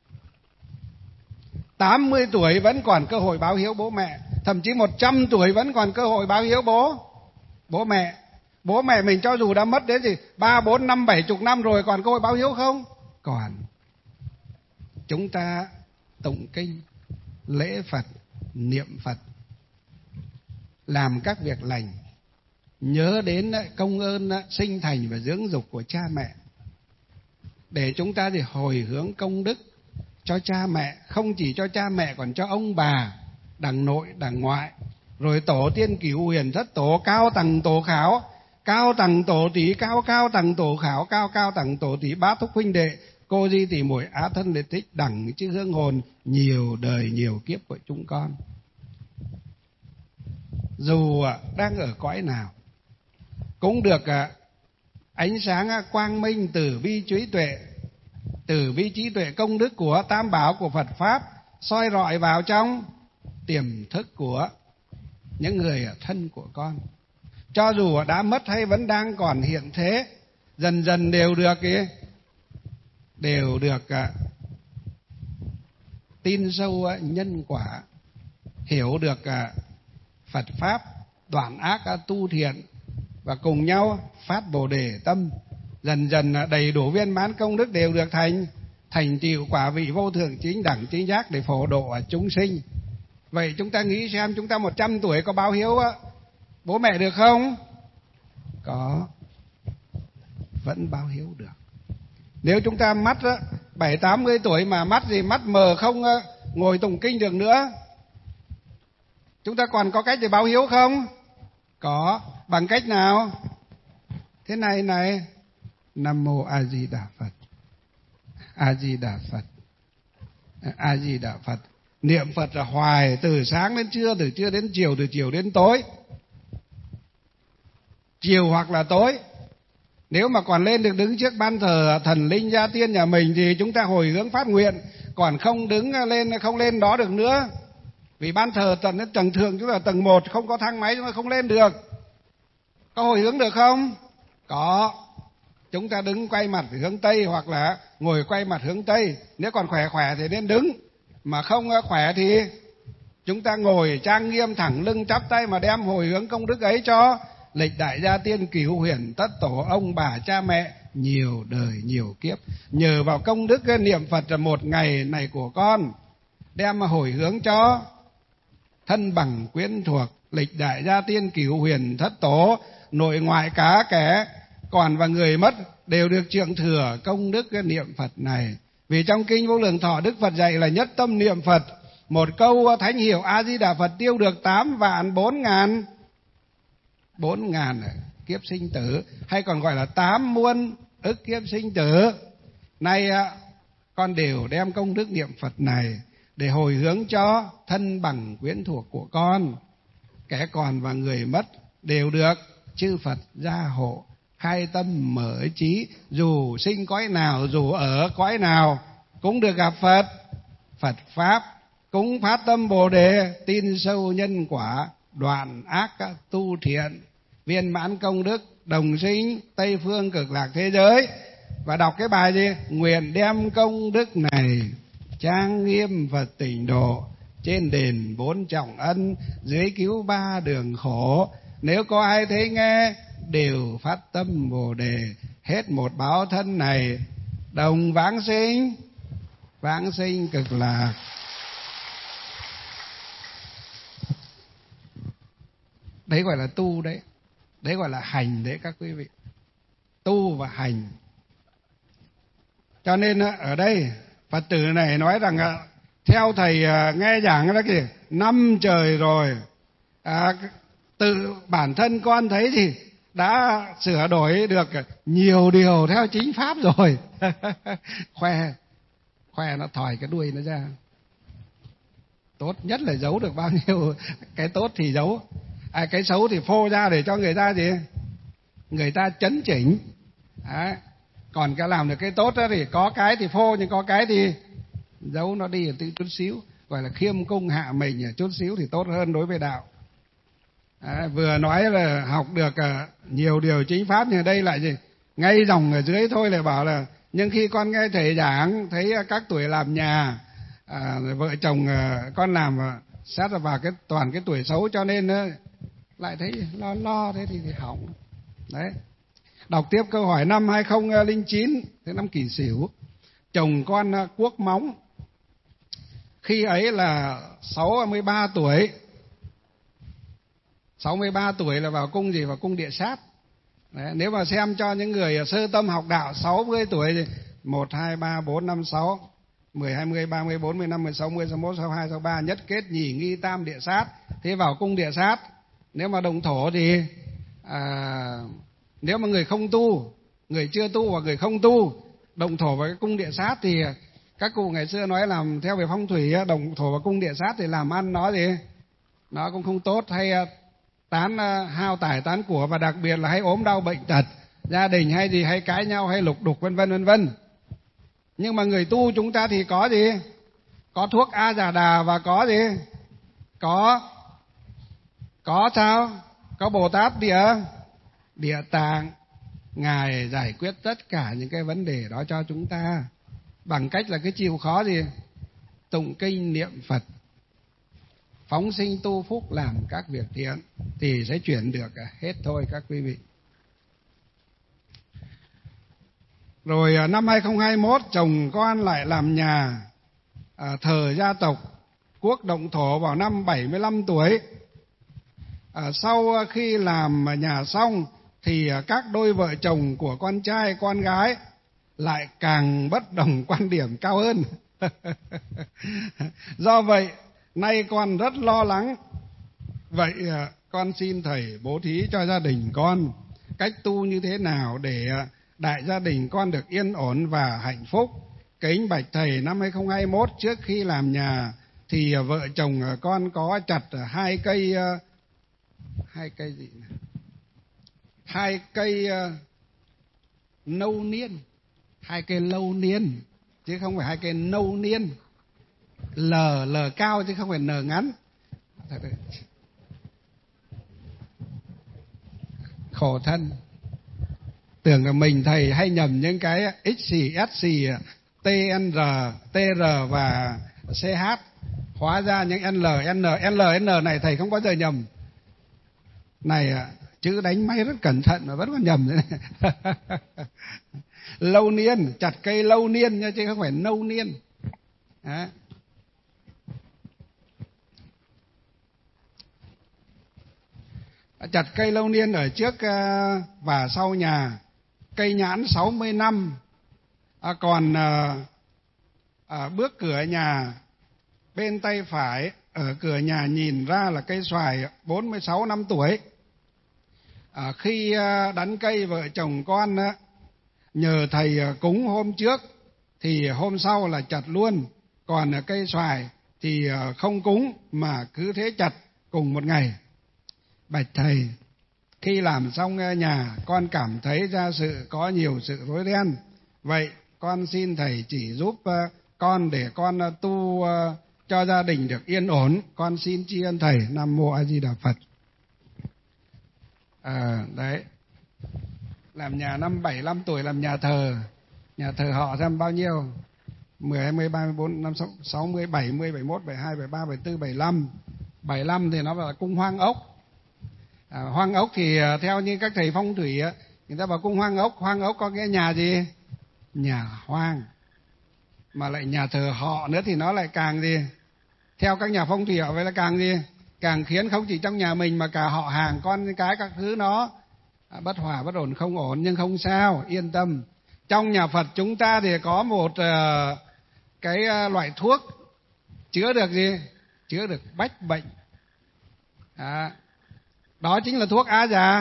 80 tuổi vẫn còn cơ hội báo hiếu bố mẹ, thậm chí 100 tuổi vẫn còn cơ hội báo hiếu bố mẹ. Bố mẹ mình cho dù đã mất đến 3, 4, 5, 70 năm rồi, còn cơ hội báo hiếu không? Còn. Chúng ta tụng kinh, lễ Phật, niệm Phật, làm các việc lành, nhớ đến công ơn sinh thành và dưỡng dục của cha mẹ, để chúng ta hồi hướng công đức cho cha mẹ, không chỉ cho cha mẹ còn cho ông bà, đằng nội đằng ngoại, rồi tổ tiên cửu huyền thất tổ, cao tầng tổ khảo, cao tầng tổ tỷ, cao cao tầng tổ khảo, cao cao tầng tổ tỷ, bá thúc huynh đệ, cô di tỷ muội, á thân liệt thích, đẳng chư hương hồn, nhiều đời nhiều kiếp của chúng con. Dù đang ở cõi nào cũng được ánh sáng quang minh từ bi trí tuệ, từ bi trí tuệ công đức của Tam Bảo của Phật Pháp soi rọi vào trong tiềm thức của những người thân của con. Cho dù đã mất hay vẫn đang còn hiện thế, dần dần đều được tin sâu nhân quả, hiểu được Phật Pháp, đoạn ác tu thiện, và cùng nhau phát Bồ Đề tâm, dần dần đầy đủ viên mãn công đức, đều được thành tựu quả vị vô thượng chính đẳng chính giác để phổ độ chúng sinh. Vậy chúng ta nghĩ xem, chúng ta 100 tuổi có báo hiếu bố mẹ được không? Có, vẫn báo hiếu được. Nếu chúng ta mắt 70-80 tuổi mà mắt mờ, không ngồi tụng kinh được nữa, chúng ta còn có cách để báo hiếu không? Có. Bằng cách nào? Thế này, Nam Mô A Di Đà Phật, A Di Đà Phật, A Di Đà Phật. Niệm Phật là hoài, từ sáng đến trưa, từ trưa đến chiều, từ chiều đến tối, chiều hoặc là tối. Nếu mà còn lên được đứng trước ban thờ thần linh gia tiên nhà mình thì chúng ta hồi hướng phát nguyện, còn không lên đó được nữa. Vì ban thờ tầng thường chúng ta tầng 1, không có thang máy, chúng ta không lên được. Có hồi hướng được không? Có. Chúng ta đứng quay mặt hướng Tây hoặc là ngồi quay mặt hướng Tây. Nếu còn khỏe thì nên đứng, mà không khỏe thì chúng ta ngồi trang nghiêm thẳng lưng chắp tay mà đem hồi hướng công đức ấy cho lịch đại gia tiên cửu huyền tất tổ, ông bà cha mẹ nhiều đời nhiều kiếp. Nhờ vào công đức niệm Phật là một ngày này của con, đem mà hồi hướng cho thân bằng quyến thuộc, lịch đại gia tiên cửu huyền thất tổ, nội ngoại cả kẻ còn và người mất đều được trượng thừa công đức niệm Phật này. Vì trong kinh Vô Lượng Thọ Đức Phật dạy là nhất tâm niệm Phật, một câu thánh hiệu A Di Đà Phật tiêu được 8.400.000 kiếp sinh tử, hay còn gọi là 8 muôn ức kiếp sinh tử. Nay con đều đem công đức niệm Phật này để hồi hướng cho thân bằng quyến thuộc của con, kẻ còn và người mất đều được chư Phật gia hộ, khai tâm mở trí, dù sinh cõi nào, dù ở cõi nào cũng được gặp Phật Pháp, cũng phát tâm Bồ Đề, tin sâu nhân quả, đoạn ác tu thiện, viên mãn công đức, đồng sinh Tây phương cực lạc thế giới. Và đọc cái bài gì? Nguyện đem công đức này trang nghiêm Phật tịnh độ, trên đền 4 trọng ân, dưới cứu 3 đường khổ. Nếu có ai thấy nghe đều phát tâm Bồ Đề, hết một báo thân này đồng vãng sinh cực lạc. Đấy gọi là tu đấy. Đấy gọi là hành đấy các quý vị. Tu và hành. Cho nên ở đây Phật tử này nói rằng theo thầy nghe giảng đó kìa, 5 trời rồi, tự bản thân con thấy thì đã sửa đổi được nhiều điều theo chính pháp rồi. khoe nó thòi cái đuôi nó ra. Tốt nhất là giấu được bao nhiêu cái tốt thì giấu, cái xấu thì phô ra để cho người ta người ta chấn chỉnh. Còn cái làm được cái tốt đó thì có cái thì phô, nhưng có cái thì giấu nó đi từ chút xíu, gọi là khiêm cung hạ mình chút xíu thì tốt hơn đối với đạo. Vừa nói là học được nhiều điều chính pháp, nhưng đây lại ngay dòng ở dưới thôi lại bảo là nhưng khi con nghe thầy giảng thấy các tuổi làm nhà, vợ chồng con làm sát vào toàn cái tuổi xấu, cho nên lại thấy lo thế thì hỏng. Đấy. Đọc tiếp câu hỏi năm 2009, thế năm Kỷ Sửu, chồng con Quốc Móng, khi ấy là 63 tuổi. 63 tuổi là vào cung gì? Vào cung Địa Sát. Đấy, nếu mà xem cho những người sơ tâm học đạo 60 tuổi thì 1, 2, 3, 4, 5, 6, 10, 20, 30, 40, 50, 60, 61, 62, 63, nhất kết nhì nghi tam địa sát. Thế vào cung địa sát. Nếu mà đồng thổ thì nếu mà người không tu, người chưa tu và người không tu, đồng thổ vào cái cung địa sát thì các cụ ngày xưa nói làm theo về phong thủy, đồng thổ vào cung địa sát thì làm ăn nó gì? Nó cũng không tốt, hay tán hao tài tán của, và đặc biệt là hay ốm đau bệnh tật, gia đình hay gì, hay cãi nhau, hay lục đục vân vân vân vân. Nhưng mà người tu chúng ta thì có gì? Có thuốc A Già Đà và có gì? Có sao? Có Bồ Tát Địa Tạng. Ngài giải quyết tất cả những cái vấn đề đó cho chúng ta bằng cách là cái chịu khó gì? Tụng kinh niệm Phật, phóng sinh tu phúc, làm các việc thiện thì sẽ chuyển được hết thôi các quý vị. Rồi năm 2021 chồng con lại làm nhà thờ gia tộc Quốc động thổ vào năm 75 tuổi. Sau khi làm nhà xong thì các đôi vợ chồng của con trai con gái lại càng bất đồng quan điểm cao hơn. Do vậy nay con rất lo lắng. Vậy con xin thầy bố thí cho gia đình con cách tu như thế nào để đại gia đình con được yên ổn và hạnh phúc. Kính bạch thầy, năm 2021 trước khi làm nhà thì vợ chồng con có chặt hai cây gì này? 2 cây nâu niên, 2 cây lâu niên chứ không phải 2 cây nâu niên. L cao chứ không phải N ngắn. Khổ thân. Tưởng là mình thầy hay nhầm những cái X, S, TN, TR và CH. Hóa ra những L này thầy không bao giờ nhầm. Này chữ đánh máy rất cẩn thận mà vẫn còn nhầm thế này. Lâu niên, chặt cây lâu niên nha, chứ không phải nâu niên. Đó. Chặt cây lâu niên ở trước và sau nhà. Cây nhãn 60 năm. Còn bước cửa nhà bên tay phải, ở cửa nhà nhìn ra là cây xoài 46 năm tuổi. Khi đắn cây vợ chồng con nhờ thầy cúng hôm trước thì hôm sau là chặt luôn. Còn cây xoài thì không cúng mà cứ thế chặt cùng một ngày. Bạch thầy, khi làm xong nhà con cảm thấy gia sự có nhiều sự rối ren. Vậy con xin thầy chỉ giúp con để con tu cho gia đình được yên ổn. Con xin tri ân thầy. Nam mô A Di Đà Phật. Đấy, làm nhà năm 75 tuổi làm nhà thờ họ xem bao nhiêu? 10, 20, 34, 5, 60, 70, 71, 72, 73, 74, 75. 75 thì nó là cung Hoang Ốc. Hoang Ốc thì theo như các thầy phong thủy người ta bảo cung Hoang Ốc có cái nhà gì? Nhà hoang. Mà lại nhà thờ họ nữa thì nó lại càng gì? Theo các nhà phong thủy họ vậy là càng gì? Càng khiến không chỉ trong nhà mình mà cả họ hàng con cái các thứ nó bất hòa bất ổn không ổn. Nhưng không sao, yên tâm. Trong nhà Phật chúng ta thì có một cái loại thuốc chữa được gì? Chữa được bách bệnh. Đó chính là thuốc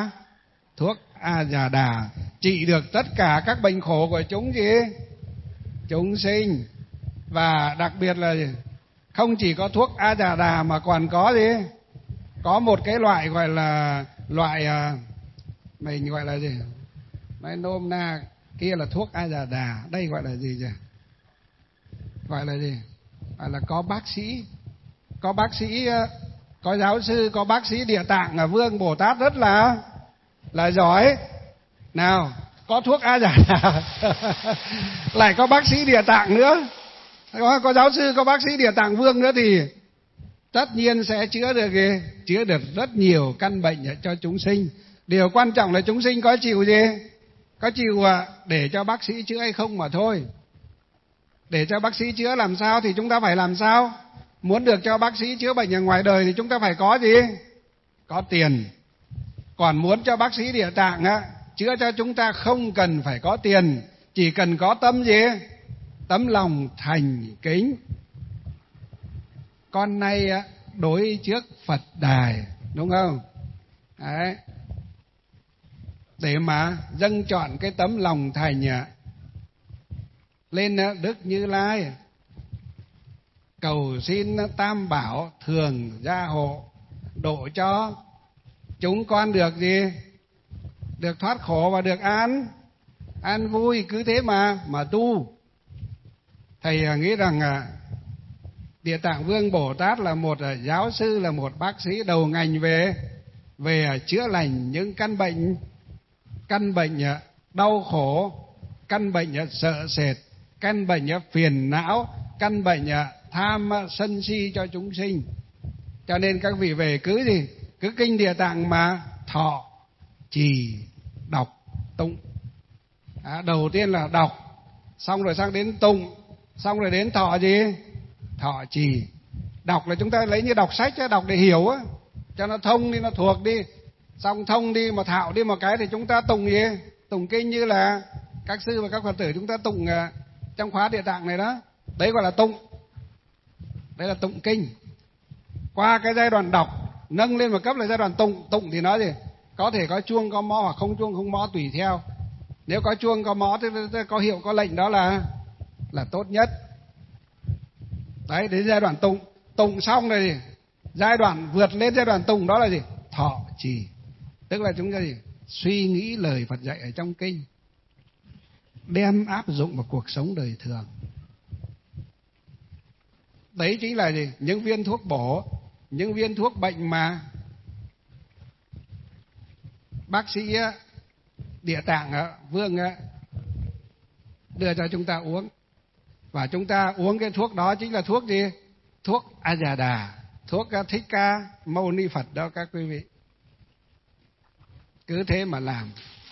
A Già Đà, trị được tất cả các bệnh khổ của chúng sinh. Và đặc biệt là không chỉ có thuốc A Già Đà mà còn có gì? Có một cái loại gọi là mình gọi là gì? Nói nôm na, kia là thuốc A Già Đà, đây gọi là gì nhỉ? Gọi là gì? Gọi là có bác sĩ, có giáo sư, có bác sĩ Địa Tạng Vương Bồ Tát rất là giỏi. Nào, có thuốc A Già Đà lại có bác sĩ Địa Tạng nữa, có giáo sư, có bác sĩ Địa Tạng Vương nữa thì tất nhiên sẽ chữa được rất nhiều căn bệnh cho chúng sinh. Điều quan trọng là chúng sinh có chịu gì? Có chịu để cho bác sĩ chữa hay không mà thôi. Để cho bác sĩ chữa làm sao thì chúng ta phải làm sao? Muốn được cho bác sĩ chữa bệnh ở ngoài đời thì chúng ta phải có gì? Có tiền. Còn muốn cho bác sĩ Địa Tạng chữa cho chúng ta không cần phải có tiền, chỉ cần có tâm gì? Tấm lòng thành kính. Con nay đối trước Phật đài, đúng không? Đấy. Để mà dâng trọn cái tấm lòng thành lên Đức Như Lai, cầu xin Tam Bảo thường gia hộ, độ cho chúng con được gì? Được thoát khổ và được an vui. Cứ thế mà tu. Thầy nghĩ rằng Địa Tạng Vương Bồ Tát là một giáo sư, là một bác sĩ đầu ngành về chữa lành những căn bệnh đau khổ, căn bệnh sợ sệt, căn bệnh phiền não, căn bệnh tham sân si cho chúng sinh. Cho nên các vị về cứ gì? Cứ kinh Địa Tạng mà thọ trì đọc tụng. Đầu tiên là đọc, xong rồi sang đến tụng, xong rồi đến thọ gì? Thọ trì. Đọc là chúng ta lấy như đọc sách, đọc để hiểu cho nó thông đi, nó thuộc đi. Xong thông đi mà thạo đi một cái thì chúng ta tụng gì? Tụng kinh như là các sư và các Phật tử chúng ta tụng trong khóa Địa Tạng này đó. Đấy gọi là tụng. Đấy là tụng kinh. Qua cái giai đoạn đọc nâng lên một cấp là giai đoạn tụng. Tụng thì nói gì? Có thể có chuông có mõ hoặc không chuông không mõ tùy theo. Nếu có chuông có mõ thì có hiệu có lệnh đó là tốt nhất. Đấy, đến giai đoạn tụng. Tụng xong rồi gì? Giai đoạn vượt lên giai đoạn tụng đó là gì? Thọ trì. Tức là chúng ta gì? Suy nghĩ lời Phật dạy ở trong kinh, đem áp dụng vào cuộc sống đời thường. Đấy chính là gì? Những viên thuốc bổ, những viên thuốc bệnh mà bác sĩ Địa Tạng Vương đưa cho chúng ta uống. Và chúng ta uống cái thuốc đó chính là thuốc gì? Thuốc A Già Đà, thuốc Thích Ca Mâu Ni Phật đó các quý vị. Cứ thế mà làm.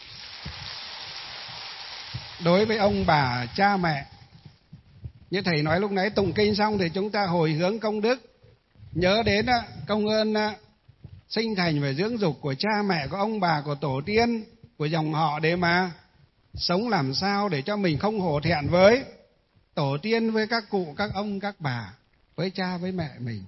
Đối với ông bà cha mẹ, như thầy nói lúc nãy, tụng kinh xong thì chúng ta hồi hướng công đức, nhớ đến công ơn sinh thành và dưỡng dục của cha mẹ, của ông bà, của tổ tiên, của dòng họ, để mà sống làm sao để cho mình không hổ thẹn với tổ tiên, với các cụ, các ông, các bà, với cha, với mẹ mình.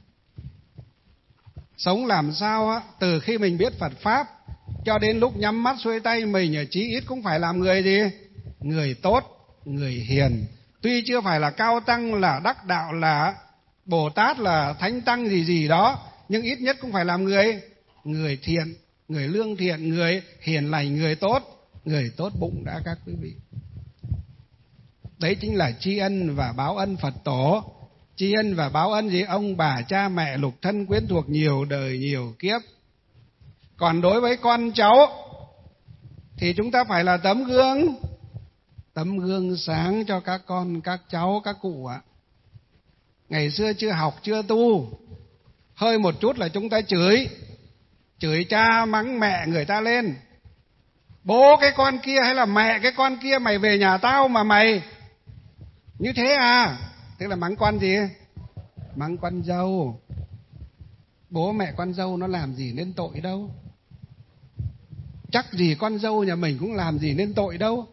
Sống làm sao từ khi mình biết Phật Pháp cho đến lúc nhắm mắt xuôi tay mình chí ít cũng phải làm người gì? Người tốt, người hiền. Tuy chưa phải là cao tăng, là đắc đạo, là Bồ Tát, là Thánh Tăng gì gì đó, nhưng ít nhất cũng phải làm người thiện, người lương thiện, người hiền lành, người tốt bụng đã các quý vị. Đấy chính là tri ân và báo ân Phật Tổ. Tri ân và báo ân gì? Ông bà, cha mẹ, lục thân quyến thuộc nhiều đời nhiều kiếp. Còn đối với con cháu thì chúng ta phải là tấm gương sáng cho các con, các cháu, các cụ ạ. Ngày xưa chưa học, chưa tu, hơi một chút là chúng ta chửi cha, mắng mẹ người ta lên. Bố cái con kia hay là mẹ cái con kia, mày về nhà tao mà mày như thế à? Tức là mắng con gì? Mắng con dâu. Bố mẹ con dâu nó làm gì nên tội đâu. Chắc gì con dâu nhà mình cũng làm gì nên tội đâu.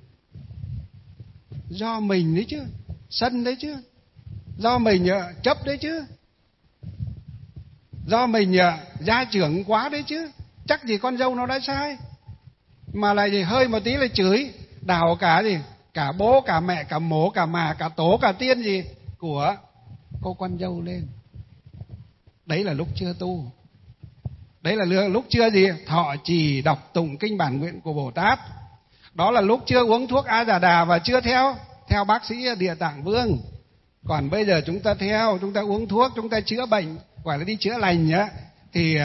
Do mình đấy chứ, sân đấy chứ, do mình chấp đấy chứ, do mình gia trưởng quá đấy chứ. Chắc gì con dâu nó đã sai. Mà lại gì hơi một tí là chửi, đảo cả gì, cả bố, cả mẹ, cả mố, cả mà, cả tổ, cả tiên gì của cô con dâu lên. Đấy là lúc chưa tu. Đấy là lúc chưa gì? Thọ trì đọc tụng kinh bản nguyện của Bồ Tát. Đó là lúc chưa uống thuốc A Già Đà và chưa theo bác sĩ Địa Tạng Vương. Còn bây giờ chúng ta uống thuốc, chúng ta chữa bệnh, gọi là đi chữa lành nhá, thì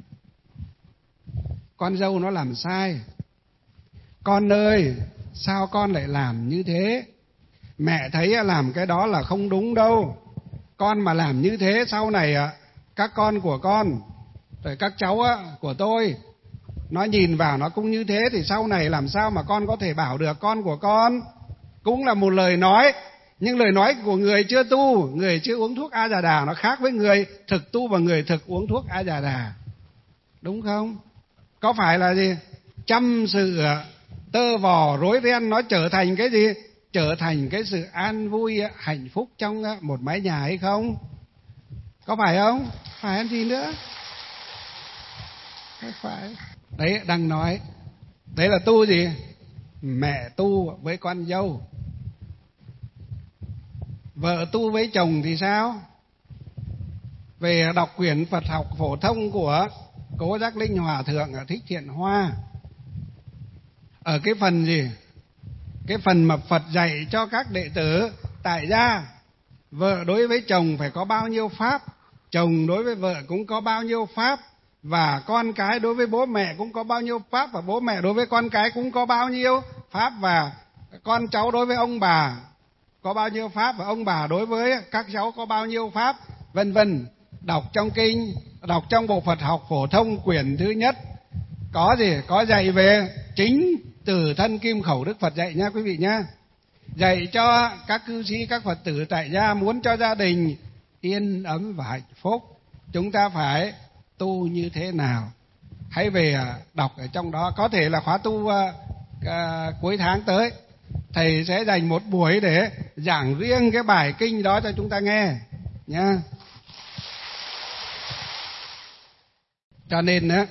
con dâu nó làm sai. Con ơi, sao con lại làm như thế? Mẹ thấy làm cái đó là không đúng đâu. Con mà làm như thế sau này các con của con, rồi các cháu của tôi nó nhìn vào nó cũng như thế, thì sau này làm sao mà con có thể bảo được con của con? Cũng là một lời nói, nhưng lời nói của người chưa tu, người chưa uống thuốc A Già Đà nó khác với người thực tu và người thực uống thuốc A Già Đà. Đúng không? Có phải là gì? Trăm sự tơ vò rối ren nó trở thành cái gì? Trở thành cái sự an vui, hạnh phúc trong một mái nhà hay không? Có phải không? Phải ăn gì nữa? Không phải. Đấy, đang nói. Đấy là tu gì? Mẹ tu với con dâu. Vợ tu với chồng thì sao? Về đọc quyển Phật học phổ thông của Cố Giác Linh Hòa Thượng ở Thích Thiện Hoa, ở cái phần gì? Cái phần mà Phật dạy cho các đệ tử tại gia, vợ đối với chồng phải có bao nhiêu pháp, chồng đối với vợ cũng có bao nhiêu pháp, và con cái đối với bố mẹ cũng có bao nhiêu pháp, và bố mẹ đối với con cái cũng có bao nhiêu pháp, và con cháu đối với ông bà có bao nhiêu pháp, và ông bà đối với các cháu có bao nhiêu pháp, vân vân. Đọc trong kinh, đọc trong bộ Phật học phổ thông quyển thứ nhất có gì? Có dạy về chính từ thân kim khẩu Đức Phật dạy nha quý vị nha. Dạy cho các cư sĩ, các Phật tử tại gia muốn cho gia đình yên ấm và hạnh phúc, chúng ta phải tu như thế nào. Hãy về đọc ở trong đó. Có thể là khóa tu cuối tháng tới thầy sẽ dành một buổi để giảng riêng cái bài kinh đó cho chúng ta nghe nha. Cho nên á,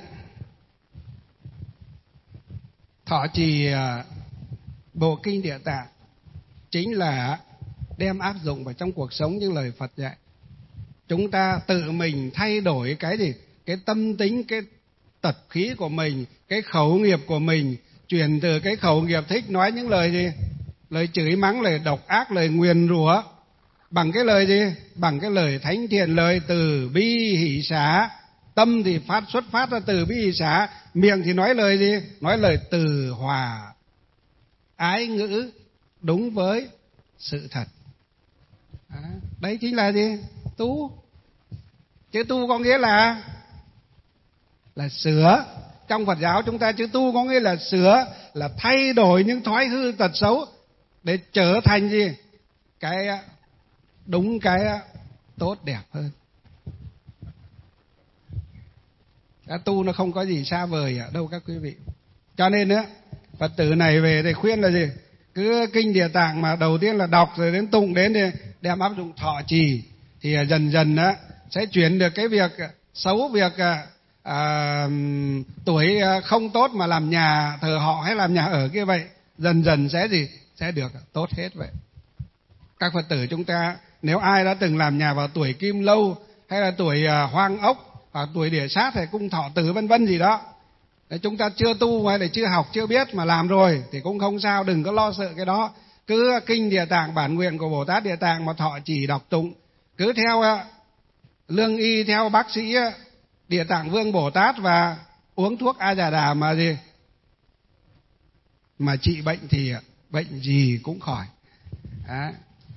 thọ trì bộ kinh Địa Tạng chính là đem áp dụng vào trong cuộc sống những lời Phật dạy. Chúng ta tự mình thay đổi cái gì? Cái tâm tính, cái tập khí của mình, cái khẩu nghiệp của mình, chuyển từ cái khẩu nghiệp thích nói những lời gì? Lời chửi mắng, lời độc ác, lời nguyền rủa, bằng cái lời gì? Bằng cái lời thánh thiện, lời từ bi hỷ xả. Tâm thì xuất phát ra từ bi hỷ xả, miệng thì nói lời gì? Nói lời từ hòa ái ngữ đúng với sự thật. Đấy chính là gì? Tu. Chữ tu có nghĩa là sửa. Trong Phật giáo chúng ta chữ tu có nghĩa là sửa, là thay đổi những thói hư tật xấu để trở thành gì? Cái đúng, cái tốt đẹp hơn. Cái tu nó không có gì xa vời ở đâu các quý vị. Cho nên á, Phật tử này về thì khuyên là gì? Cứ kinh Địa Tạng mà đầu tiên là đọc rồi đến tụng đến thì đem áp dụng thọ trì, thì dần dần á sẽ chuyển được cái việc xấu, việc tuổi không tốt mà làm nhà thờ họ hay làm nhà ở kia vậy, dần dần sẽ gì? Sẽ được tốt hết vậy. Các Phật tử chúng ta nếu ai đã từng làm nhà vào tuổi Kim Lâu hay là tuổi Hoang Ốc hoặc tuổi Địa Sát hay Cung Thọ Tử vân vân gì đó, chúng ta chưa tu hay là chưa học chưa biết mà làm rồi thì cũng không sao, đừng có lo sợ cái đó. Cứ kinh Địa Tạng bản nguyện của Bồ Tát Địa Tạng mà thọ trì đọc tụng, cứ theo lương y, theo bác sĩ Địa Tạng Vương Bồ Tát và uống thuốc A Già Đà mà gì? Mà trị bệnh thì bệnh gì cũng khỏi. Đó.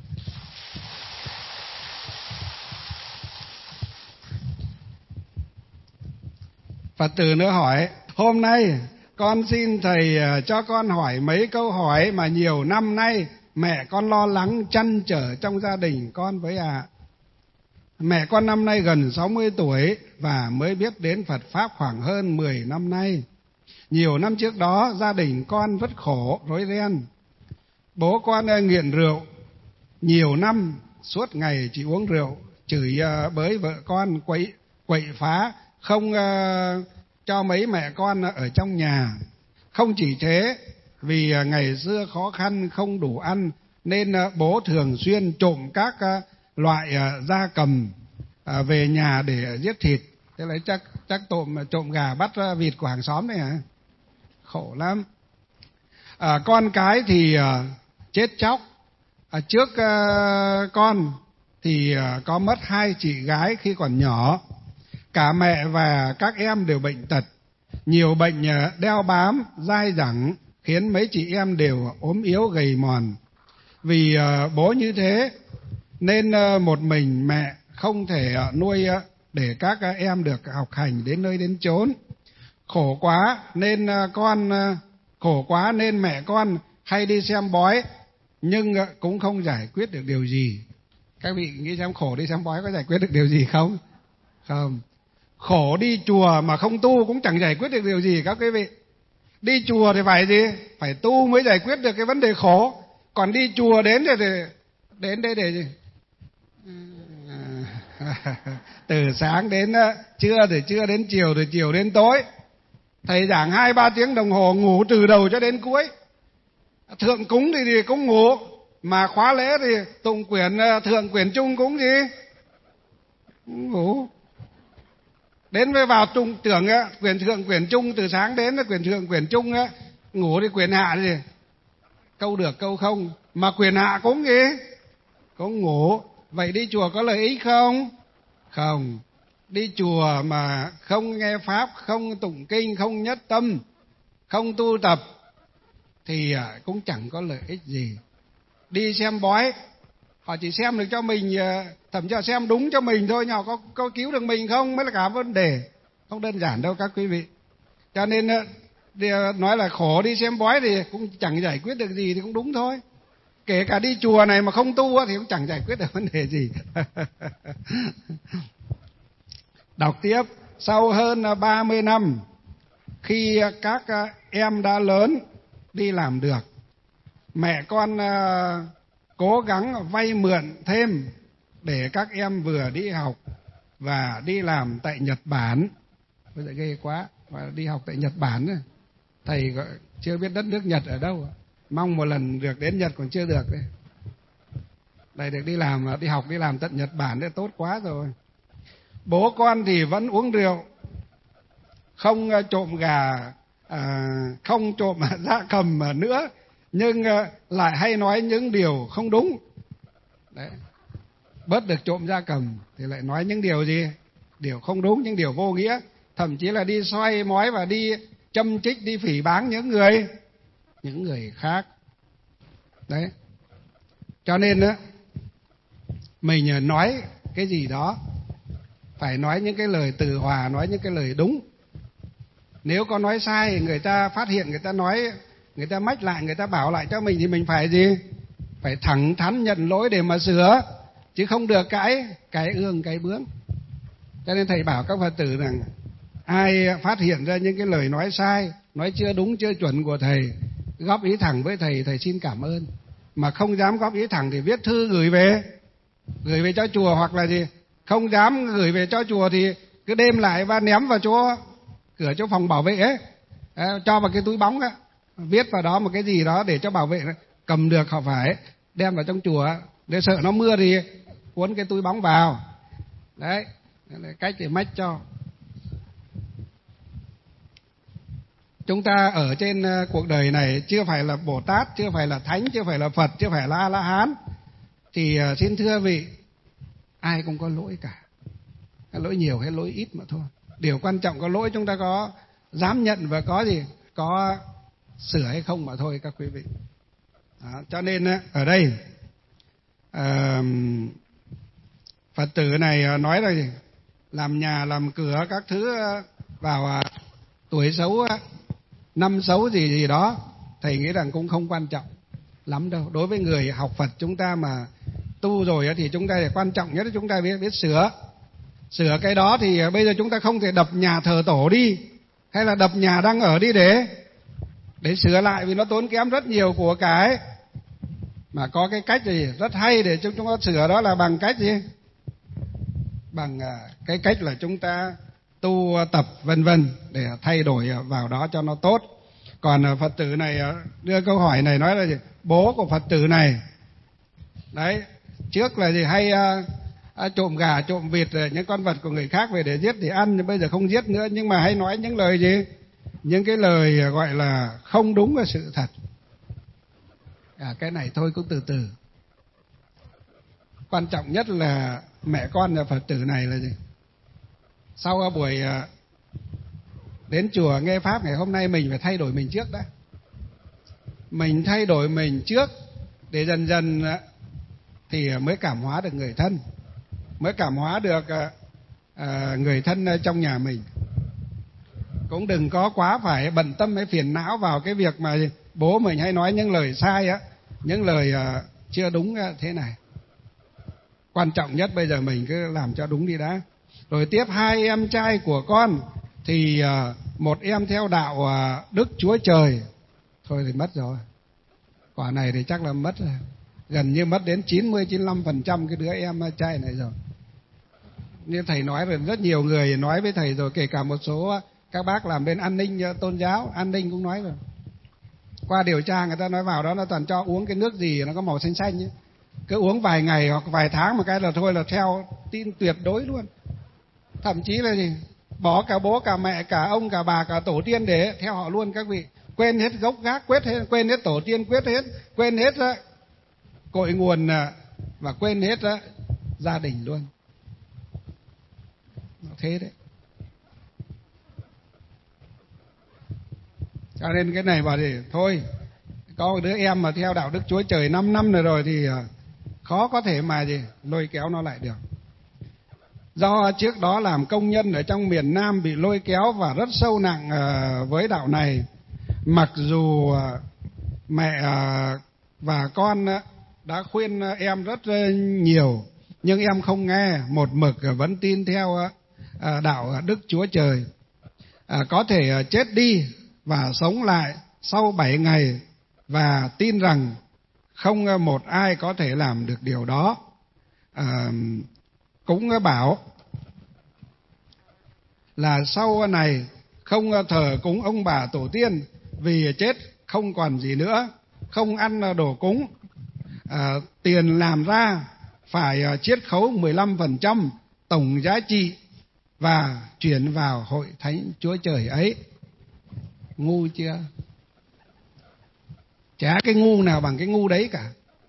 Phật tử nữa hỏi: hôm nay con xin thầy cho con hỏi mấy câu hỏi mà nhiều năm nay mẹ con lo lắng trăn trở trong gia đình con với ạ. Mẹ con năm nay gần 60 tuổi và mới biết đến Phật Pháp khoảng hơn 10 năm nay. Nhiều năm trước đó gia đình con rất khổ, rối ren. Bố con nghiện rượu nhiều năm, suốt ngày chỉ uống rượu, chửi bới vợ con, quậy phá, không cho mấy mẹ con ở trong nhà. Không chỉ thế, vì ngày xưa khó khăn không đủ ăn nên bố thường xuyên trộm các loại gia cầm về nhà để giết thịt. Thế lấy chắc trộm gà bắt vịt của hàng xóm đấy hả? Khổ lắm. Con cái thì chết chóc. Trước con thì có mất 2 chị gái khi còn nhỏ. Cả mẹ và các em đều bệnh tật, nhiều bệnh đeo bám, dai dẳng, khiến mấy chị em đều ốm yếu gầy mòn. Vì bố như thế nên một mình mẹ không thể nuôi để các em được học hành đến nơi đến chốn. khổ quá nên mẹ con hay đi xem bói, nhưng cũng không giải quyết được điều gì. Các vị nghĩ xem, khổ đi xem bói có giải quyết được điều gì không? Không. Khổ đi chùa mà không tu cũng chẳng giải quyết được điều gì các quý vị. Đi chùa thì phải gì? Phải tu mới giải quyết được cái vấn đề khổ. Còn đi chùa đến đây để gì? Từ sáng đến trưa, từ trưa đến chiều, từ chiều đến tối. Thầy giảng 2-3 tiếng đồng hồ, ngủ từ đầu cho đến cuối. Thượng cúng thì cũng ngủ, mà khóa lễ thì tụng quyển thượng quyển chung cũng gì? Ngủ. Đến với vào trung tưởng quyển thượng quyển chung, từ sáng đến quyển thượng quyển chung ngủ thì quyển hạ gì? Câu được câu không, mà quyển hạ cũng gì? Cũng ngủ. Vậy đi chùa có lợi ích không? Không. Đi chùa mà không nghe pháp, không tụng kinh, không nhất tâm, không tu tập thì cũng chẳng có lợi ích gì. Đi xem bói, họ chỉ xem được cho mình, thậm chí xem đúng cho mình thôi, nhưng họ có cứu được mình không mới là cả vấn đề. Không đơn giản đâu các quý vị. Cho nên nói là khổ đi xem bói thì cũng chẳng giải quyết được gì thì cũng đúng thôi. Kể cả đi chùa này mà không tu thì cũng chẳng giải quyết được vấn đề gì. Đọc tiếp. Sau hơn 30 năm, khi các em đã lớn, đi làm được, mẹ con cố gắng vay mượn thêm để các em vừa đi học và đi làm tại Nhật Bản. Bây giờ ghê quá, và đi học tại Nhật Bản. Thầy chưa biết đất nước Nhật ở đâu, mong một lần được đến Nhật còn chưa được đấy. Đây được đi làm, đi học đi làm tận Nhật Bản đấy, tốt quá rồi. Bố con thì vẫn uống rượu, không trộm gà, không trộm gia cầm nữa, nhưng lại hay nói những điều không đúng. Đấy. Bớt được trộm gia cầm thì lại nói những điều gì? Điều không đúng, những điều vô nghĩa. Thậm chí là đi xoay mói và đi châm chích, đi phỉ báng những người khác. Đấy. Cho nên mình nói cái gì đó phải nói những cái lời từ hòa, nói những cái lời đúng. Nếu có nói sai, người ta phát hiện, người ta nói, người ta mách lại, người ta bảo lại cho mình thì mình phải gì? Phải thẳng thắn nhận lỗi để mà sửa, chứ không được cái ương cái bướng. Cho nên thầy bảo các Phật tử rằng ai phát hiện ra những cái lời nói sai, nói chưa đúng, chưa chuẩn của thầy, góp ý thẳng với thầy, thầy xin cảm ơn. Mà không dám góp ý thẳng thì viết thư gửi về cho chùa, hoặc là gì không dám gửi về cho chùa thì cứ đêm lại và ném vào cửa chỗ phòng bảo vệ ấy, cho vào cái túi bóng á, viết vào đó một cái gì đó để cho bảo vệ cầm được, họ phải đem vào trong chùa để sợ nó mưa thì cuốn cái túi bóng vào. Đấy, cách để mách cho. Chúng ta ở trên cuộc đời này chưa phải là Bồ Tát, chưa phải là Thánh, chưa phải là Phật, chưa phải là A-la-hán, thì xin thưa vị, ai cũng có lỗi cả. Lỗi nhiều hay lỗi ít mà thôi. Điều quan trọng có lỗi chúng ta có dám nhận và có sửa hay không mà thôi các quý vị. Đó, cho nên ở đây Phật tử này nói là gì? Làm nhà làm cửa các thứ vào tuổi xấu, năm xấu gì đó, thầy nghĩ rằng cũng không quan trọng lắm đâu. Đối với người học Phật chúng ta mà tu rồi thì chúng ta là quan trọng nhất là chúng ta biết sửa cái đó. Thì bây giờ chúng ta không thể đập nhà thờ tổ đi, hay là đập nhà đang ở đi để sửa lại, vì nó tốn kém rất nhiều của cái. Mà có cái cách gì rất hay để chúng ta sửa, đó là bằng cách gì? Bằng cái cách là chúng ta tu tập vân vân để thay đổi vào đó cho nó tốt. Còn Phật tử này đưa câu hỏi này nói là gì? Bố của Phật tử này đấy, trước là gì hay trộm gà trộm vịt những con vật của người khác về để giết thì ăn, bây giờ không giết nữa, nhưng mà hay nói những lời gì? Những cái lời gọi là không đúng với sự thật. Cái này thôi cũng từ từ. Quan trọng nhất là mẹ con nhà Phật tử này là gì? Sau buổi đến chùa nghe pháp ngày hôm nay, mình phải thay đổi mình trước đã. Mình thay đổi mình trước để dần dần thì mới cảm hóa được người thân, mới cảm hóa được người thân trong nhà mình. cũng đừng có quá phải bận tâm hay phiền não vào cái việc mà bố mình hay nói những lời sai á, những lời chưa đúng thế này. Quan trọng nhất bây giờ mình cứ làm cho đúng đi đã. Rồi tiếp 2 em trai của con thì một em theo đạo Đức Chúa Trời. Thôi thì mất rồi. Quả này thì chắc là mất rồi. Gần như mất đến 90-95% cái đứa em trai này rồi. Như thầy nói rồi, rất nhiều người nói với thầy rồi, kể cả một số các bác làm bên an ninh tôn giáo, an ninh cũng nói rồi. Qua điều tra người ta nói vào đó nó toàn cho uống cái nước gì nó có màu xanh xanh ấy. Cứ uống vài ngày hoặc vài tháng một cái là thôi là theo tin tuyệt đối luôn. Thậm chí là gì? Bỏ cả bố, cả mẹ, cả ông, cả bà, cả tổ tiên để theo họ luôn các vị. Quên hết gốc gác, quên hết tổ tiên, quên hết cội nguồn và quên hết gia đình luôn. Thế đấy. Cho nên cái này bảo thì thôi, có một đứa em mà theo đạo Đức Chúa Trời 5 năm rồi thì khó có thể mà lôi kéo nó lại được. Do trước đó làm công nhân ở trong miền Nam bị lôi kéo và rất sâu nặng với đạo này. Mặc dù mẹ và con đã khuyên em rất nhiều, nhưng em không nghe, một mực vẫn tin theo đạo Đức Chúa Trời. Có thể chết đi và sống lại sau 7 ngày và tin rằng không một ai có thể làm được điều đó. Cũng bảo là sau này không thờ cúng ông bà tổ tiên vì chết không còn gì nữa, không ăn đồ cúng, tiền làm ra phải chiết khấu 15% tổng giá trị và chuyển vào hội thánh Chúa Trời ấy. Ngu chưa? Chả cái ngu nào bằng cái ngu đấy cả.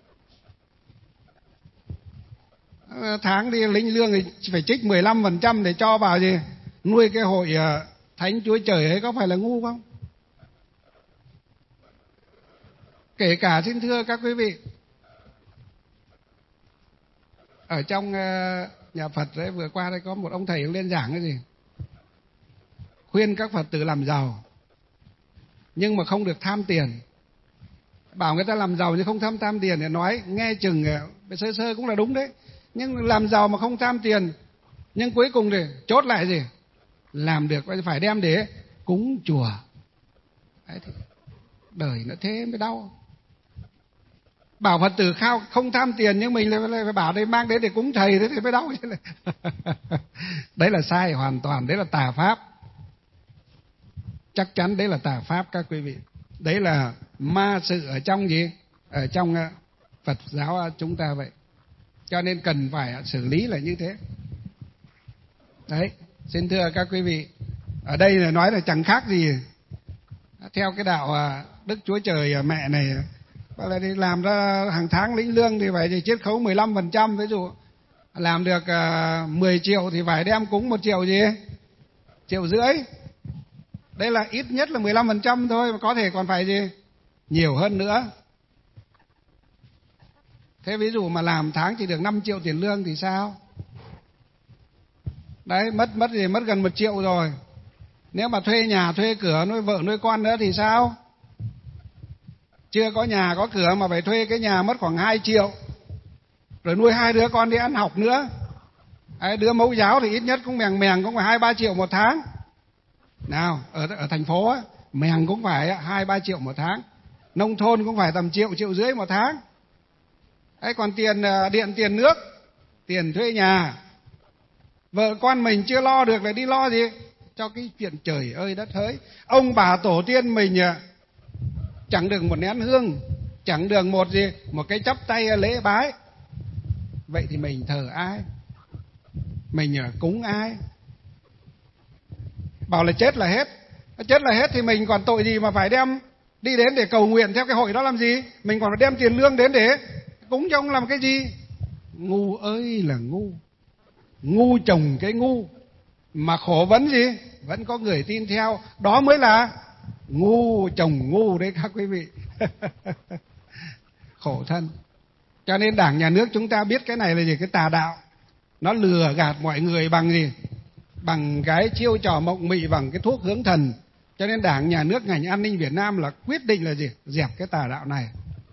Tháng đi lĩnh lương thì phải trích 15% để cho vào gì? Nuôi cái hội thánh Chúa Trời ấy, có phải là ngu không? Kể cả xin thưa các quý vị, ở trong nhà Phật đấy, vừa qua đây có một ông thầy lên giảng cái gì? Khuyên các Phật tử làm giàu, nhưng mà không được tham tiền. Bảo người ta làm giàu nhưng không tham tiền thì nói nghe chừng sơ sơ cũng là đúng đấy. Nhưng làm giàu mà không tham tiền, nhưng cuối cùng thì chốt lại gì? Làm được phải đem để cúng chùa. Đấy thì đời nó thế mới đau. Bảo Phật tử không tham tiền, nhưng mình lại phải bảo đây mang đến để cúng thầy, thế thì mới đau chứ. Đấy là sai hoàn toàn, đấy là tà pháp. Chắc chắn đấy là tà pháp các quý vị. Đấy là ma sự ở trong gì? Ở trong Phật giáo chúng ta vậy. Cho nên cần phải xử lý là như thế. Đấy, xin thưa các quý vị, ở đây là nói là chẳng khác gì theo cái đạo Đức Chúa Trời mẹ này, bảo là đi làm ra hàng tháng lĩnh lương thì phải chiết khấu 15%, ví dụ làm được 10 triệu thì phải đem cúng 1 triệu gì? 1,5 triệu. Đây là ít nhất là 15% thôi, mà có thể còn phải gì? Nhiều hơn nữa. Thế ví dụ mà làm tháng chỉ được 5 triệu tiền lương thì sao? Đấy, mất gì? Mất gần 1 triệu rồi. Nếu mà thuê nhà, thuê cửa, nuôi vợ, nuôi con nữa thì sao? Chưa có nhà, có cửa mà phải thuê cái nhà mất khoảng 2 triệu. Rồi nuôi 2 đứa con đi ăn học nữa. Đấy, đứa mẫu giáo thì ít nhất cũng mèng cũng phải 2-3 triệu một tháng. Nào, ở thành phố á, mèng cũng phải 2-3 triệu một tháng. Nông thôn cũng phải tầm 1,5 triệu một tháng. Đấy, còn tiền điện, tiền nước, tiền thuê nhà, vợ con mình chưa lo được lại đi lo gì cho cái chuyện trời ơi đất hỡi. Ông bà tổ tiên mình chẳng được một nén hương, chẳng được một cái chắp tay lễ bái. Vậy thì mình thờ ai? Mình cúng ai? Bảo là chết là hết. Chết là hết thì mình còn tội gì mà phải đem đi đến để cầu nguyện theo cái hội đó làm gì? Mình còn phải đem tiền lương đến để cúng cho ông làm cái gì? Ngu ơi là ngu. Ngu chồng cái ngu. Mà khổ vấn gì? Vẫn có người tin theo. Đó mới là ngu chồng ngu đấy các quý vị. Khổ thân. Cho nên Đảng, Nhà nước chúng ta biết cái này là gì? Cái tà đạo. Nó lừa gạt mọi người bằng gì? bằng cái chiêu trò mộng mị, bằng cái thuốc hướng thần. Cho nên Đảng, Nhà nước, ngành an ninh Việt Nam là quyết định là gì? Dẹp cái tà đạo này.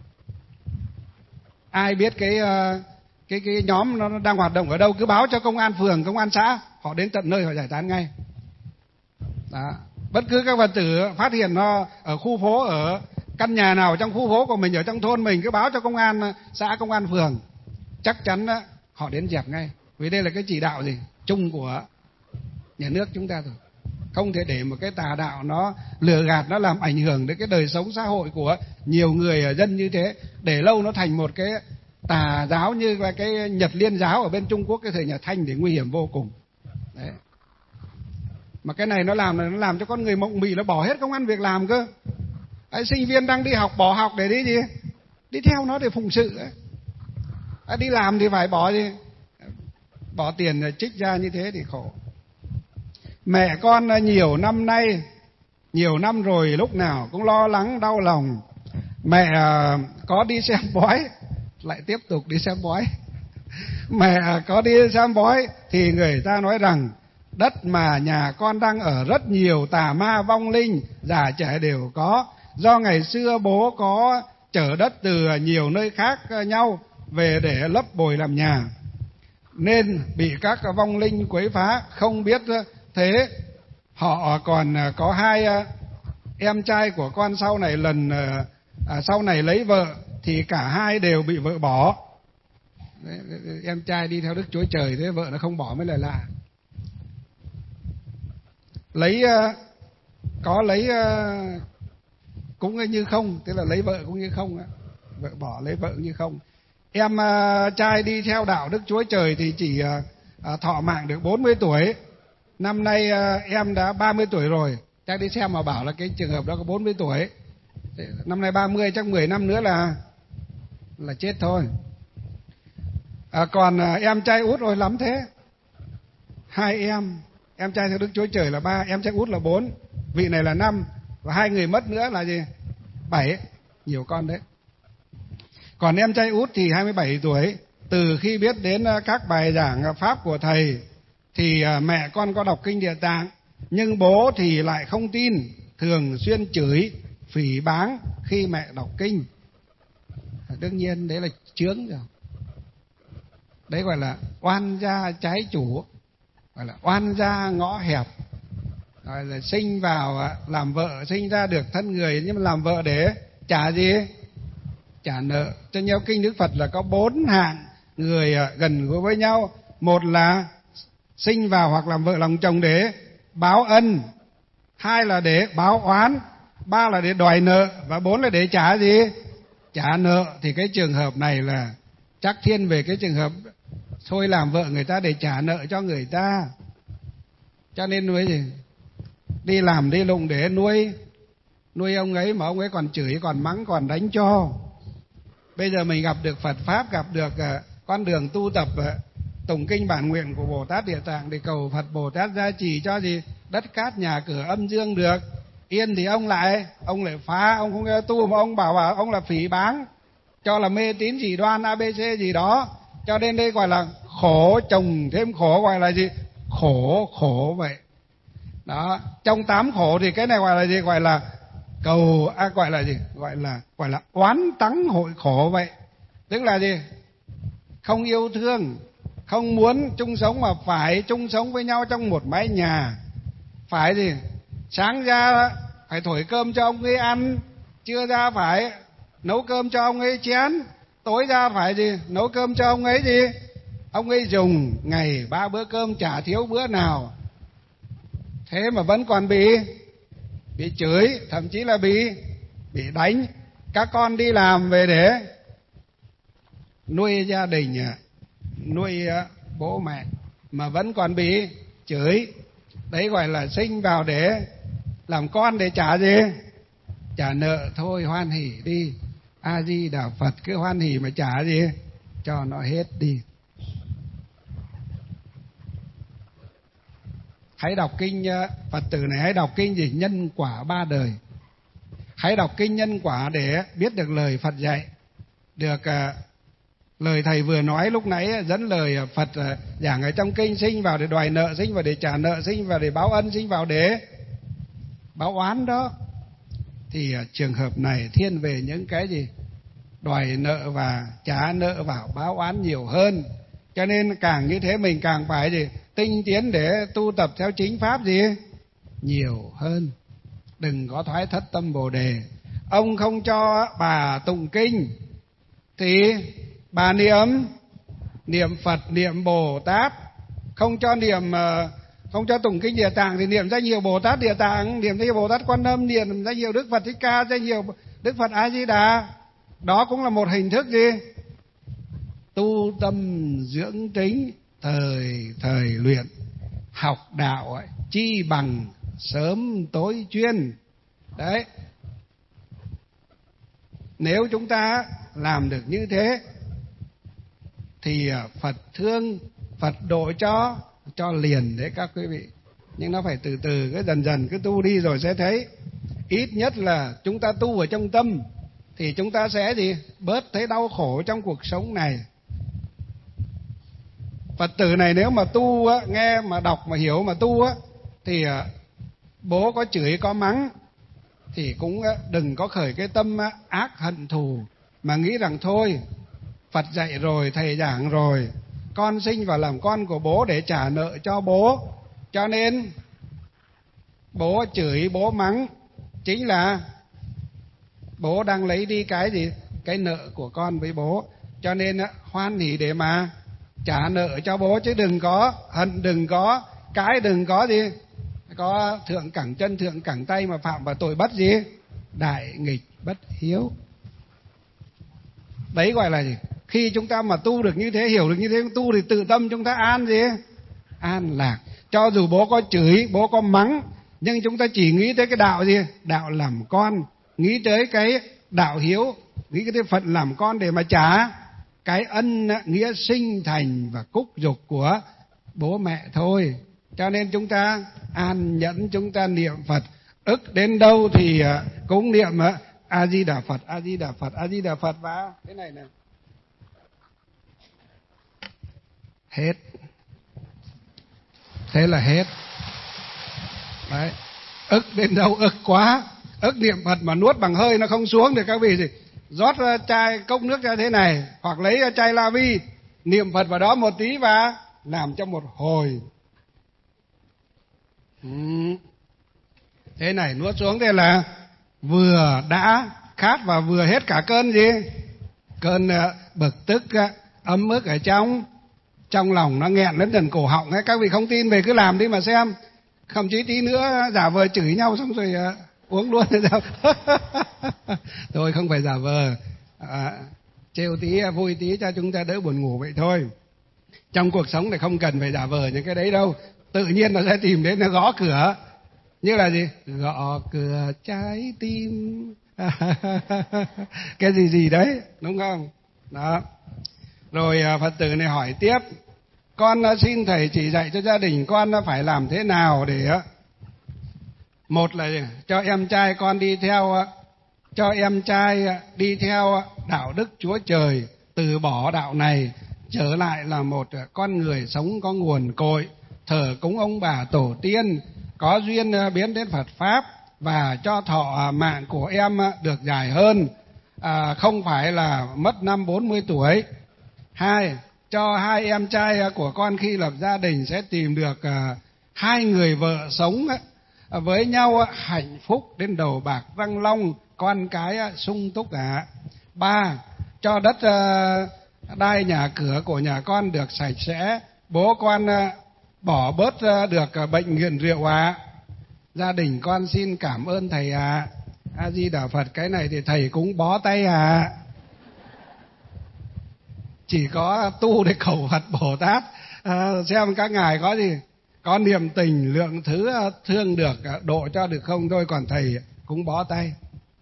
Ai biết cái nhóm nó đang hoạt động ở đâu, cứ báo cho công an phường, công an xã, họ đến tận nơi họ giải tán ngay. Đó. Bất cứ các Phật tử phát hiện nó ở khu phố, ở căn nhà nào trong khu phố của mình, ở trong thôn mình, cứ báo cho công an xã, công an phường, chắc chắn đó, họ đến dẹp ngay. Vì đây là cái chỉ đạo gì? Chung của nhà nước chúng ta rồi. Không thể để một cái tà đạo nó lừa gạt, nó làm ảnh hưởng đến cái đời sống xã hội của nhiều người dân như thế. Để lâu nó thành một cái tà giáo như là cái Nhật Liên giáo ở bên Trung Quốc cái thời nhà Thanh thì nguy hiểm vô cùng. Đấy. Mà cái này nó làm cho con người mộng mị, nó bỏ hết công ăn việc làm cơ. Đấy, sinh viên đang đi học bỏ học để đi gì? Đi theo nó để phụng sự ấy. Đi làm thì phải bỏ tiền trích ra như thế thì khổ. Mẹ con nhiều năm rồi lúc nào cũng lo lắng đau lòng. Mẹ có đi xem bói lại tiếp tục đi xem bói. Mẹ có đi xem bói thì người ta nói rằng đất mà nhà con đang ở rất nhiều tà ma vong linh, già trẻ đều có. Do ngày xưa bố có chở đất từ nhiều nơi khác nhau về để lấp bồi làm nhà, nên bị các vong linh quấy phá. Không biết thế, họ còn có hai em trai của con sau này lấy vợ thì cả hai đều bị vợ bỏ. Đấy, em trai đi theo Đức Chúa Trời, thế vợ nó không bỏ mới là lạ. Lấy cũng như không, tức là lấy vợ cũng như không, vợ bỏ lấy vợ như không. Em trai đi theo đạo Đức Chúa Trời thì chỉ thọ mạng được 40 tuổi. Năm nay em đã 30 tuổi rồi. Chắc đi xem mà bảo là cái trường hợp đó có 40 tuổi. Năm nay 30, chắc 10 năm nữa là chết thôi. Còn em trai út rồi lắm thế. Hai em trai theo Đức Chúa Trời là 3, em trai út là 4, vị này là 5, và 2 người mất nữa là gì? 7, nhiều con đấy. Còn em trai út thì 27 tuổi, từ khi biết đến các bài giảng pháp của thầy thì mẹ con có đọc kinh Địa Tạng, nhưng bố thì lại không tin, thường xuyên chửi, phỉ báng khi mẹ đọc kinh. Đương nhiên đấy là chướng rồi. Đấy gọi là oan gia trái chủ, gọi là oan gia ngõ hẹp. Rồi là sinh vào làm vợ, sinh ra được thân người, nhưng mà làm vợ để trả gì? Trả nợ. Cho nhau kinh Đức Phật là có 4 hạng người gần gũi với nhau. Một là sinh vào hoặc làm vợ làm chồng để báo ân, 2 là để báo oán, 3 là để đòi nợ, và 4 là để trả gì? Trả nợ. Thì cái trường hợp này là chắc thiên về cái trường hợp thôi làm vợ người ta để trả nợ cho người ta. Cho nên nuôi gì? Đi làm đi lụng để nuôi ông ấy, mà ông ấy còn chửi, còn mắng, còn đánh cho. Bây giờ mình gặp được Phật Pháp, gặp được con đường tu tập tụng kinh bản nguyện của Bồ Tát Địa Tạng để cầu Phật Bồ Tát gia trì cho gì? Đất cát nhà cửa âm dương được yên, thì ông lại phá, ông không tu, mà ông bảo ông là phỉ báng, cho là mê tín dị đoan ABC gì đó. Cho nên đây gọi là khổ chồng thêm khổ, gọi là gì? Khổ vậy. Đó, trong 8 khổ thì cái này gọi là gì? Gọi là gọi là gì? Gọi là oán tắng hội khổ vậy. Tức là gì? Không yêu thương, không muốn chung sống, mà phải chung sống với nhau trong một mái nhà. Phải gì? Sáng ra phải thổi cơm cho ông ấy ăn, trưa ra phải nấu cơm cho ông ấy chén, tối ra phải gì? Nấu cơm cho ông ấy gì? Ông ấy dùng, ngày 3 bữa cơm chả thiếu bữa nào. Thế mà vẫn còn bị chửi, thậm chí là bị đánh. Các con đi làm về để nuôi gia đình, nuôi bố mẹ, mà vẫn còn bị chửi. Đấy gọi là sinh vào để làm con để trả gì? Trả nợ. Thôi hoan hỉ đi, A Di Đà Phật, cứ hoan hỉ mà trả gì? Cho nó hết đi. Hãy đọc kinh, Phật tử này hãy đọc kinh gì? Nhân quả 3 đời. Hãy đọc kinh nhân quả để biết được lời Phật dạy, được Lời thầy vừa nói lúc nãy dẫn lời Phật giảng ở trong kinh: sinh vào để đòi nợ, sinh vào để trả nợ, sinh vào để báo ân, sinh vào để báo oán đó. Thì trường hợp này thiên về những cái gì? Đòi nợ và trả nợ và báo oán nhiều hơn. Cho nên càng như thế mình càng phải gì? Tinh tiến để tu tập theo chính pháp gì? Nhiều hơn. Đừng có thoái thất tâm Bồ Đề. Ông không cho bà tụng kinh thì bà niệm Phật, niệm Bồ Tát. Không cho tụng kinh Địa Tạng thì niệm danh hiệu Bồ Tát Địa Tạng, niệm danh hiệu Bồ Tát Quan Âm, niệm danh hiệu Đức Phật Thích Ca, danh hiệu Đức Phật A Di Đà. Đó cũng là một hình thức gì? Tu tâm dưỡng tính, thời luyện. Học đạo ấy, chi bằng sớm tối chuyên. Đấy. Nếu chúng ta làm được như thế thì Phật thương, Phật độ cho liền đấy các quý vị. Nhưng nó phải từ từ, cứ dần dần cứ tu đi rồi sẽ thấy. Ít nhất là chúng ta tu ở trong tâm thì chúng ta sẽ gì? Bớt thấy đau khổ trong cuộc sống này. Phật tử này nếu mà tu á, nghe mà đọc mà hiểu mà tu á, thì bố có chửi có mắng thì cũng đừng có khởi cái tâm ác hận thù, mà nghĩ rằng thôi Phật dạy rồi, thầy giảng rồi, con sinh vào làm con của bố để trả nợ cho bố, cho nên bố chửi bố mắng chính là bố đang lấy đi cái gì? Cái nợ của con với bố. Cho nên hoan hỉ để mà trả nợ cho bố, chứ đừng có hận, đừng có cái, đừng có gì, có thượng cẳng chân thượng cẳng tay mà phạm vào tội bất gì? Đại nghịch bất hiếu. Đấy gọi là gì? Khi chúng ta mà tu được như thế, hiểu được như thế, tu thì tự tâm chúng ta an gì? An lạc. Cho dù bố có chửi, bố có mắng, nhưng chúng ta chỉ nghĩ tới cái đạo gì? Đạo làm con. Nghĩ tới cái đạo hiếu, nghĩ tới phận làm con để mà trả cái ân nghĩa sinh thành và cúc dục của bố mẹ thôi. Cho nên chúng ta an nhẫn, chúng ta niệm Phật, ức đến đâu thì cũng niệm A Di Đà Phật, A Di Đà Phật, A Di Đà Phật. Và thế này nè, hết, thế là hết. Đấy, ức đến đâu ức quá, ức niệm Phật mà nuốt bằng hơi nó không xuống thì các vị gì rót chai cốc nước ra thế này, hoặc lấy chai la vi niệm Phật vào đó một tí và làm cho một hồi. Thế này nuốt xuống thế là vừa đã khát và vừa hết cả cơn gì? Cơn bực tức ấm ức ở trong lòng, nó nghẹn đến gần cổ họng ấy. Các vị không tin về cứ làm đi mà xem. Không chí tí nữa giả vờ chửi nhau xong rồi uống luôn rồi sao? Thôi không phải giả vờ, trêu tí vui tí cho chúng ta đỡ buồn ngủ vậy thôi. Trong cuộc sống này không cần phải giả vờ những cái đấy đâu. Tự nhiên nó sẽ tìm đến, nó gõ cửa. Như là gì? Gõ cửa trái tim. Cái gì đấy, đúng không? Đó. Rồi Phật tử này hỏi tiếp: con xin thầy chỉ dạy cho gia đình con phải làm thế nào để một là cho em trai con đi theo đạo đức Chúa Trời, từ bỏ đạo này, trở lại là một con người sống có nguồn cội, thờ cúng ông bà tổ tiên, có duyên biến đến Phật pháp, và cho thọ mạng của em được dài hơn, không phải là mất năm 40 tuổi. 2. Cho hai em trai của con khi lập gia đình sẽ tìm được hai người vợ sống với nhau hạnh phúc đến đầu bạc răng long, con cái sung túc ạ. 3. Cho đất đai nhà cửa của nhà con được sạch sẽ, bố con bỏ bớt được bệnh nghiện rượu ạ. Gia đình con xin cảm ơn thầy ạ. A Di Đà Phật. Cái này thì thầy cũng bó tay ạ. Chỉ có tu để cầu Phật Bồ Tát, xem các ngài có gì, có niềm tình lượng thứ thương được, độ cho được không thôi, còn thầy cũng bó tay.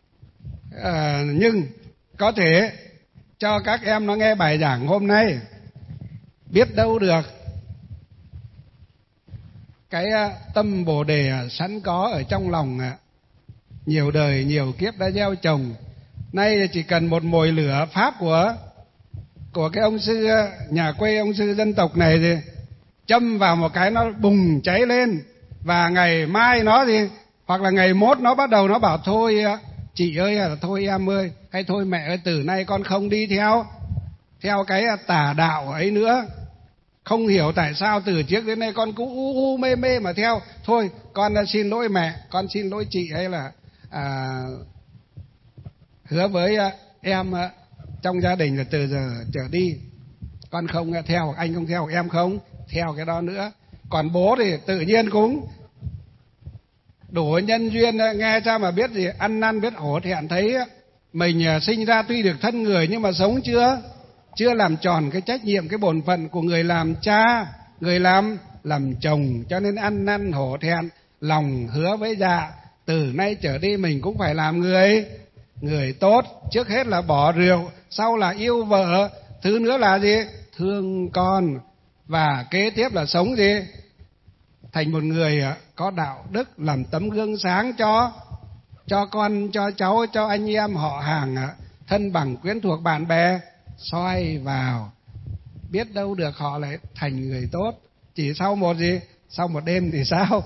Nhưng có thể cho các em nó nghe bài giảng hôm nay, biết đâu được cái tâm Bồ Đề sẵn có ở trong lòng, nhiều đời nhiều kiếp đã gieo trồng, nay chỉ cần một mồi lửa pháp của cái ông sư, nhà quê ông sư dân tộc này thì châm vào một cái nó bùng cháy lên, và ngày mai nó gì, hoặc là ngày mốt nó bắt đầu nó bảo thôi chị ơi, hay là thôi em ơi, hay thôi mẹ ơi, từ nay con không đi theo cái tà đạo ấy nữa. Không hiểu tại sao từ trước đến nay con cứ u mê mê mà theo. Thôi con xin lỗi mẹ, con xin lỗi chị, hay là hứa với em trong gia đình là từ giờ trở đi con không theo, anh không theo, em không theo cái đó nữa. Còn bố thì tự nhiên cũng đủ nhân duyên, nghe cha mà biết gì, ăn năn biết hổ thẹn, thấy mình sinh ra tuy được thân người nhưng mà sống chưa làm tròn cái trách nhiệm, cái bổn phận của người làm cha, người làm chồng, cho nên ăn năn hổ thẹn, lòng hứa với dạ từ nay trở đi mình cũng phải làm người tốt. Trước hết là bỏ rượu, sau là yêu vợ, thứ nữa là gì, thương con, và kế tiếp là sống gì, thành một người có đạo đức, làm tấm gương sáng cho con, cho cháu, cho anh em họ hàng, thân bằng quyến thuộc bạn bè soi vào. Biết đâu được họ lại thành người tốt chỉ sau một đêm thì sao.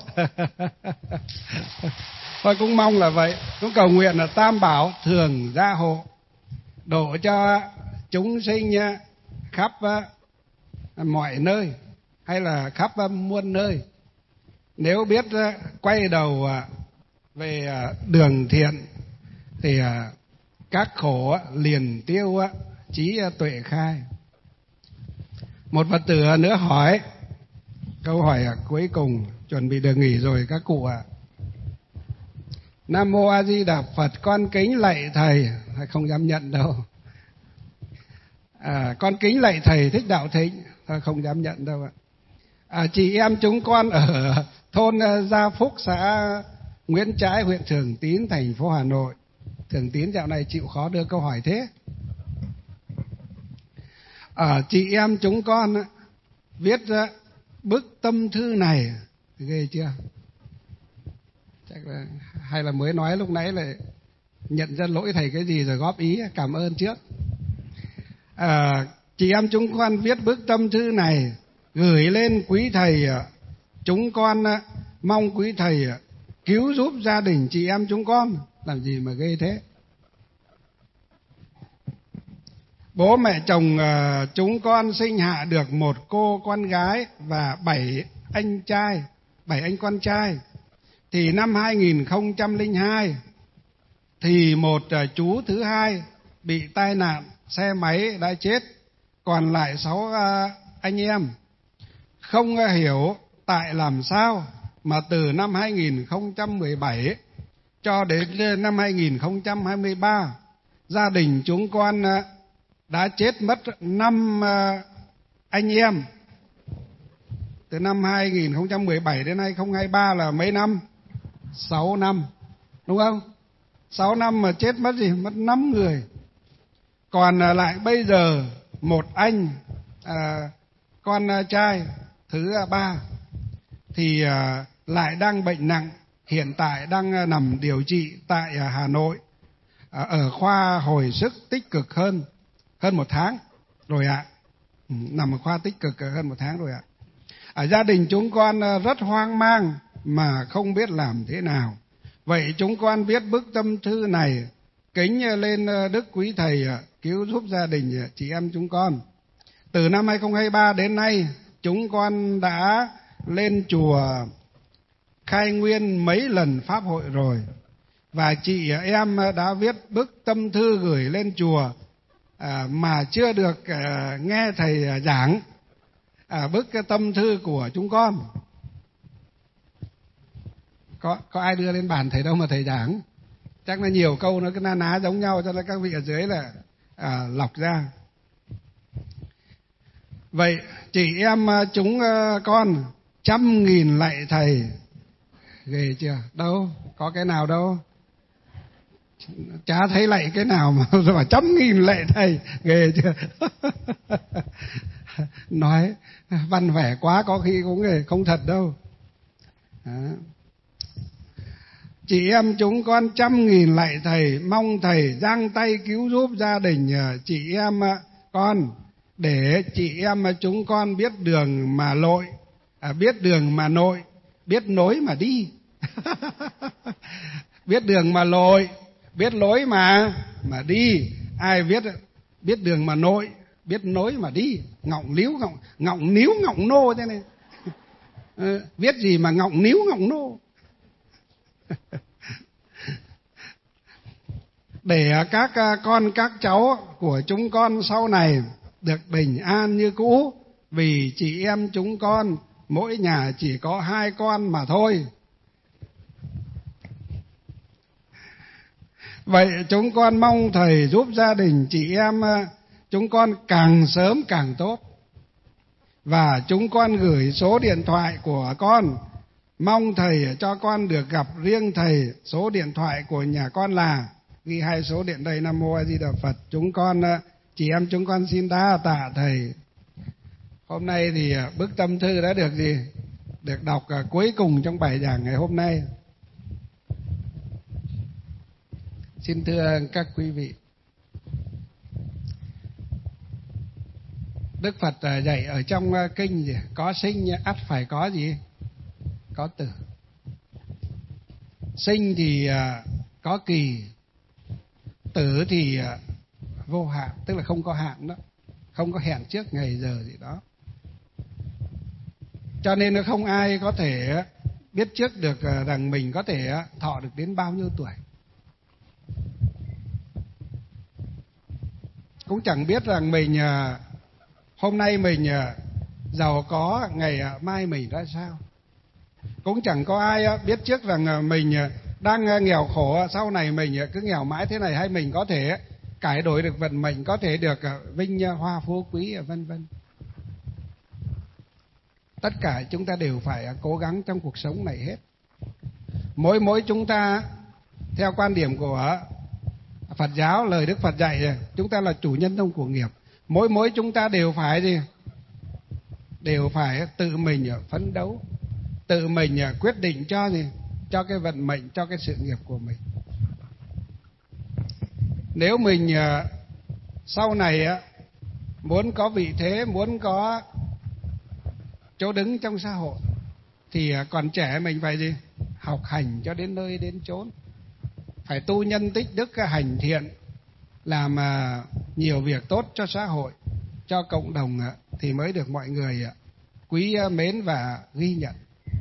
Thôi cũng mong là vậy, cũng cầu nguyện là Tam Bảo thường gia hộ, độ cho chúng sinh khắp mọi nơi, hay là khắp muôn nơi. Nếu biết quay đầu về đường thiện thì các khổ liền tiêu, chí tuệ khai. Một Phật tử nữa hỏi câu hỏi cuối cùng, chuẩn bị được nghỉ rồi các cụ ạ. Nam Mô A Di Đà Phật, con kính lạy thầy. Không dám nhận đâu. Con kính lạy thầy Thích Đạo Thính. Không dám nhận đâu ạ. Chị em chúng con ở thôn Gia Phúc, xã Nguyễn Trãi, huyện Thường Tín, thành phố Hà Nội. Thường Tín dạo này chịu khó đưa câu hỏi thế. Chị em chúng con viết bức tâm thư này, ghê chưa? Chắc là, hay là mới nói lúc nãy là nhận ra lỗi thầy cái gì rồi góp ý, cảm ơn trước. Chị em chúng con viết bức tâm thư này gửi lên quý thầy. Chúng con mong quý thầy cứu giúp gia đình chị em chúng con. Làm gì mà ghê thế? Bố mẹ chồng chúng con sinh hạ được một cô con gái và 7 anh con trai. Thì năm 2002 thì một chú thứ hai bị tai nạn xe máy đã chết, còn lại 6 anh em. Không hiểu tại làm sao mà từ năm 2017 cho đến năm 2023 gia đình chúng con đã chết mất 5 anh em. Từ năm 2017 đến 2023 là mấy năm? 6 năm, đúng không? 6 năm mà chết mất gì? Mất 5 người. Còn lại bây giờ một anh con trai thứ 3 thì lại đang bệnh nặng, hiện tại đang nằm điều trị tại Hà Nội ở khoa hồi sức tích cực hơn 1 tháng rồi ạ. Nằm ở khoa tích cực hơn 1 tháng rồi ạ. Gia đình chúng con rất hoang mang mà không biết làm thế nào. Vậy chúng con viết bức tâm thư này kính lên Đức Quý Thầy cứu giúp gia đình chị em chúng con. Từ năm 2023 đến nay, chúng con đã lên chùa khai nguyên mấy lần pháp hội rồi. Và chị em đã viết bức tâm thư gửi lên chùa mà chưa được nghe thầy giảng bức tâm thư của chúng con. Có ai đưa lên bàn thầy đâu mà thầy giảng. Chắc là nhiều câu nó cứ na ná giống nhau, cho nên các vị ở dưới là lọc ra. Vậy chị em chúng con 100.000 lạy thầy. Ghê chưa? Đâu? Có cái nào đâu? Chả thấy lạy cái nào mà rồi 100.000 lạy thầy. Ghê chưa? Nói văn vẻ quá, có khi cũng không thật đâu. Đó. Chị em chúng con 100.000 lạy thầy, mong thầy giang tay cứu giúp gia đình chị em con để chị em chúng con biết đường mà lội, biết đường mà nội, biết nối mà đi. Biết đường mà lội, biết lối mà đi. Ai biết đường mà nội, biết nối mà đi. Ngọng níu ngọng nô thế này. Biết gì mà ngọng níu ngọng nô. Để các con các cháu của chúng con sau này được bình an như cũ, vì chị em chúng con mỗi nhà chỉ có 2 con mà thôi. Vậy chúng con mong Thầy giúp gia đình chị em chúng con càng sớm càng tốt. Và chúng con gửi số điện thoại của con, mong Thầy cho con được gặp riêng Thầy. Số điện thoại của nhà con là, ghi 2 số điện đây. Nam Mô A Di Đà Phật. Chúng con, chị em chúng con xin đa tạ Thầy. Hôm nay thì bức tâm thư đã được được đọc cuối cùng trong bài giảng ngày hôm nay. Xin thưa các quý vị, Đức Phật dạy ở trong kinh gì? Có sinh ắt phải có gì? Có tử. Sinh thì có kỳ, tử thì vô hạn, tức là không có hạn đó, không có hẹn trước ngày giờ gì đó. Cho nên nó không ai có thể biết trước được rằng mình có thể thọ được đến bao nhiêu tuổi. Cũng chẳng biết rằng mình hôm nay mình giàu có, ngày mai mình ra sao. Cũng chẳng có ai biết trước rằng mình đang nghèo khổ, sau này mình cứ nghèo mãi thế này, hay mình có thể cải đổi được vận mệnh, có thể được vinh hoa phú quý, vân vân. Tất cả chúng ta đều phải cố gắng trong cuộc sống này hết. Mỗi chúng ta, theo quan điểm của Phật giáo, lời Đức Phật dạy, chúng ta là chủ nhân trong cuộc nghiệp. Mỗi chúng ta đều phải đều phải tự mình phấn đấu, tự mình quyết định cho cái vận mệnh, cho cái sự nghiệp của mình. Nếu mình sau này muốn có vị thế, muốn có chỗ đứng trong xã hội, thì còn trẻ mình phải học hành cho đến nơi đến chốn, phải tu nhân tích đức, hành thiện, làm nhiều việc tốt cho xã hội, cho cộng đồng, thì mới được mọi người quý mến và ghi nhận.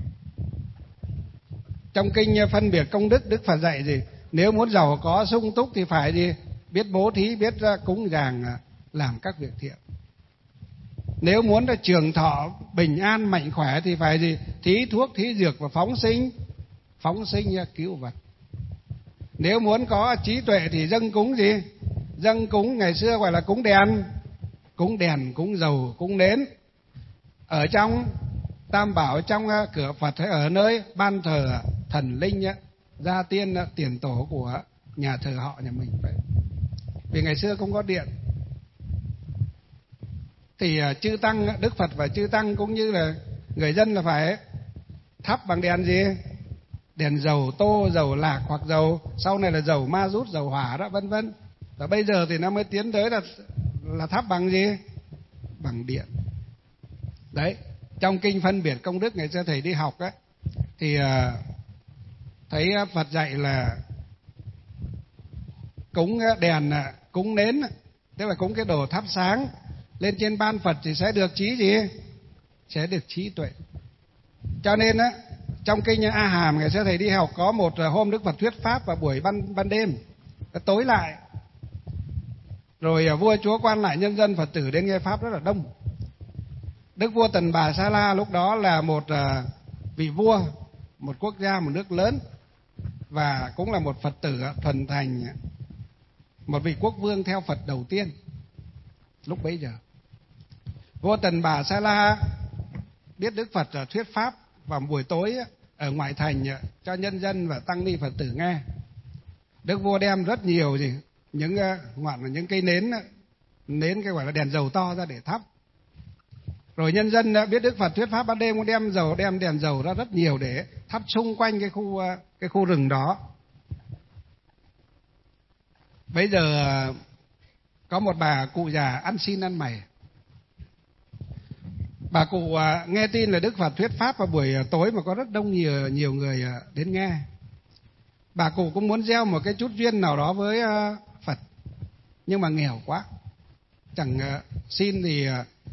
Trong kinh phân biệt công đức, Đức Phật dạy nếu muốn giàu có sung túc thì phải biết bố thí, biết cúng dường, làm các việc thiện. Nếu muốn trường thọ bình an mạnh khỏe thì phải thí thuốc, thí dược và phóng sinh cứu vật. Nếu muốn có trí tuệ thì dâng cúng dâng cúng, ngày xưa gọi là cúng đèn, cúng dầu, cúng nến. Ở trong Tam Bảo, trong cửa Phật, hay ở nơi ban thờ thần linh, gia tiên, tiền tổ của nhà thờ họ nhà mình vậy. Vì ngày xưa không có điện, thì chư tăng, Đức Phật và chư tăng cũng như là người dân là phải thắp bằng đèn đèn dầu tô, dầu lạc, hoặc dầu sau này là dầu ma rút, dầu hỏa đó, vân vân. Và bây giờ thì nó mới tiến tới là thắp bằng bằng điện. Đấy, trong kinh phân biệt công đức ngày xưa thầy đi học thì thấy Phật dạy là cúng đèn, cúng nến, tức là cúng cái đồ thắp sáng lên trên ban Phật thì sẽ được sẽ được trí tuệ. Cho nên trong kinh A Hàm ngày xưa thầy đi học, có một hôm Đức Phật thuyết pháp vào buổi ban đêm, tối lại, rồi vua chúa quan lại nhân dân Phật tử đến nghe pháp rất là đông. Đức vua Tần Bà Sa La lúc đó là một vị vua, một quốc gia, một nước lớn, và cũng là một Phật tử thuần thành, một vị quốc vương theo Phật đầu tiên lúc bấy giờ. Vua Tần Bà Sa La biết Đức Phật thuyết pháp vào buổi tối ở ngoại thành cho nhân dân và tăng ni Phật tử nghe. Đức vua đem rất nhiều những cây nến cái gọi là đèn dầu to ra để thắp. Rồi nhân dân biết Đức Phật thuyết pháp ban đêm cũng đem đèn dầu ra rất nhiều để thắp xung quanh cái khu rừng đó. Bây giờ có một bà cụ già ăn xin ăn mày, Bà cụ nghe tin là Đức Phật thuyết pháp vào buổi tối mà có rất đông nhiều người đến nghe. Bà cụ cũng muốn gieo một cái chút duyên nào đó với Phật, nhưng mà nghèo quá, chẳng xin thì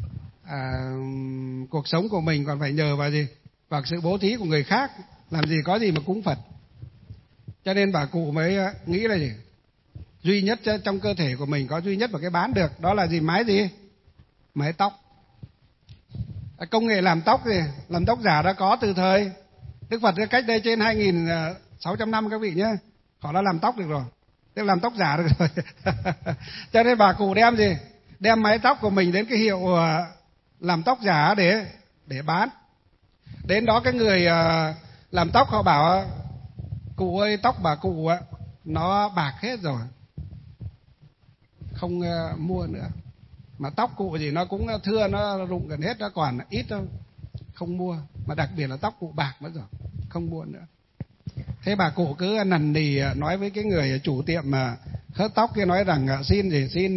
cuộc sống của mình còn phải nhờ vào gì? Vào sự bố thí của người khác, làm gì có gì mà cúng Phật. Cho nên bà cụ mới nghĩ là gì? Duy nhất trong cơ thể của mình có duy nhất một cái bán được, đó là gì? Mái tóc. Công nghệ làm tóc giả đã có từ thời Đức Phật cách đây trên 2.600 năm các vị nhé. Họ đã làm tóc được rồi, tức làm tóc giả được rồi. Cho nên bà cụ đem gì? Đem mái tóc của mình đến cái hiệu làm tóc giả để bán. Đến đó cái người làm tóc họ bảo: cụ ơi, tóc bà cụ nó bạc hết rồi, không mua nữa. Mà tóc cụ gì nó cũng thưa, nó rụng gần hết, nó còn ít thôi, không mua. Mà đặc biệt là tóc cụ bạc mất rồi, không mua nữa. Thế bà cụ cứ nằn nì nói với cái người chủ tiệm mà hớt tóc kia, nói rằng xin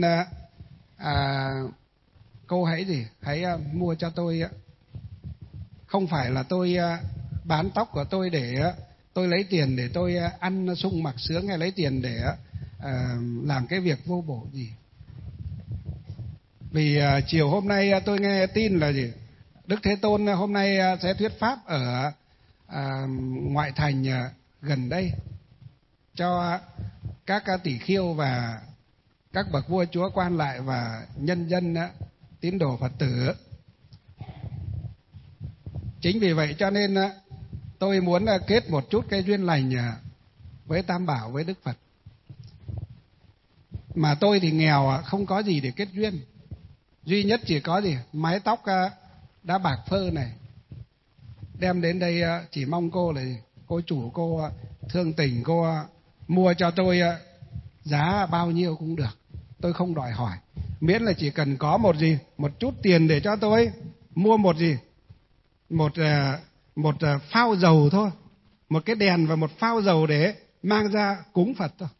cô hãy mua cho tôi. Không phải là tôi bán tóc của tôi để tôi lấy tiền để tôi ăn sung mặc sướng, hay lấy tiền để làm cái việc vô bổ gì. Vì chiều hôm nay tôi nghe tin là gì? Đức Thế Tôn hôm nay sẽ thuyết pháp ở ngoại thành gần đây cho các tỷ khưu và các bậc vua chúa quan lại và nhân dân tín đồ Phật tử. Chính vì vậy cho nên tôi muốn kết một chút cái duyên lành với Tam Bảo, với Đức Phật. Mà tôi thì nghèo, không có gì để kết duyên. Duy nhất chỉ có gì? Mái tóc đã bạc phơ này, đem đến đây chỉ mong cô là gì? Cô chủ cô thương tình, cô mua cho tôi giá bao nhiêu cũng được. Tôi không đòi hỏi, miễn là chỉ cần có một chút tiền để cho tôi mua một phao dầu thôi, một cái đèn và một phao dầu để mang ra cúng Phật thôi.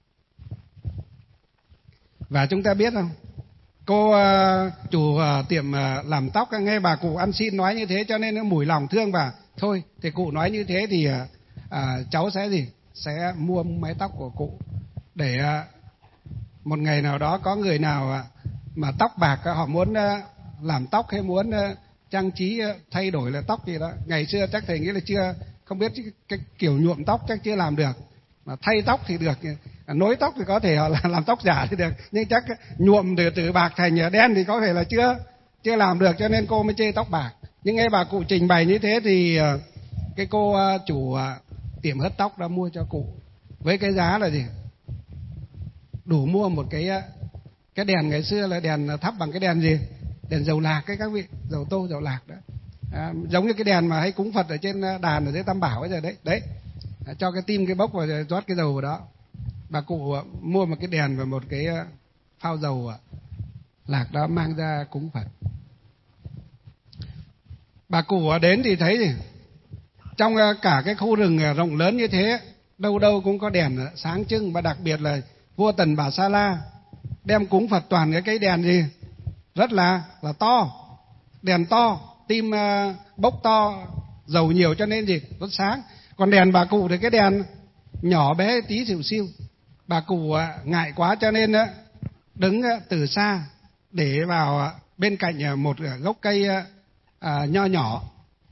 Và chúng ta biết không, cô chủ tiệm làm tóc nghe bà cụ ăn xin nói như thế, cho nên nó mủi lòng thương bà. Thôi thì cụ nói như thế thì cháu sẽ mua mái tóc của cụ, để một ngày nào đó có người nào mà tóc bạc họ muốn làm tóc, hay muốn trang trí thay đổi là tóc gì đó. Ngày xưa chắc thầy nghĩ là chưa, không biết cái kiểu nhuộm tóc chắc chưa làm được, mà thay tóc thì được, nối tóc thì có thể họ làm tóc giả thì được, nhưng chắc nhuộm từ bạc thành đen thì có thể là chưa làm được, cho nên cô mới chê tóc bạc. Nhưng nghe bà cụ trình bày như thế thì cái cô chủ tiệm hớt tóc đã mua cho cụ với cái giá là gì? Đủ mua một cái đèn. Ngày xưa là đèn thắp bằng cái đèn gì? Đèn dầu lạc ấy các vị, dầu tô dầu lạc đó. Giống như cái đèn mà hay cúng Phật ở trên đàn ở dưới Tam Bảo ấy rồi đấy. Cho cái tim cái bốc vào rồi rót cái dầu vào đó. Bà cụ mua một cái đèn và một cái phao dầu lạc đó mang ra cúng Phật. Bà cụ đến thì thấy gì? Trong cả cái khu rừng rộng lớn như thế, đâu đâu cũng có đèn sáng trưng, và đặc biệt là vua Tần Bà Sa La đem cúng Phật toàn cái đèn gì? Rất là to, đèn to, tim bốc to, dầu nhiều cho nên gì? Rất sáng. Còn đèn bà cụ thì cái đèn nhỏ bé tí xìu xiu. Bà cụ ngại quá cho nên đứng từ xa để vào bên cạnh một gốc cây nho nhỏ.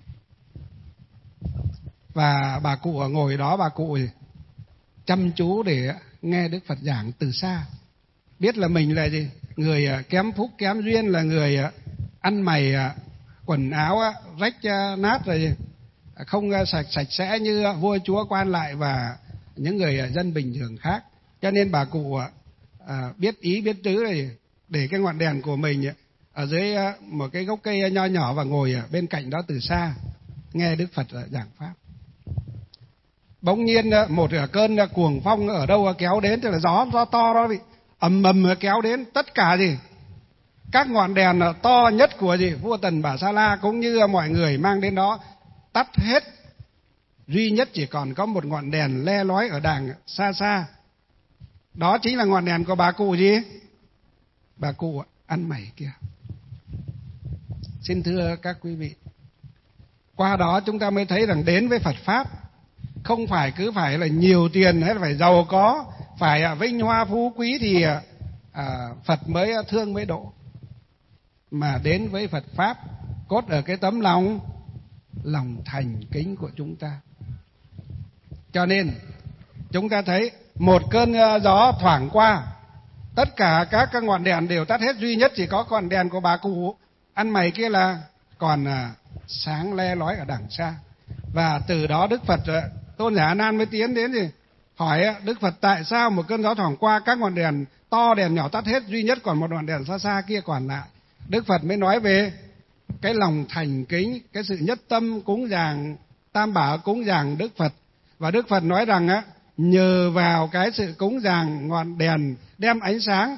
Và bà cụ ngồi đó, bà cụ chăm chú để nghe Đức Phật giảng từ xa. Biết là mình là gì? Người kém phúc kém duyên, là người ăn mày quần áo rách nát rồi, không sạch sẽ như vua chúa quan lại và những người dân bình thường khác. Cho nên bà cụ biết ý biết tứ này, để cái ngọn đèn của mình ở dưới một cái gốc cây nho nhỏ và ngồi bên cạnh đó từ xa nghe Đức Phật giảng pháp. Bỗng nhiên một cơn cuồng phong ở đâu kéo đến, tức là gió to đó, ầm ầm kéo đến. Tất cả gì? Các ngọn đèn to nhất của vua Tần Bà Sa La cũng như mọi người mang đến đó tắt hết. Duy nhất chỉ còn có một ngọn đèn le lói ở đàng xa xa. Đó chính là ngọn đèn của bà cụ gì? Bà cụ ăn mày kia. Xin thưa các quý vị, qua đó chúng ta mới thấy rằng đến với Phật Pháp không phải cứ phải là nhiều tiền hay là phải giàu có, phải vinh hoa phú quý thì Phật mới thương mới độ. Mà đến với Phật Pháp cốt ở cái tấm lòng thành kính của chúng ta. Cho nên chúng ta thấy một cơn gió thoảng qua, tất cả các ngọn đèn đều tắt hết, duy nhất chỉ có ngọn đèn của bà cụ ăn mày kia là còn sáng le lói ở đằng xa. Và từ đó Đức Phật Tôn giả A Nan mới tiến đến gì hỏi Đức Phật tại sao một cơn gió thoảng qua, các ngọn đèn to đèn nhỏ tắt hết, duy nhất còn một ngọn đèn xa xa kia còn lại. Đức Phật mới nói về cái lòng thành kính, cái sự nhất tâm cúng dường Tam Bảo, cúng dường Đức Phật. Và Đức Phật nói rằng nhờ vào cái sự cúng dường ngọn đèn đem ánh sáng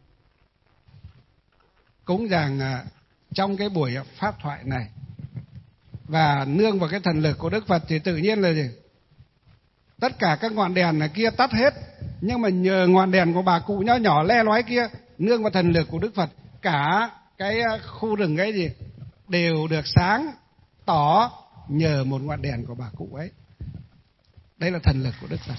cúng dường trong cái buổi pháp thoại này, và nương vào cái thần lực của Đức Phật thì tự nhiên là gì? Tất cả các ngọn đèn này kia tắt hết, nhưng mà nhờ ngọn đèn của bà cụ nhỏ nhỏ le lói kia, nương vào thần lực của Đức Phật, cả cái khu rừng ấy gì đều được sáng tỏ nhờ một ngọn đèn của bà cụ ấy. Đây là thần lực của Đức Phật.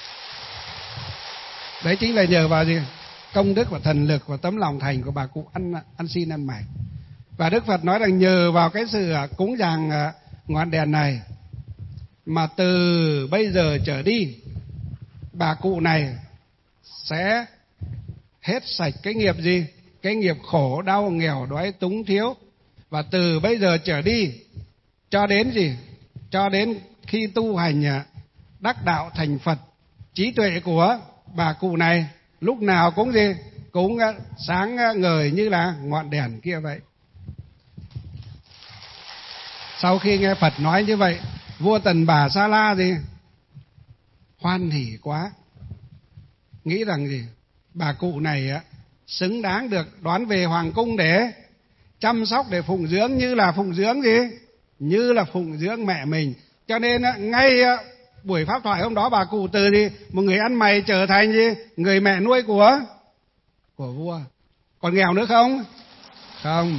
Đấy chính là nhờ vào gì? Công đức và thần lực và tấm lòng thành của bà cụ ăn xin ăn mày. Và Đức Phật nói rằng nhờ vào cái sự cúng dường ngọn đèn này mà từ bây giờ trở đi bà cụ này sẽ hết sạch cái nghiệp gì? Cái nghiệp khổ đau nghèo đói túng thiếu. Và từ bây giờ trở đi cho đến gì? Cho đến khi tu hành đắc đạo thành Phật, trí tuệ của bà cụ này lúc nào cũng gì? Cũng sáng ngời như là ngọn đèn kia vậy. Sau khi nghe Phật nói như vậy, vua Tần Bà Sa La gì? Hoan hỉ quá. Nghĩ rằng gì? Bà cụ này xứng đáng được đón về hoàng cung để chăm sóc, để phụng dưỡng, như là phụng dưỡng gì? Như là phụng dưỡng mẹ mình. Cho nên ngay buổi pháp thoại hôm đó, bà cụ từ gì? Một người ăn mày trở thành gì? Người mẹ nuôi của vua. Còn nghèo nữa không? Không.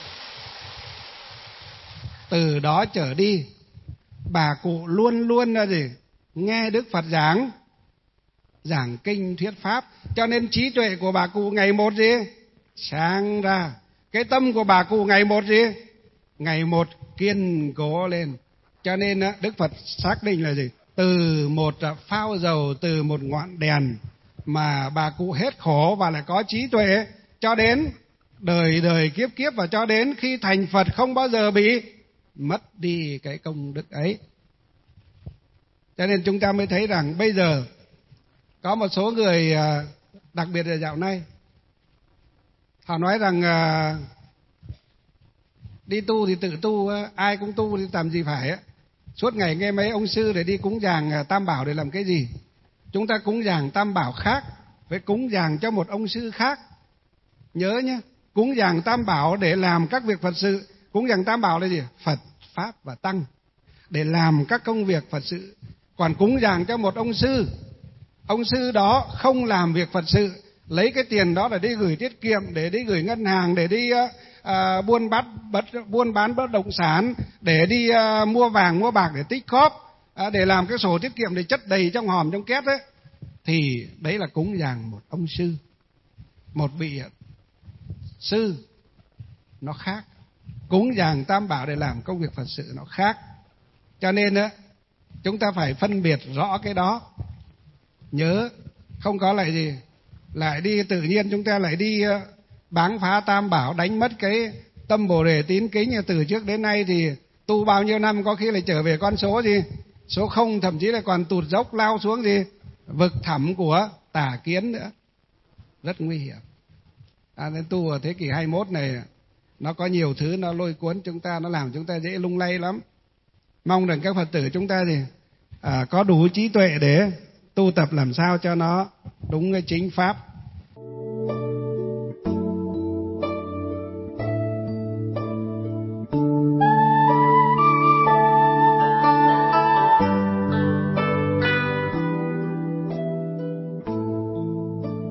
Từ đó trở đi bà cụ luôn luôn là gì? Nghe Đức Phật giảng kinh thuyết pháp. Cho nên trí tuệ của bà cụ ngày một gì? Sáng ra. Cái tâm của bà cụ ngày một gì? Ngày một kiên cố lên. Cho nên Đức Phật xác định là gì? Từ một phao dầu, từ một ngọn đèn mà bà cụ hết khổ và lại có trí tuệ, cho đến đời đời kiếp kiếp, và cho đến khi thành Phật không bao giờ bị mất đi cái công đức ấy. Cho nên chúng ta mới thấy rằng bây giờ có một số người, đặc biệt là dạo này, họ nói rằng đi tu thì tự tu, ai cũng tu thì làm gì phải. Suốt ngày nghe mấy ông sư để đi cúng dường Tam Bảo để làm cái gì? Chúng ta cúng dường Tam Bảo khác với cúng dường cho một ông sư khác. Nhớ nhé, cúng dường Tam Bảo để làm các việc Phật sự. Cúng dường Tam Bảo là gì? Phật, Pháp và Tăng, để làm các công việc Phật sự. Còn cúng dường cho một ông sư đó không làm việc Phật sự, lấy cái tiền đó để đi gửi tiết kiệm, để đi gửi ngân hàng, để đi buôn bán bất động sản, để đi mua vàng mua bạc để tích góp, để làm cái sổ tiết kiệm để chất đầy trong hòm trong két ấy, thì đấy là cúng dường một ông sư, một vị sư. Nó khác. Cúng dường Tam Bảo để làm công việc Phật sự nó khác. Cho nên chúng ta phải phân biệt rõ cái đó. Nhớ, không có lại gì lại đi tự nhiên chúng ta lại đi báng phá Tam Bảo, đánh mất cái tâm Bồ Đề tín kính. Từ trước đến nay thì tu bao nhiêu năm có khi lại trở về con số gì? Số không, thậm chí là còn tụt dốc lao xuống gì? Vực thẳm của tà kiến nữa. Rất nguy hiểm. Nên tu ở thế kỷ 21 này nó có nhiều thứ nó lôi cuốn chúng ta, nó làm chúng ta dễ lung lay lắm. Mong rằng các Phật tử chúng ta gì có đủ trí tuệ để tu tập làm sao cho nó đúng cái chính pháp.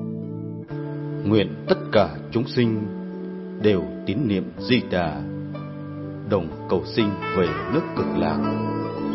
Nguyện tất cả chúng sinh đều tín niệm Di Đà, đồng cầu sinh về nước Cực Lạc.